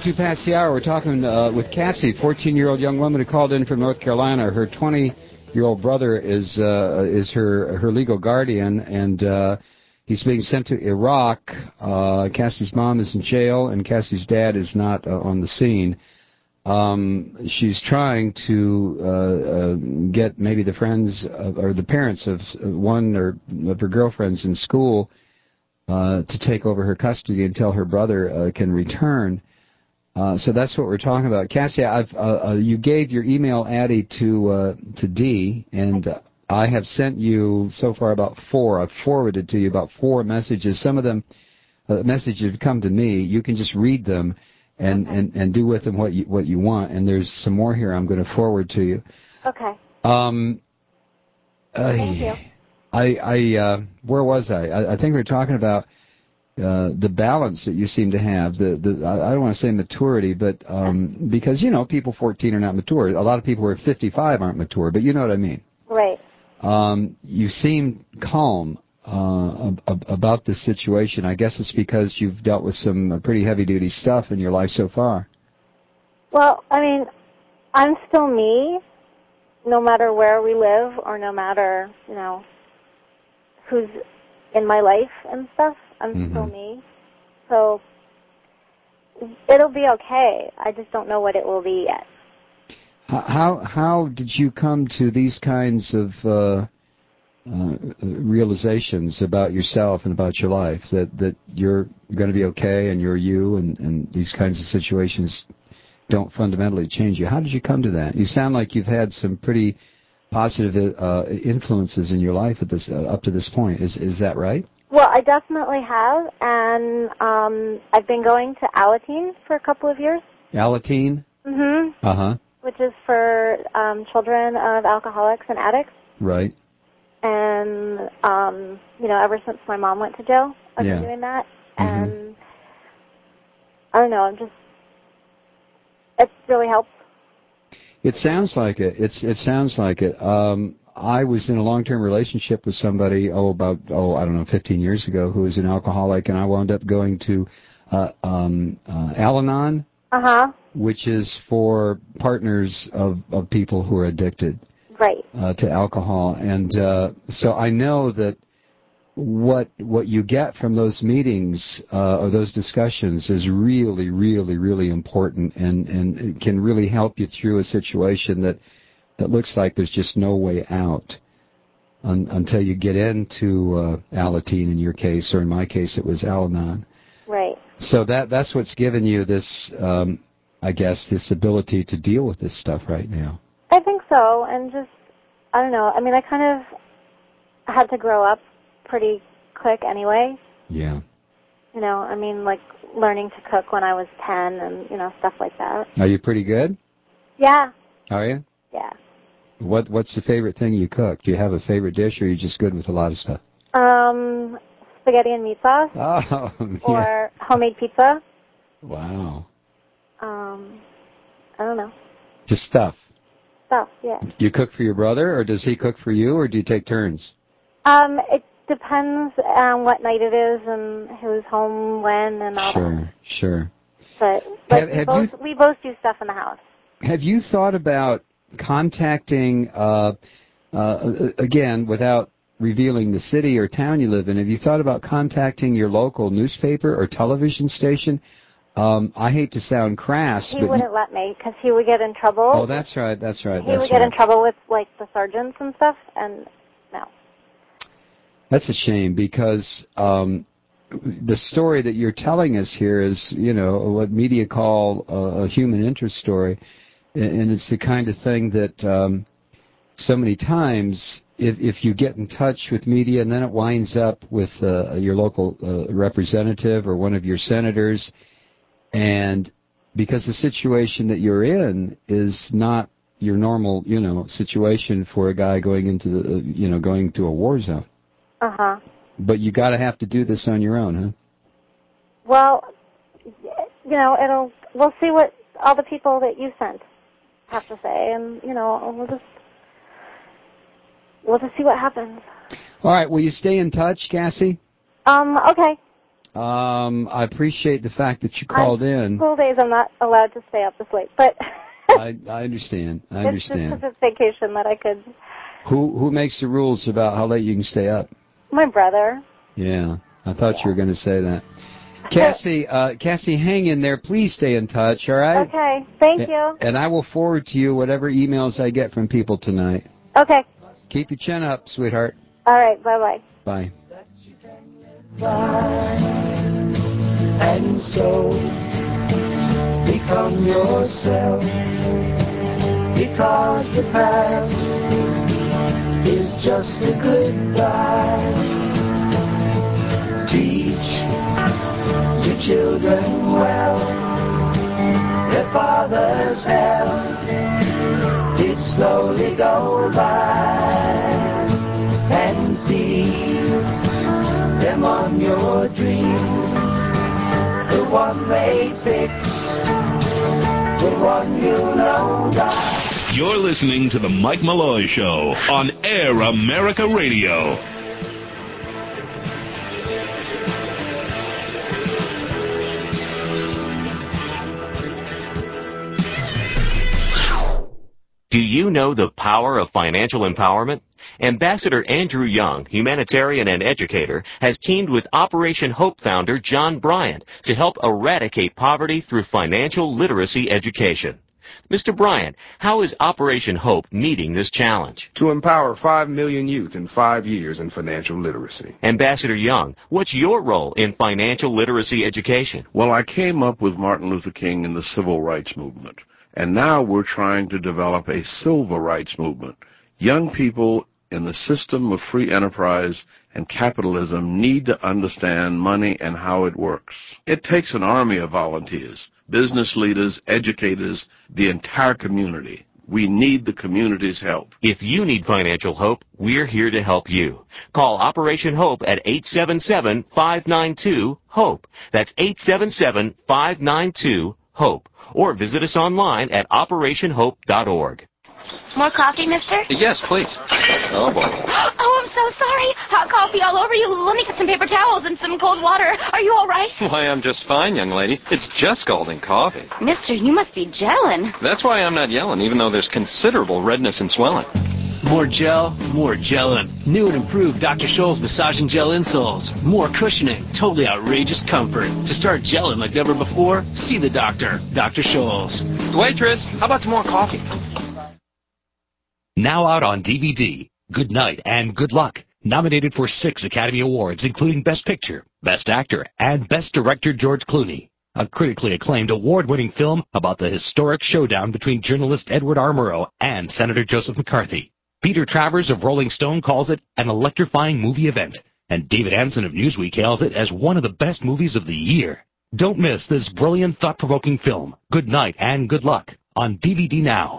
22 past the hour. We're talking with Cassie, 14-year-old young woman who called in from North Carolina. Her 20-year-old brother is her legal guardian, and he's being sent to Iraq. Cassie's mom is in jail, and Cassie's dad is not on the scene. She's trying to get maybe the friends or the parents of one or of her girlfriends in school to take over her custody until her brother can return. So that's what we're talking about. Cassie, you gave your email, Addie, to Dee, and I have sent you so far about 4. I've forwarded to you about 4 messages. Some of them, messages have come to me. You can just read them and do with them what you want. And there's some more here I'm going to forward to you. Okay. Thank you. Where was I? I think we were talking about the balance that you seem to have. I don't want to say maturity, but because, you know, people 14 are not mature. A lot of people who are 55 aren't mature, but you know what I mean. Right. You seem calm about this situation. I guess it's because you've dealt with some pretty heavy-duty stuff in your life so far. Well, I mean, I'm still me, no matter where we live or no matter, you know, who's in my life and stuff. I'm still me. So it'll be okay. I just don't know what it will be yet. How did you come to these kinds of realizations about yourself and about your life, that you're going to be okay and you're you, and these kinds of situations don't fundamentally change you? How did you come to that? You sound like you've had some pretty positive influences in your life at this up to this point. Is that right? Well, I definitely have, and I've been going to Alateen for a couple of years. Alateen? Mm-hmm. Uh-huh. Which is for children of alcoholics and addicts. Right. And, you know, ever since my mom went to jail, I've been doing that. And I don't know, it really helps. It sounds like it. It sounds like it. I was in a long-term relationship with somebody, I don't know, 15 years ago, who was an alcoholic, and I wound up going to Al-Anon, which is for partners of people who are addicted to alcohol. And so I know that what you get from those meetings or those discussions is really, really, really important, and it can really help you through a situation that looks like there's just no way out until you get into Alateen in your case, or in my case it was Al-Anon. Right. So that's what's given you this, I guess, this ability to deal with this stuff right now. I think so, and just, I don't know, I mean, I kind of had to grow up pretty quick anyway. Yeah. You know, I mean, like learning to cook when I was 10 and, you know, stuff like that. Are you pretty good? Yeah. Are you? Yeah. What's the favorite thing you cook? Do you have a favorite dish, or are you just good with a lot of stuff? Spaghetti and meat sauce. Oh, yeah. Or homemade pizza. Wow. I don't know. Just stuff. Stuff, yeah. You cook for your brother, or does he cook for you, or do you take turns? It depends on what night it is and who's home when and all that. Sure. But we both do stuff in the house. Have you thought about contacting, again, without revealing the city or town you live in, have you thought about contacting your local newspaper or television station? I hate to sound crass, He wouldn't let me because he would get in trouble. Oh, that's right. He would get in trouble with, like, the sergeants and stuff, and no. That's a shame, because the story that you're telling us here is, you know, what media call a human interest story, and it's the kind of thing that so many times, if you get in touch with media and then it winds up with your local representative or one of your senators, and because the situation that you're in is not your normal, you know, situation for a guy going into going to a war zone. Uh-huh. But you got to have to do this on your own, huh? Well, you know, we'll see what all the people that you sent have to say, and, you know, we'll just see what happens. All right, will you stay in touch, Cassie? Okay. I appreciate the fact that you called in. School days, I'm not allowed to stay up this late, but I understand. I understand. It's just a vacation that I could. Who makes the rules about how late you can stay up? My brother. Yeah, I thought you were going to say that. Cassie, hang in there. Please stay in touch, all right? Okay, thank you. And I will forward to you whatever emails I get from people tonight. Okay. Keep your chin up, sweetheart. All right, bye-bye. Bye. And so, become yourself, because the past is just a goodbye. Teach your children well, their fathers have it slowly go by, and feed them on your dream, the one they fix, the one you know die. You're listening to The Mike Malloy Show on Air America Radio. Do you know the power of financial empowerment? Ambassador Andrew Young, humanitarian and educator, has teamed with Operation Hope founder John Bryant to help eradicate poverty through financial literacy education. Mr. Bryant, how is Operation Hope meeting this challenge? To empower 5 million youth in 5 years in financial literacy. Ambassador Young, what's your role in financial literacy education? Well, I came up with Martin Luther King and the Civil Rights Movement. And now we're trying to develop a civil rights movement. Young people in the system of free enterprise and capitalism need to understand money and how it works. It takes an army of volunteers, business leaders, educators, the entire community. We need the community's help. If you need financial hope, we're here to help you. Call Operation Hope at 877-592-HOPE. That's 877-592-HOPE. Or visit us online at operationhope.org. More coffee, mister? Yes, please. Oh, boy. Oh, I'm so sorry. Hot coffee all over you. Let me get some paper towels and some cold water. Are you all right? Why, I'm just fine, young lady. It's just scalding coffee. Mister, you must be gelling. That's why I'm not yelling, even though there's considerable redness and swelling. More gel, more gelling. New and improved Dr. Scholl's massaging gel insoles. More cushioning, totally outrageous comfort. To start gelling like never before, see the doctor, Dr. Scholl's. Waitress, how about some more coffee? Now out on DVD, Good Night and Good Luck. Nominated for 6 Academy Awards, including Best Picture, Best Actor, and Best Director George Clooney. A critically acclaimed award-winning film about the historic showdown between journalist Edward R. Murrow and Senator Joseph McCarthy. Peter Travers of Rolling Stone calls it an electrifying movie event, and David Anson of Newsweek hails it as one of the best movies of the year. Don't miss this brilliant, thought-provoking film, Good Night and Good Luck, on DVD now.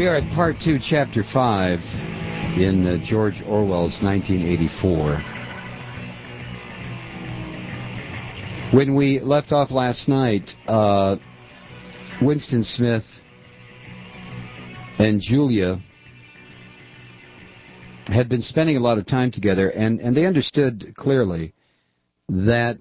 We are at Part 2, Chapter 5 in George Orwell's 1984. When we left off last night, Winston Smith and Julia had been spending a lot of time together, and they understood clearly that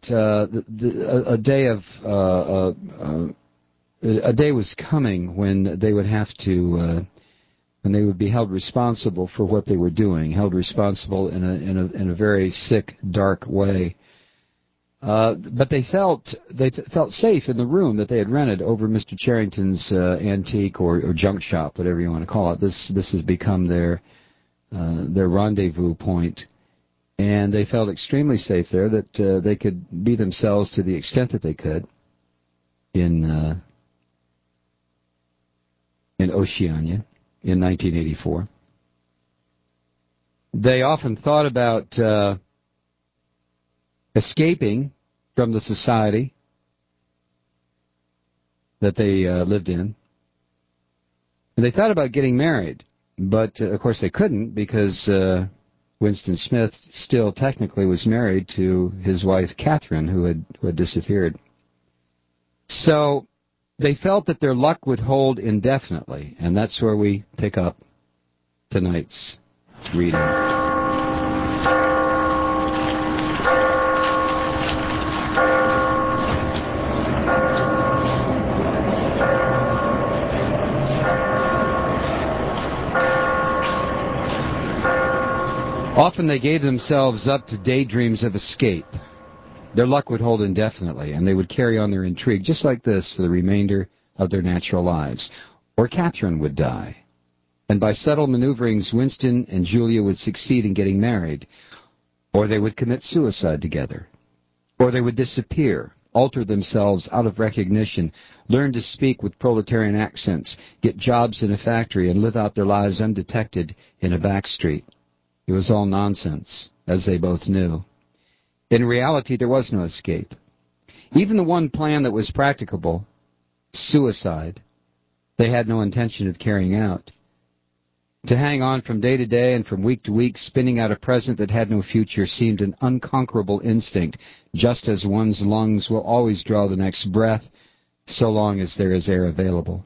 a day was coming when they would have to, when they would be held responsible for what they were doing, held responsible in a very sick, dark way. But they felt safe in the room that they had rented over Mr. Charrington's antique or junk shop, whatever you want to call it. This has become their rendezvous point, and they felt extremely safe there, that they could be themselves to the extent that they could in Oceania in 1984. They often thought about escaping from the society that they lived in, and they thought about getting married. But, of course, they couldn't, because Winston Smith still technically was married to his wife, Catherine, who had disappeared. So they felt that their luck would hold indefinitely, and that's where we pick up tonight's reading. Often they gave themselves up to daydreams of escape. Their luck would hold indefinitely, and they would carry on their intrigue just like this for the remainder of their natural lives. Or Catherine would die, and by subtle maneuverings, Winston and Julia would succeed in getting married. Or they would commit suicide together. Or they would disappear, alter themselves out of recognition, learn to speak with proletarian accents, get jobs in a factory, and live out their lives undetected in a back street. It was all nonsense, as they both knew. In reality, there was no escape. Even the one plan that was practicable, suicide, they had no intention of carrying out. To hang on from day to day and from week to week, spinning out a present that had no future, seemed an unconquerable instinct, just as one's lungs will always draw the next breath, so long as there is air available.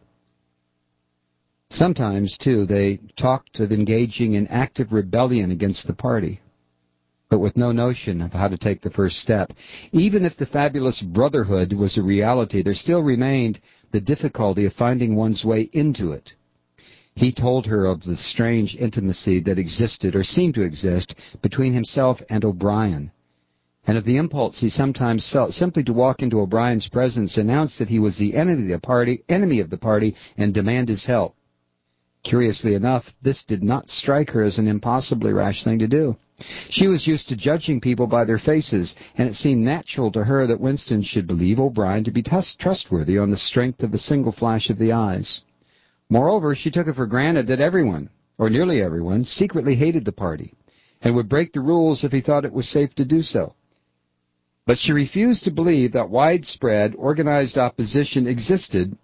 Sometimes, too, they talked of engaging in active rebellion against the party, but with no notion of how to take the first step. Even if the fabulous brotherhood was a reality, there still remained the difficulty of finding one's way into it. He told her of the strange intimacy that existed, or seemed to exist, between himself and O'Brien, and of the impulse he sometimes felt simply to walk into O'Brien's presence, announce that he was the enemy of the party, and demand his help. Curiously enough, this did not strike her as an impossibly rash thing to do. She was used to judging people by their faces, and it seemed natural to her that Winston should believe O'Brien to be trustworthy on the strength of a single flash of the eyes. Moreover, she took it for granted that everyone, or nearly everyone, secretly hated the party, and would break the rules if he thought it was safe to do so. But she refused to believe that widespread, organized opposition existed,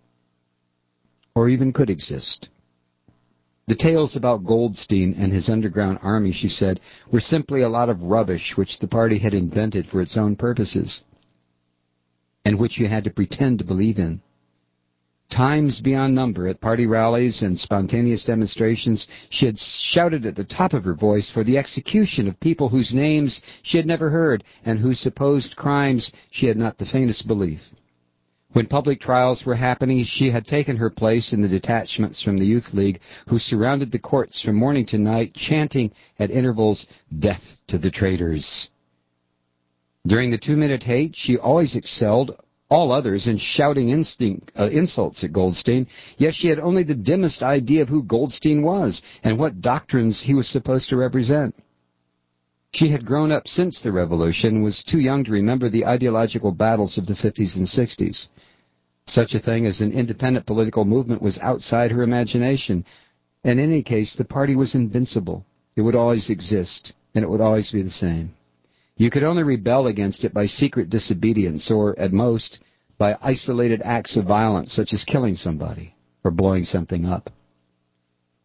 or even could exist. The tales about Goldstein and his underground army, she said, were simply a lot of rubbish which the party had invented for its own purposes, and which you had to pretend to believe in. Times beyond number, at party rallies and spontaneous demonstrations, she had shouted at the top of her voice for the execution of people whose names she had never heard and whose supposed crimes she had not the faintest belief. When public trials were happening, she had taken her place in the detachments from the Youth League, who surrounded the courts from morning to night, chanting at intervals, "Death to the traitors." During the 2-minute hate, she always excelled all others in shouting insults at Goldstein, yet she had only the dimmest idea of who Goldstein was and what doctrines he was supposed to represent. She had grown up since the Revolution and was too young to remember the ideological battles of the 50s and 60s. Such a thing as an independent political movement was outside her imagination. In any case, the party was invincible. It would always exist, and it would always be the same. You could only rebel against it by secret disobedience, or, at most, by isolated acts of violence, such as killing somebody or blowing something up.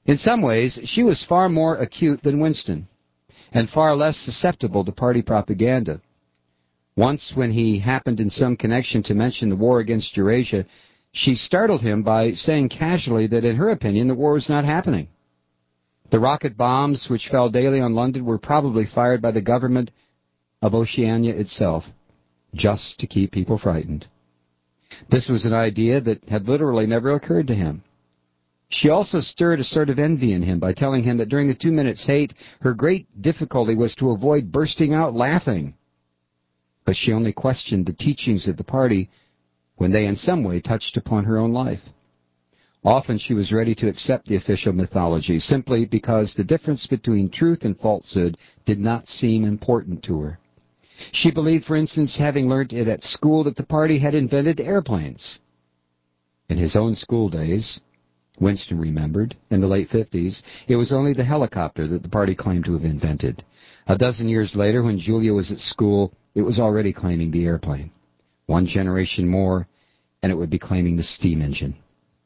In some ways, she was far more acute than Winston, and far less susceptible to party propaganda. Once, when he happened in some connection to mention the war against Eurasia, she startled him by saying casually that in her opinion the war was not happening. The rocket bombs which fell daily on London were probably fired by the government of Oceania itself, just to keep people frightened. This was an idea that had literally never occurred to him. She also stirred a sort of envy in him by telling him that during the 2 minutes' hate, her great difficulty was to avoid bursting out laughing. But she only questioned the teachings of the party when they in some way touched upon her own life. Often she was ready to accept the official mythology simply because the difference between truth and falsehood did not seem important to her. She believed, for instance, having learned it at school, that the party had invented airplanes. In his own school days, Winston remembered, in the late 50s, it was only the helicopter that the party claimed to have invented. A dozen years later, when Julia was at school, it was already claiming the airplane. One generation more, and it would be claiming the steam engine.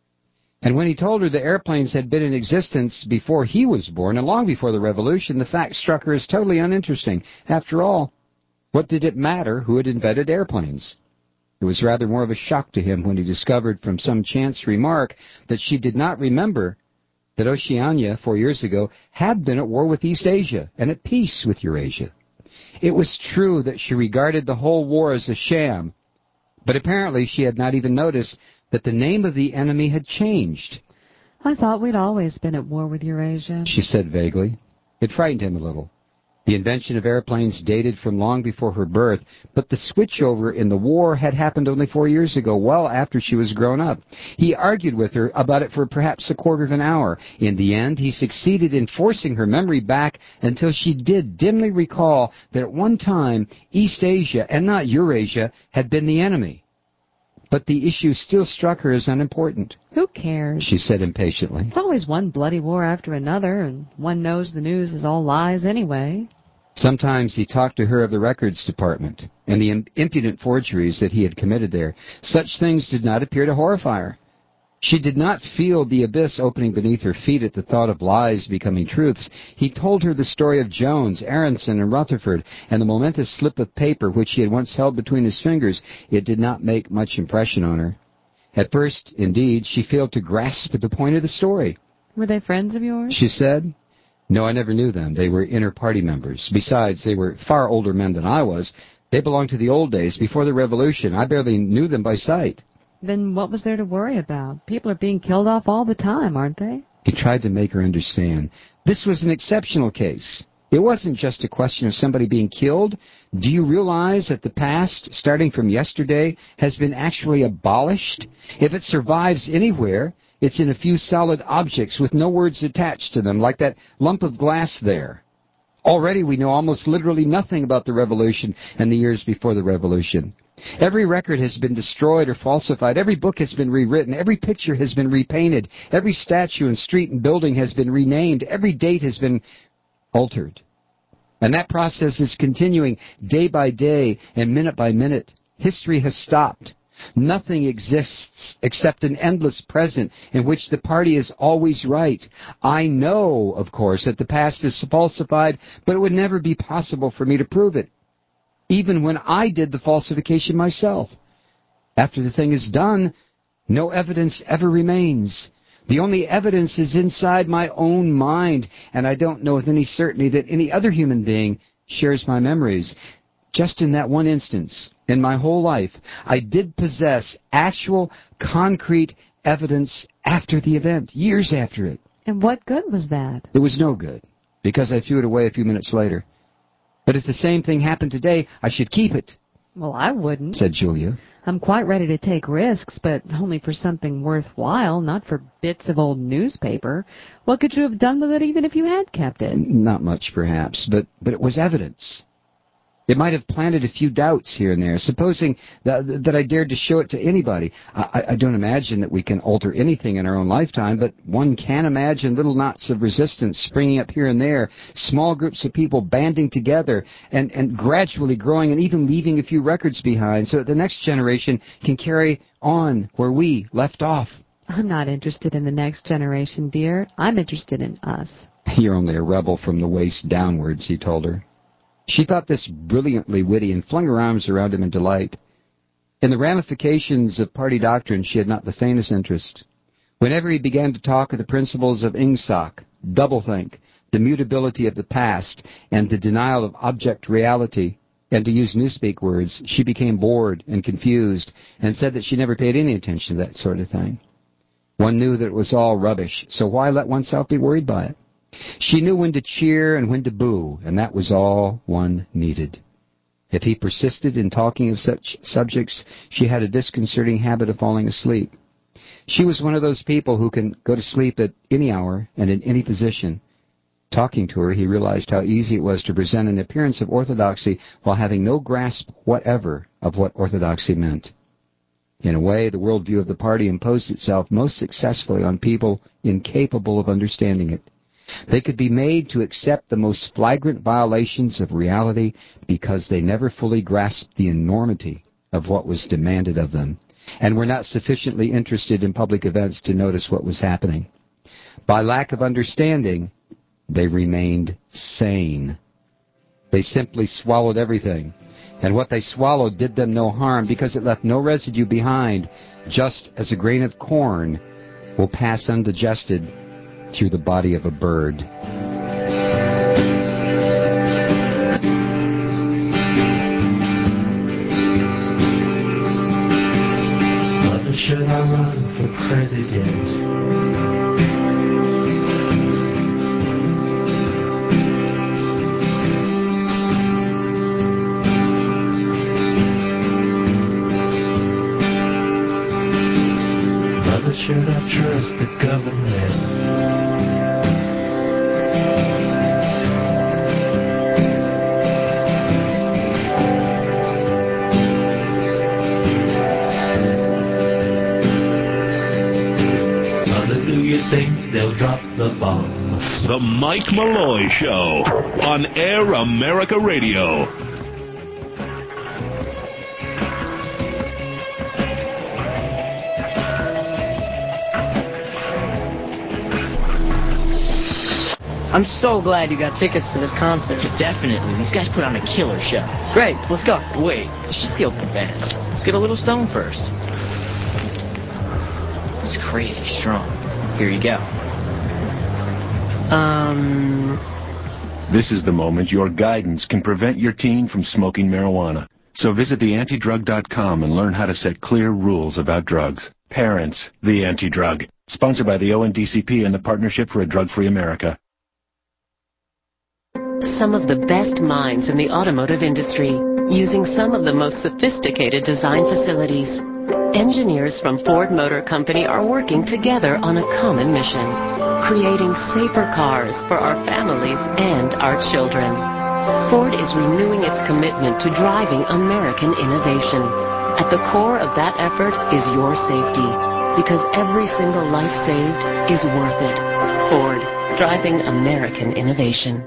And when he told her the airplanes had been in existence before he was born and long before the Revolution, the fact struck her as totally uninteresting. After all, what did it matter who had invented airplanes? It was rather more of a shock to him when he discovered from some chance remark that she did not remember that Oceania, 4 years ago, had been at war with East Asia and at peace with Eurasia. It was true that she regarded the whole war as a sham, but apparently she had not even noticed that the name of the enemy had changed. I thought we'd always been at war with Eurasia, she said vaguely. It frightened him a little. The invention of airplanes dated from long before her birth, but the switchover in the war had happened only 4 years ago, well after she was grown up. He argued with her about it for perhaps a quarter of an hour. In the end, he succeeded in forcing her memory back until she did dimly recall that at one time, East Asia, and not Eurasia, had been the enemy. But the issue still struck her as unimportant. Who cares? She said impatiently. It's always one bloody war after another, and one knows the news is all lies anyway. Sometimes he talked to her of the records department and the impudent forgeries that he had committed there. Such things did not appear to horrify her. She did not feel the abyss opening beneath her feet at the thought of lies becoming truths. He told her the story of Jones, Aronson, and Rutherford, and the momentous slip of paper which he had once held between his fingers. It did not make much impression on her. At first, indeed, she failed to grasp the point of the story. Were they friends of yours? She said. No, I never knew them. They were inter-party members. Besides, they were far older men than I was. They belonged to the old days, before the Revolution. I barely knew them by sight. Then what was there to worry about? People are being killed off all the time, aren't they? He tried to make her understand. This was an exceptional case. It wasn't just a question of somebody being killed. Do you realize that the past, starting from yesterday, has been actually abolished? If it survives anywhere, it's in a few solid objects with no words attached to them, like that lump of glass there. Already we know almost literally nothing about the Revolution and the years before the Revolution. Every record has been destroyed or falsified. Every book has been rewritten. Every picture has been repainted. Every statue and street and building has been renamed. Every date has been altered. And that process is continuing day by day and minute by minute. History has stopped. Nothing exists except an endless present in which the party is always right. I know, of course, that the past is falsified, but it would never be possible for me to prove it, even when I did the falsification myself. After the thing is done, no evidence ever remains. The only evidence is inside my own mind, and I don't know with any certainty that any other human being shares my memories. Just in that one instance, in my whole life, I did possess actual, concrete evidence after the event, years after it. And what good was that? It was no good, because I threw it away a few minutes later. But if the same thing happened today, I should keep it. Well, I wouldn't, said Julia. I'm quite ready to take risks, but only for something worthwhile, not for bits of old newspaper. What could you have done with it even if you had kept it? Not much, perhaps, but it was evidence. It might have planted a few doubts here and there, supposing that I dared to show it to anybody. I don't imagine that we can alter anything in our own lifetime, but one can imagine little knots of resistance springing up here and there, small groups of people banding together and gradually growing and even leaving a few records behind so that the next generation can carry on where we left off. I'm not interested in the next generation, dear. I'm interested in us. You're only a rebel from the waist downwards, he told her. She thought this brilliantly witty and flung her arms around him in delight. In the ramifications of party doctrine, she had not the faintest interest. Whenever he began to talk of the principles of Ingsoc, doublethink, the mutability of the past, and the denial of object reality, and to use Newspeak words, she became bored and confused and said that she never paid any attention to that sort of thing. One knew that it was all rubbish, so why let oneself be worried by it? She knew when to cheer and when to boo, and that was all one needed. If he persisted in talking of such subjects, she had a disconcerting habit of falling asleep. She was one of those people who can go to sleep at any hour and in any position. Talking to her, he realized how easy it was to present an appearance of orthodoxy while having no grasp whatever of what orthodoxy meant. In a way, the worldview of the party imposed itself most successfully on people incapable of understanding it. They could be made to accept the most flagrant violations of reality because they never fully grasped the enormity of what was demanded of them, and were not sufficiently interested in public events to notice what was happening. By lack of understanding, they remained sane. They simply swallowed everything, and what they swallowed did them no harm because it left no residue behind, just as a grain of corn will pass undigested through the body of a bird. Mother, should I run for president? Mother, should I trust the government? Think they'll drop the bomb. The Mike Malloy Show on Air America Radio. I'm so glad you got tickets to this concert. Definitely. These guys put on a killer show. Great. Let's go. Wait. It's just the opening band. Let's get a little stoned first. It's crazy strong. Here you go. This is the moment your guidance can prevent your teen from smoking marijuana. So visit theantidrug.com and learn how to set clear rules about drugs. Parents, The Anti-Drug. Sponsored by the ONDCP and the Partnership for a Drug-Free America. Some of the best minds in the automotive industry, using some of the most sophisticated design facilities. Engineers from Ford Motor Company are working together on a common mission, creating safer cars for our families and our children. Ford is renewing its commitment to driving American innovation. At the core of that effort is your safety, because every single life saved is worth it. Ford, driving American innovation.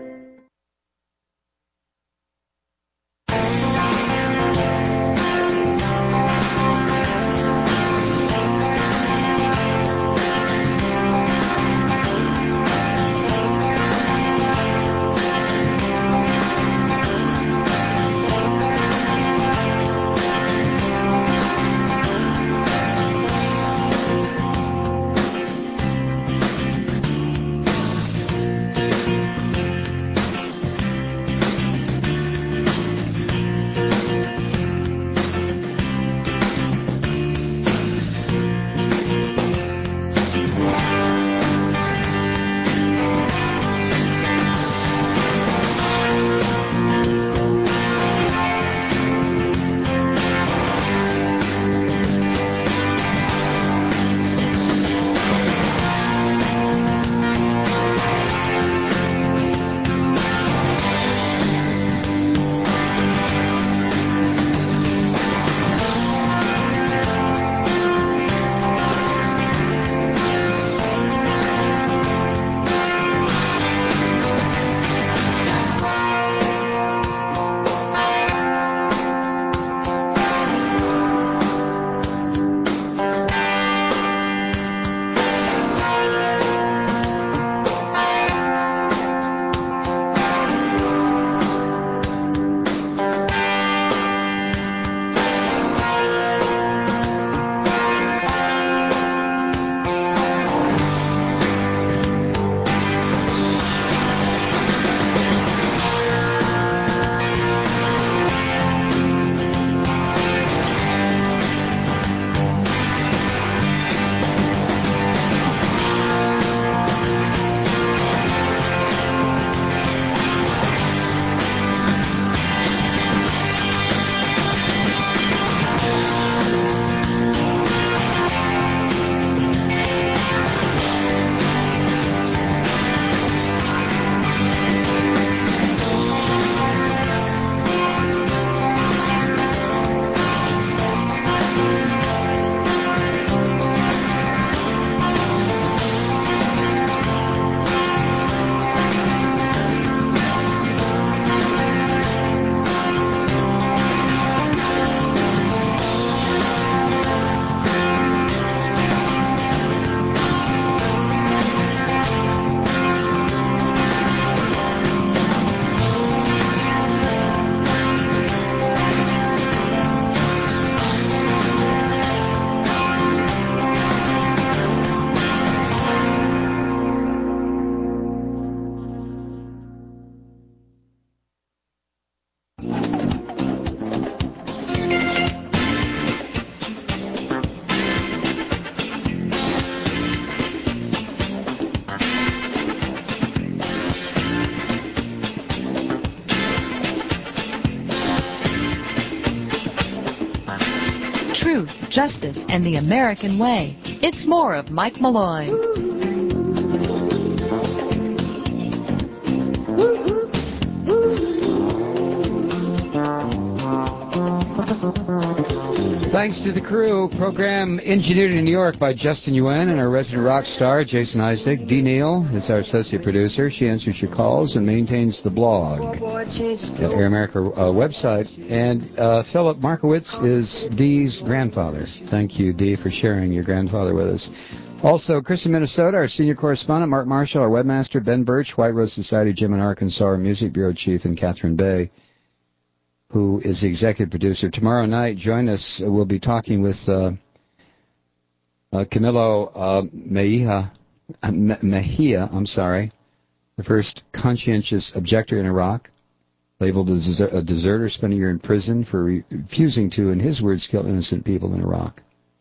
truth, justice, and the American way. It's more of Mike Malloy. Thanks to the crew. Program engineered in New York by Justin Yuen and our resident rock star, Jason Isaac. Dee Neal is our associate producer. She answers your calls and maintains the blog at Air America website. And Philip Markowitz is Dee's grandfather. Thank you, Dee, for sharing your grandfather with us. Also, Chris in Minnesota, our senior correspondent, Mark Marshall, our webmaster, Ben Birch, White Rose Society, Jim in Arkansas, our music bureau chief, and Catherine Bay, who is the executive producer. Tomorrow night, join us. We'll be talking with Camilo Mejia, the first conscientious objector in Iraq, labeled as a deserter, spent a year in prison for refusing to, in his words, kill innocent people in Iraq.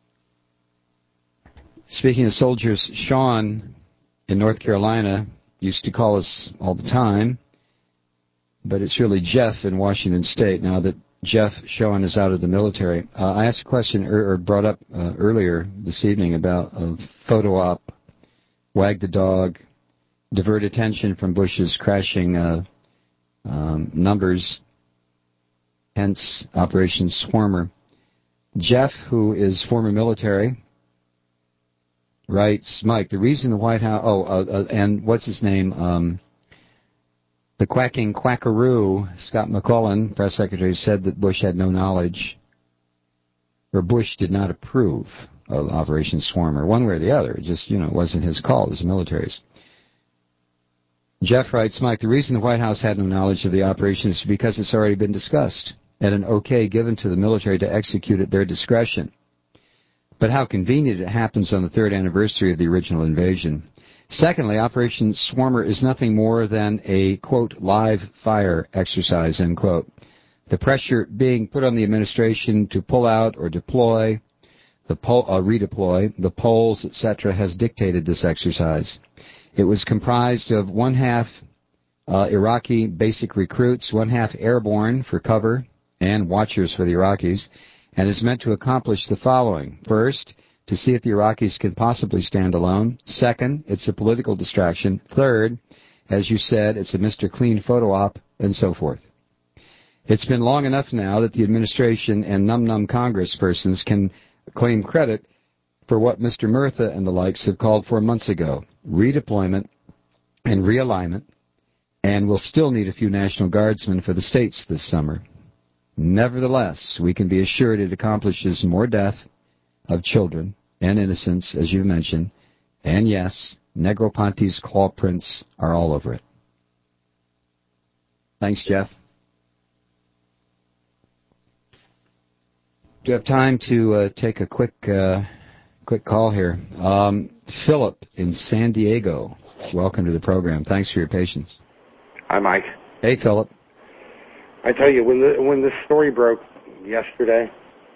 Speaking of soldiers, Sean in North Carolina used to call us all the time, but it's really Jeff in Washington State now that Jeff Schoen is out of the military. I asked a question or brought up earlier this evening about a photo op, wag the dog, divert attention from Bush's crashing numbers, hence Operation Swarmer. Jeff, who is former military, writes, Mike, the reason the White House, and what's his name, the quacking quackaroo, Scott McClellan, press secretary, said that Bush had no knowledge, or Bush did not approve of Operation Swarmer, one way or the other. It just, it wasn't his call, it was the military's. Jeff writes, Mike, the reason the White House had no knowledge of the operation is because it's already been discussed and an okay given to the military to execute at their discretion. But how convenient it happens on the third anniversary of the original invasion. Secondly, Operation Swarmer is nothing more than a, quote, live fire exercise, end quote. The pressure being put on the administration to pull out or deploy, redeploy, the polls, etc., has dictated this exercise. It was comprised of one-half Iraqi basic recruits, one-half airborne for cover and watchers for the Iraqis, and is meant to accomplish the following. First, to see if the Iraqis can possibly stand alone. Second, it's a political distraction. Third, as you said, it's a Mr. Clean photo op, and so forth. It's been long enough now that the administration and num-num congresspersons can claim credit for what Mr. Murtha and the likes have called for months ago, redeployment and realignment, and we'll still need a few National Guardsmen for the states this summer. Nevertheless, we can be assured it accomplishes more death of children and innocents, as you mentioned, and yes, Negroponte's claw prints are all over it. Thanks, Jeff. Do you have time to take a quick call here? Philip in San Diego, welcome to the program. Thanks for your patience. Hi, Mike. Hey, Philip. I tell you, when this story broke yesterday,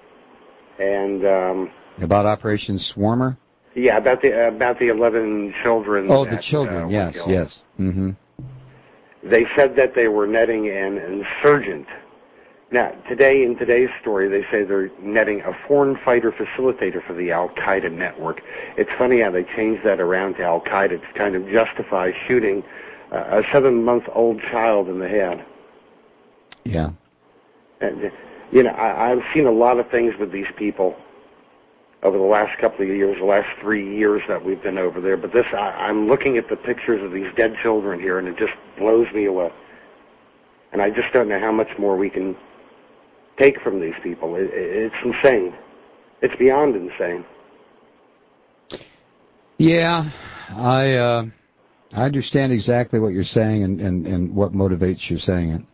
and about Operation Swarmer? Yeah, about the 11 children. Oh, the children. Yes. Mm-hmm. They said that they were netting an insurgent. Now, in today's story, they say they're netting a foreign fighter facilitator for the Al-Qaeda network. It's funny how they changed that around to Al-Qaeda to kind of justify shooting a 7-month-old child in the head. Yeah. And, I've seen a lot of things with these people over the last couple of years, the last 3 years that we've been over there. But I'm looking at the pictures of these dead children here, and it just blows me away. And I just don't know how much more we can take from these people. It's insane. It's beyond insane. Yeah, I understand exactly what you're saying and what motivates you saying it.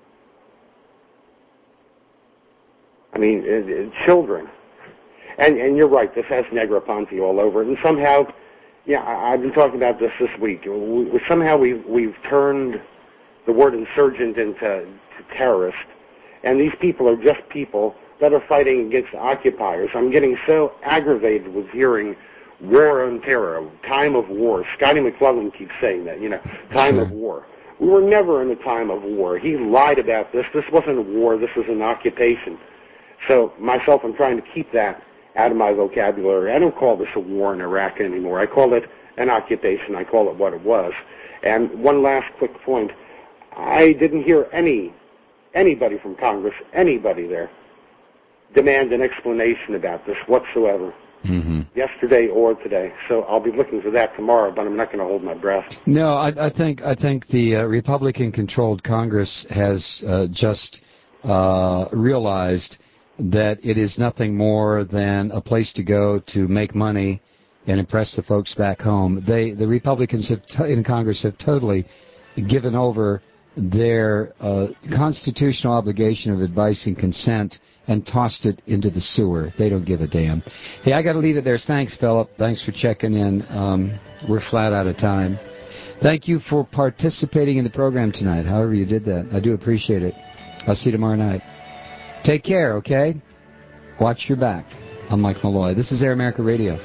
I mean, children. And you're right, this has Negroponte all over it. And somehow, I've been talking about this week. Somehow we've turned the word insurgent into terrorist. And these people are just people that are fighting against occupiers. I'm getting so aggravated with hearing war on terror, time of war. Scotty McClellan keeps saying that, time of war. We were never in a time of war. He lied about this. This wasn't a war. This was an occupation. So myself, I'm trying to keep that out of my vocabulary. I don't call this a war in Iraq anymore. I call it an occupation. I call it what it was. And one last quick point. I didn't hear anybody from Congress, anybody there, demand an explanation about this whatsoever. Yesterday or today. So I'll be looking for that tomorrow, but I'm not going to hold my breath. No, I think the Republican-controlled Congress has just realized that it is nothing more than a place to go to make money and impress the folks back home. The Republicans in Congress have totally given over their constitutional obligation of advice and consent and tossed it into the sewer. They don't give a damn. Hey, I got to leave it there. Thanks, Philip. Thanks for checking in. We're flat out of time. Thank you for participating in the program tonight, however you did that. I do appreciate it. I'll see you tomorrow night. Take care, okay? Watch your back. I'm Mike Malloy. This is Air America Radio.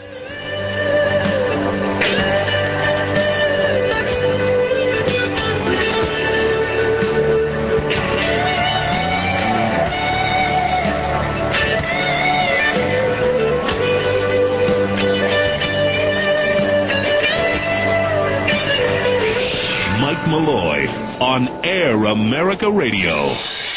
Malloy on Air America Radio.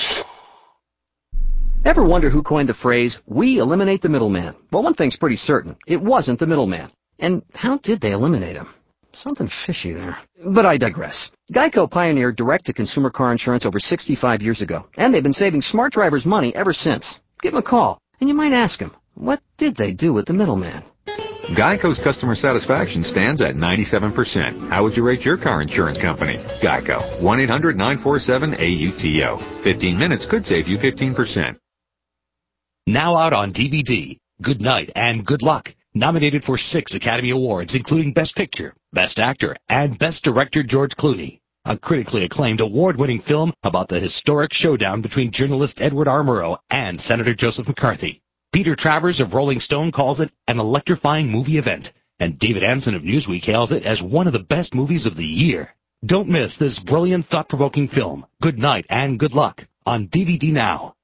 Ever wonder who coined the phrase, "We eliminate the middleman"? Well, one thing's pretty certain. It wasn't the middleman. And how did they eliminate him? Something fishy there. But I digress. Geico pioneered direct-to-consumer car insurance over 65 years ago, and they've been saving smart drivers money ever since. Give them a call, and you might ask them, what did they do with the middleman? Geico's customer satisfaction stands at 97%. How would you rate your car insurance company? Geico. 1-800-947-AUTO. 15 minutes could save you 15%. Now out on DVD, Good Night and Good Luck. Nominated for 6 Academy Awards, including Best Picture, Best Actor, and Best Director George Clooney. A critically acclaimed award-winning film about the historic showdown between journalist Edward R. Murrow and Senator Joseph McCarthy. Peter Travers of Rolling Stone calls it an electrifying movie event, and David Anson of Newsweek hails it as one of the best movies of the year. Don't miss this brilliant, thought-provoking film, Good Night and Good Luck, on DVD now.